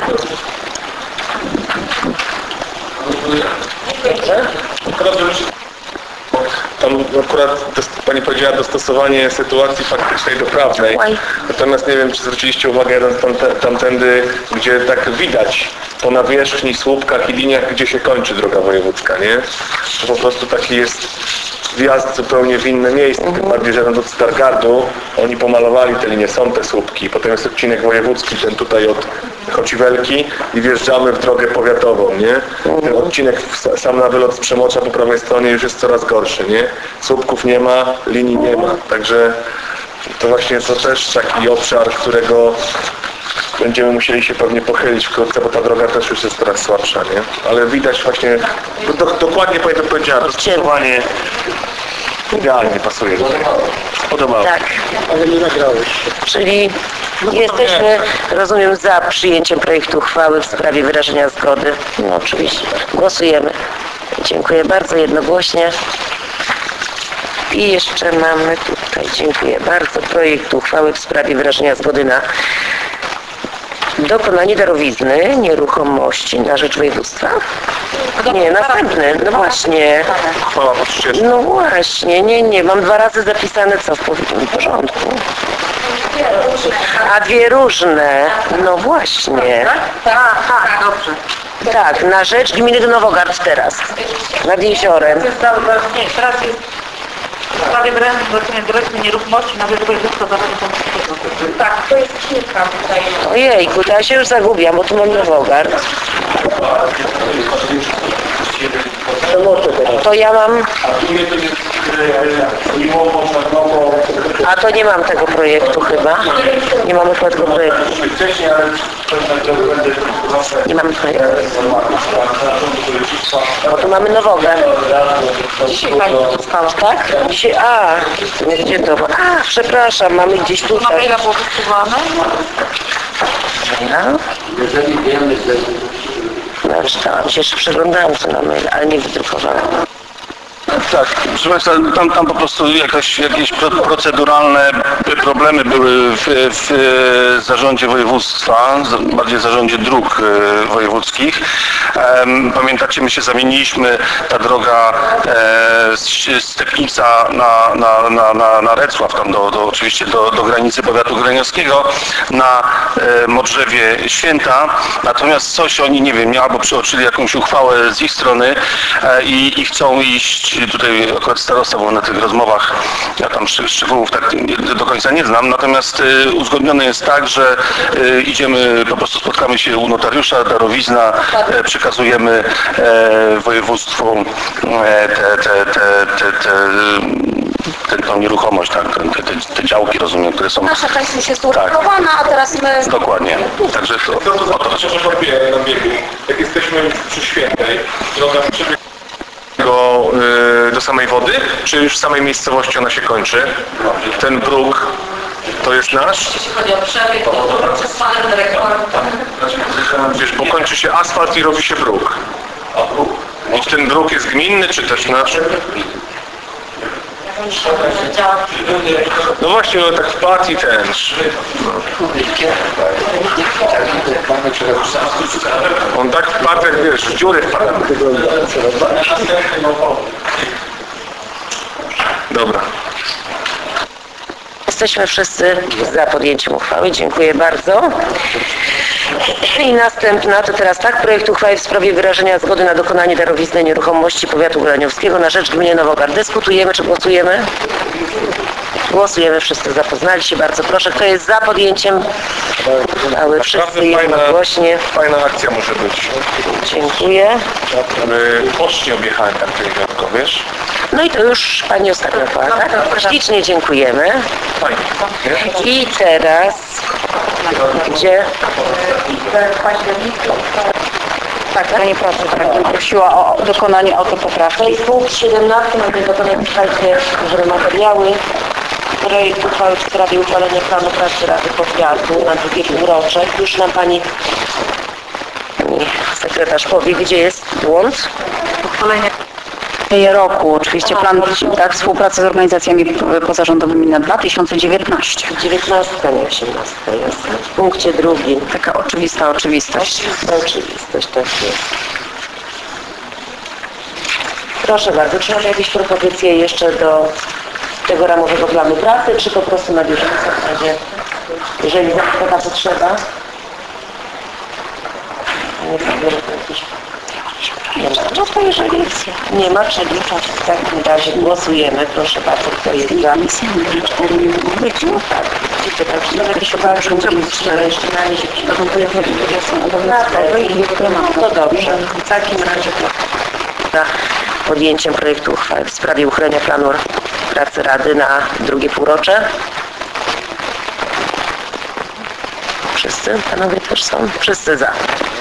Tam akurat pani powiedziała dostosowanie sytuacji faktycznej do prawnej. Natomiast nie wiem, czy zwróciliście uwagę tam, tamtędy, gdzie tak widać po nawierzchni, słupkach i liniach, gdzie się kończy droga wojewódzka, nie? To po prostu taki jest wjazd zupełnie w inne miejsce, tym bardziej, że od Stargardu oni pomalowali te linie, są te słupki, potem jest odcinek wojewódzki, ten tutaj od Chociwelki i wjeżdżamy w drogę powiatową, nie? Ten odcinek sam na wylot z Przemocza po prawej stronie już jest coraz gorszy, nie? Słupków nie ma, linii nie ma, także to właśnie to też taki obszar, którego będziemy musieli się pewnie pochylić wkrótce, bo ta droga też już jest coraz słabsza, nie? Ale widać właśnie, do, dokładnie pani to powiedziała, dostosowanie idealnie pasuje do tego. Podobało. Tak. Ale nie nagrałeś. Czyli jesteśmy, rozumiem, za przyjęciem projektu uchwały w sprawie wyrażenia zgody. No oczywiście. Głosujemy. Dziękuję bardzo, jednogłośnie. I jeszcze mamy tutaj, dziękuję bardzo, projekt uchwały w sprawie wyrażenia zgody na dokonanie darowizny nieruchomości na rzecz województwa. Nie, następny, no właśnie. No właśnie, nie, nie, mam dwa razy zapisane co w powinnym porządku. A dwie różne, no właśnie. Tak, tak, dobrze. Tak, na rzecz gminy Nowogard teraz, nad jeziorem. Nie, teraz jest W sprawie wyraźnie zlecenia dyrekcji nieruchomości na rzecz województwa zarządu. Tak, to jest kilka tutaj. Ojejku, to ja się już zagubiam, bo tu mam Nowogard. To ja mam... A to nie mam tego projektu chyba. Nie mamy chyba tego projektu. Nie mamy projektu. Bo tu mamy Nowogard. Dzisiaj pani dostała. Tak? Dzisiaj, a, gdzie to? A, przepraszam, mamy gdzieś Na tutaj. maila było wysyłane. Jeżeli wiemy, że No, czytałam się, jeszcze przeglądałam to na mail, ale nie wydrukowałam. Tak, proszę Państwa, tam, tam po prostu jakaś, jakieś pro, proceduralne problemy były w, w zarządzie województwa, bardziej w zarządzie dróg wojewódzkich. Pamiętacie, my się zamieniliśmy, ta droga z Stepnica na, na, na, na, na Recław, tam do, do, oczywiście do, do granicy powiatu graniowskiego, na Modrzewie Święta. Natomiast coś oni, nie wiem, albo przeoczyli jakąś uchwałę z ich strony i, i chcą iść. Tutaj akurat starosta był na tych rozmowach, ja tam szczegółów tak do końca nie znam, natomiast y, uzgodnione jest tak, że y, idziemy, po prostu spotkamy się u notariusza, darowizna, y, przekazujemy y, województwu y, te, te, te, te, te, te, tą nieruchomość, tak, te, te, te działki, rozumiem, które są... Nasza część już jest uregulowana, a teraz my... Dokładnie, także to, To, to, to, to, to, na biegu, jak jesteśmy przy Świętej, droga przebieg do, y, do samej wody, czy już w samej miejscowości ona się kończy? Ten próg to jest nasz? Jeśli chodzi o przebieg, to to przez panem dyrektorem. Wiesz, bo kończy się asfalt i robi się próg. I ten próg jest gminny, czy też nasz? No właśnie, no tak wpadł i ten. On tak wpadł, jak wiesz, w dziurę wpadł. Dobra. Jesteśmy wszyscy za podjęciem uchwały. Dziękuję bardzo. I następna to teraz tak, projekt uchwały w sprawie wyrażenia zgody na dokonanie darowizny nieruchomości powiatu goleniowskiego na rzecz gminy Nowogard. Dyskutujemy czy głosujemy? Głosujemy, wszyscy zapoznali się. Bardzo proszę, kto jest za podjęciem uchwały? Wszyscy jednogłośnie. Fajna akcja może być. Dziękuję. Pocznie objechałem tam tylko, wiesz? No i to już pani ostatnia uchwała, tak? Ślicznie dziękujemy. Fajnie. I teraz, gdzie? Tak, Pani Pracy prosiła o dokonanie autopoprawki. To jest punkt siedemnasty, mamy dokonać słuchajcie, że materiały. Projekt uchwały w sprawie uchwalenia planu pracy Rady Powiatu na drugie półrocze. Już nam pani, pani sekretarz powie, gdzie jest błąd. Uchwalenie roku, oczywiście plan tak, współpracy z organizacjami pozarządowymi na dwa tysiące dziewiętnaście. dziewiętnastka, nie osiemnastka jest. W punkcie drugim. Taka oczywista oczywistość. Oczywista oczywistość, tak jest. Proszę bardzo, czy masz jakieś propozycje jeszcze do tego ramowego planu pracy, czy po prostu na bieżąco w razie, jeżeli taka potrzeba? Nie wiem, jakieś... No to jeżeli nie ma, czyli w takim razie głosujemy. Proszę bardzo, kto jest za? Tak, widzę, tak, że jakieś obawy, że jeszcze na nie się przygotowują, to dobrze. W takim razie za podjęciem projektu uchwały w sprawie uchylenia planu pracy Rady na drugie półrocze. Wszyscy panowie też są? Wszyscy za.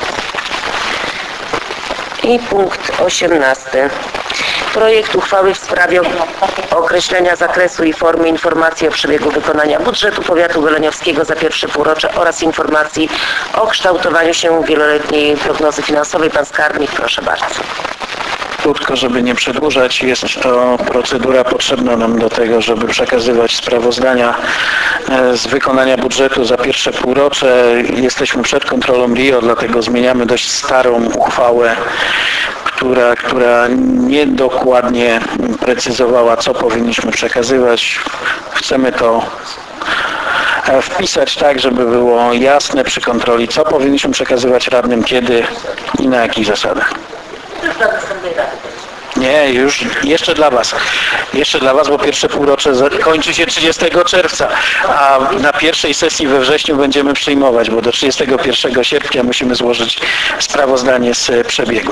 I punkt osiemnasty. Projekt uchwały w sprawie określenia zakresu i formy informacji o przebiegu wykonania budżetu powiatu goleniowskiego za pierwsze półrocze oraz informacji o kształtowaniu się wieloletniej prognozy finansowej. Pan skarbnik, proszę bardzo. Krótko, żeby nie przedłużać, jest to procedura potrzebna nam do tego, żeby przekazywać sprawozdania z wykonania budżetu za pierwsze półrocze. Jesteśmy przed kontrolą R I O, dlatego zmieniamy dość starą uchwałę, która, która niedokładnie precyzowała, co powinniśmy przekazywać. Chcemy to wpisać tak, żeby było jasne przy kontroli, co powinniśmy przekazywać radnym, kiedy i na jakich zasadach. Nie, już jeszcze dla Was. Jeszcze dla Was, bo pierwsze półrocze kończy się trzydziestego czerwca, a na pierwszej sesji we wrześniu będziemy przyjmować, bo do trzydziestego pierwszego sierpnia musimy złożyć sprawozdanie z przebiegu.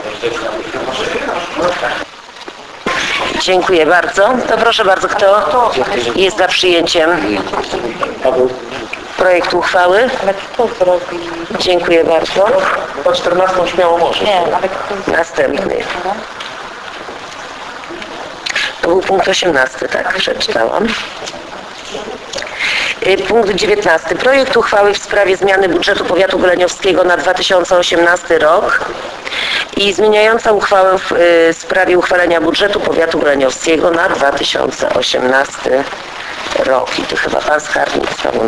Dziękuję bardzo. To proszę bardzo, kto jest za przyjęciem projektu uchwały? Dziękuję bardzo. Po czternastą śmiało może. Następny. To był punkt osiemnasty, tak przeczytałam. Punkt dziewiętnasty. Projekt uchwały w sprawie zmiany budżetu powiatu goleniowskiego na dwa tysiące osiemnasty rok i zmieniająca uchwałę w y, sprawie uchwalenia budżetu powiatu goleniowskiego na dwa tysiące osiemnasty rok. I tu chyba pan skarbnik znowu.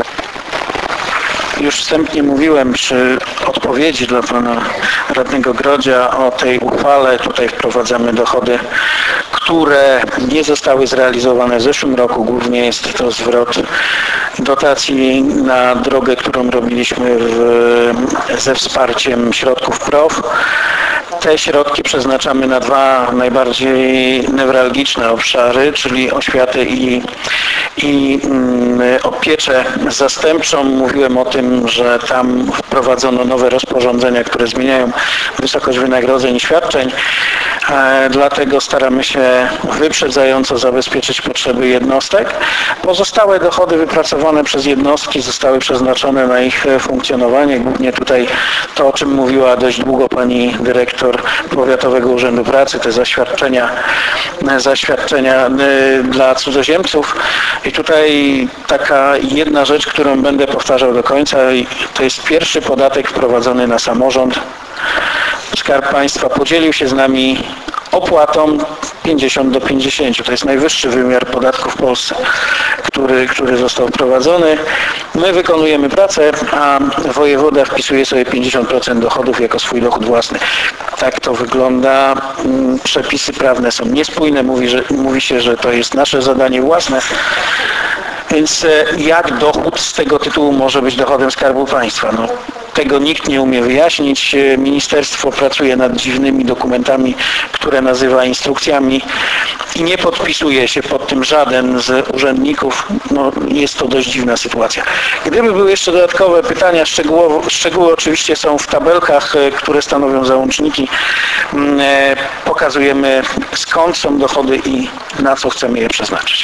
Już wstępnie mówiłem przy odpowiedzi dla pana radnego Grodzia o tej uchwale. Tutaj wprowadzamy dochody, które nie zostały zrealizowane w zeszłym roku. Głównie jest to zwrot dotacji na drogę, którą robiliśmy w, ze wsparciem środków P R O W. Te środki przeznaczamy na dwa najbardziej newralgiczne obszary, czyli oświatę i, i mm, opieczę zastępczą. Mówiłem o tym, że tam wprowadzono nowe rozporządzenia, które zmieniają wysokość wynagrodzeń i świadczeń. E, dlatego staramy się wyprzedzająco zabezpieczyć potrzeby jednostek. Pozostałe dochody wypracowane przez jednostki zostały przeznaczone na ich funkcjonowanie. Głównie tutaj to, o czym mówiła dość długo pani dyrektor Powiatowego Urzędu Pracy, te zaświadczenia, zaświadczenia dla cudzoziemców. I tutaj taka jedna rzecz, którą będę powtarzał do końca, to jest pierwszy podatek wprowadzony na samorząd. Skarb Państwa podzielił się z nami opłatą pięćdziesiąt do pięćdziesięciu. To jest najwyższy wymiar podatku w Polsce, który, który został wprowadzony. My wykonujemy pracę, a wojewoda wpisuje sobie pięćdziesiąt procent dochodów jako swój dochód własny. Tak to wygląda. Przepisy prawne są niespójne. Mówi, że, mówi się, że to jest nasze zadanie własne. Więc jak dochód z tego tytułu może być dochodem Skarbu Państwa? No, tego nikt nie umie wyjaśnić. Ministerstwo pracuje nad dziwnymi dokumentami, które nazywa instrukcjami i nie podpisuje się pod tym żaden z urzędników. No, jest to dość dziwna sytuacja. Gdyby były jeszcze dodatkowe pytania, szczegółowo, szczegóły oczywiście są w tabelkach, które stanowią załączniki. Pokazujemy, skąd są dochody i na co chcemy je przeznaczyć.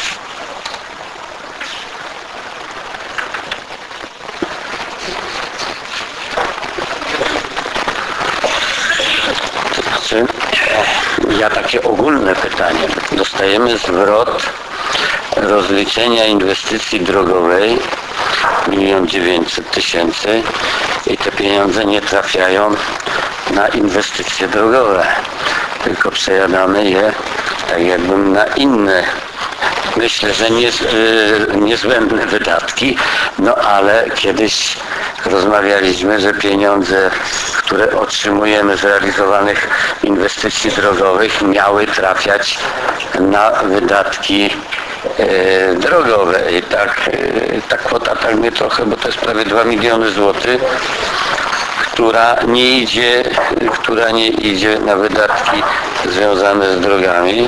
Ja takie ogólne pytanie. Dostajemy zwrot rozliczenia inwestycji drogowej milion dziewięćset tysięcy i te pieniądze nie trafiają na inwestycje drogowe, tylko przejadamy je tak jakbym na inne, myślę, że nie, niezbędne wydatki, no ale kiedyś rozmawialiśmy, że pieniądze, które otrzymujemy z realizowanych inwestycji drogowych, miały trafiać na wydatki e, drogowe. I tak, e, ta kwota tak mnie trochę, bo to jest prawie dwa miliony złotych, która nie idzie, która nie idzie na wydatki związane z drogami.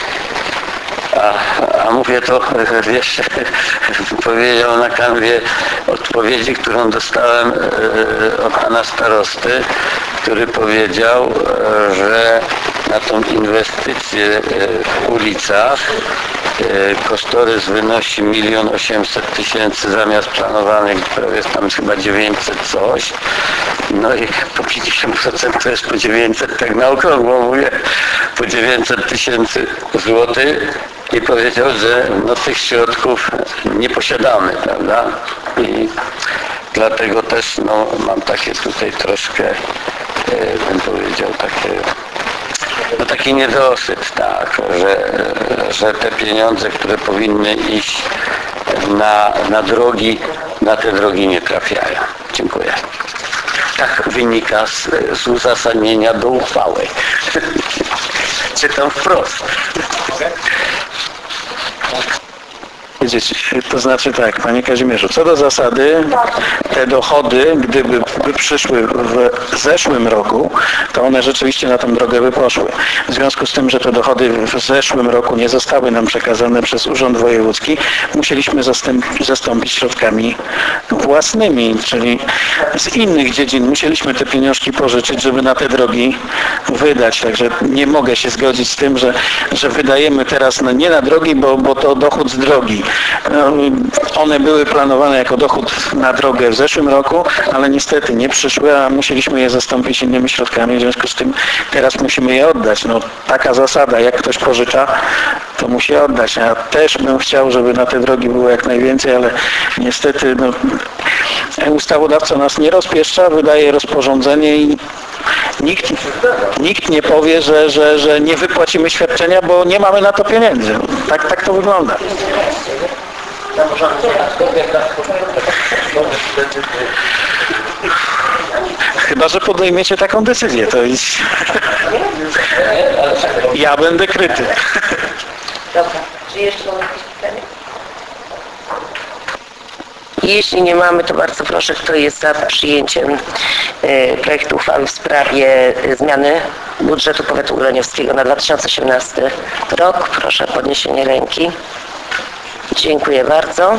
A, a mówię to, wiesz, powiedział na kanwie odpowiedzi, którą dostałem od pana starosty, który powiedział, że na tą inwestycję w ulicach kosztorys wynosi milion osiemset tysięcy zamiast planowanych, prawie jest tam chyba dziewięćset coś. No i po pięćdziesiąt procent to jest po dziewięćset, tak na okrągło mówię, po dziewięćset tysięcy złotych. I powiedział, że no, tych środków nie posiadamy, prawda? I dlatego też no, mam takie tutaj troszkę, e, bym powiedział, takie, no, taki niedosyt, tak, że, że te pieniądze, które powinny iść na, na drogi, na te drogi nie trafiają. Dziękuję. Tak wynika z, z uzasadnienia do uchwały. Czytam wprost. powiedzieć. To znaczy tak, panie Kazimierzu, co do zasady te dochody, gdyby by przyszły w zeszłym roku, to one rzeczywiście na tą drogę by poszły. W związku z tym, że te dochody w zeszłym roku nie zostały nam przekazane przez Urząd Wojewódzki, musieliśmy zastąp zastąpić środkami własnymi, czyli z innych dziedzin musieliśmy te pieniążki pożyczyć, żeby na te drogi wydać. Także nie mogę się zgodzić z tym, że, że wydajemy teraz na, nie na drogi, bo, bo to dochód z drogi. One były planowane jako dochód na drogę w zeszłym roku, ale niestety nie przyszły, a musieliśmy je zastąpić innymi środkami. W związku z tym teraz musimy je oddać. No, taka zasada, jak ktoś pożycza, to musi oddać. Ja też bym chciał, żeby na te drogi było jak najwięcej, ale niestety no, ustawodawca nas nie rozpieszcza, wydaje rozporządzenie i nikt, nikt nie powie, że, że, że nie wypłacimy świadczenia, bo nie mamy na to pieniędzy. Tak, tak to wygląda. Chyba że podejmiecie taką decyzję, to jest... Ja będę kryty. Dobra, czy jeszcze mamy jakieś pytanie? Jeśli nie mamy, to bardzo proszę, kto jest za przyjęciem y, projektu uchwały w sprawie y, zmiany budżetu powiatu ugleniowskiego na dwa tysiące osiemnasty rok. Proszę o podniesienie ręki. Dziękuję bardzo.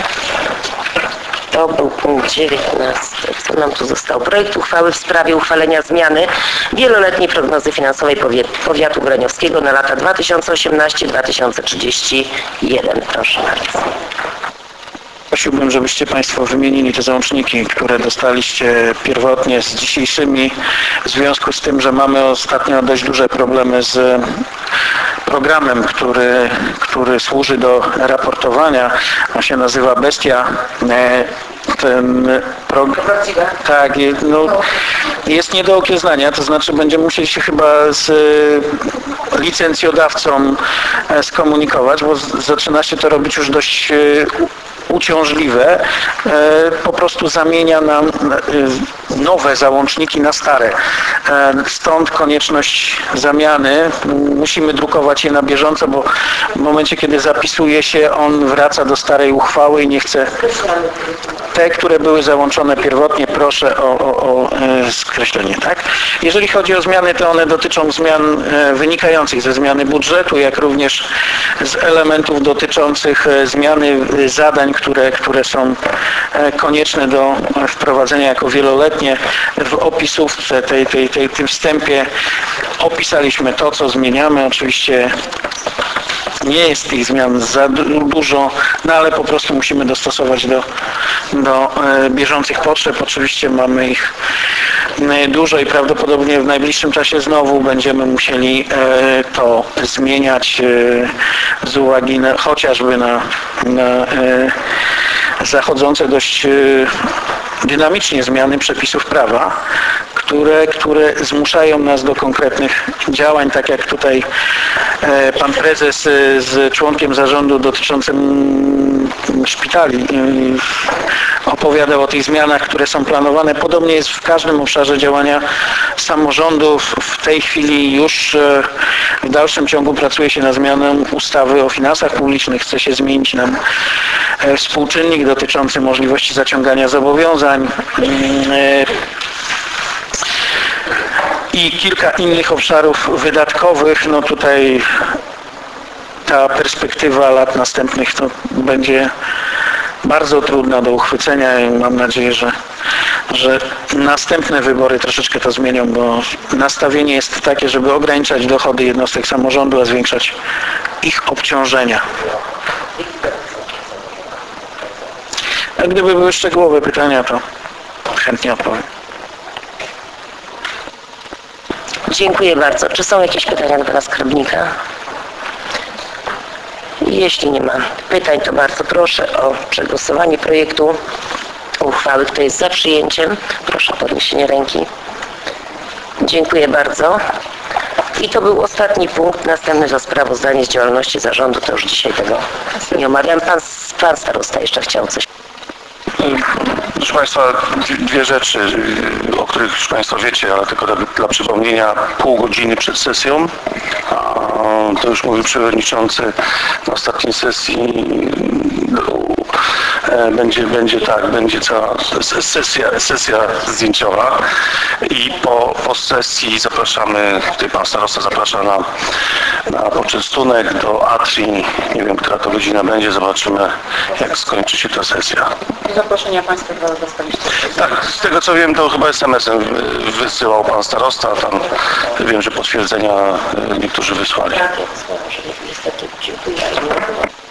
To był punkt dziewiętnasty. Co nam tu zostało? Projekt uchwały w sprawie uchwalenia zmiany wieloletniej prognozy finansowej powiatu ugleniowskiego na lata dwa tysiące osiemnasty do dwa tysiące trzydziestego pierwszego. Proszę bardzo. Prosiłbym, żebyście Państwo wymienili te załączniki, które dostaliście pierwotnie z dzisiejszymi, w związku z tym, że mamy ostatnio dość duże problemy z programem, który, który służy do raportowania. On się nazywa Bestia. Ten program, tak, no, jest nie do okiełznania, to znaczy będziemy musieli się chyba z licencjodawcą skomunikować, bo zaczyna się to robić już dość uciążliwe, po prostu zamienia nam nowe załączniki na stare. Stąd konieczność zamiany. Musimy drukować je na bieżąco, bo w momencie, kiedy zapisuje się, on wraca do starej uchwały i nie chce... Te, które były załączone pierwotnie, proszę o, o, o skreślenie, tak? Jeżeli chodzi o zmiany, to one dotyczą zmian wynikających ze zmiany budżetu, jak również z elementów dotyczących zmiany zadań, które, które są konieczne do wprowadzenia jako wieloletnie. W opisówce, tej, tej, tej, tym wstępie opisaliśmy to, co zmieniamy. Oczywiście nie jest tych zmian za dużo, no ale po prostu musimy dostosować do, do e, bieżących potrzeb. Oczywiście mamy ich e, dużo i prawdopodobnie w najbliższym czasie znowu będziemy musieli e, to zmieniać e, z uwagi na, chociażby na, na e, zachodzące dość e, dynamicznie zmiany przepisów prawa, które, które zmuszają nas do konkretnych działań, tak jak tutaj e, pan prezes e, z członkiem zarządu dotyczącym szpitali e, opowiadał o tych zmianach, które są planowane. Podobnie jest w każdym obszarze działania samorządów. W tej chwili już e, w dalszym ciągu pracuje się nad zmianą ustawy o finansach publicznych. Chce się zmienić nam e, współczynnik dotyczący możliwości zaciągania zobowiązań. E, I kilka innych obszarów wydatkowych. No tutaj ta perspektywa lat następnych to będzie bardzo trudna do uchwycenia i mam nadzieję, że, że następne wybory troszeczkę to zmienią, bo nastawienie jest takie, żeby ograniczać dochody jednostek samorządu, a zwiększać ich obciążenia. A gdyby były szczegółowe pytania, to chętnie odpowiem. Dziękuję bardzo. Czy są jakieś pytania do pana skarbnika? Jeśli nie ma pytań, to bardzo proszę o przegłosowanie projektu uchwały. Kto jest za przyjęciem? Proszę o podniesienie ręki. Dziękuję bardzo. I to był ostatni punkt. Następny to sprawozdanie z działalności zarządu. To już dzisiaj tego nie omawiam. Pan, pan starosta jeszcze chciał coś. Proszę Państwa, dwie rzeczy, o których już Państwo wiecie, ale tylko dla, dla przypomnienia, pół godziny przed sesją, to już mówił przewodniczący na ostatniej sesji, E, Będzie, będzie tak, będzie cała s- sesja, sesja zdjęciowa i po, po sesji zapraszamy, tutaj pan starosta zaprasza na, na poczęstunek do Atrii. Nie wiem, która to godzina będzie, zobaczymy, jak skończy się ta sesja. Zaproszenia Państwo dostaliście. Tak, z tego co wiem, to chyba es em esem wysyłał pan starosta, tam wiem, że potwierdzenia niektórzy wysłali. Tak, jak niestety dziękuję.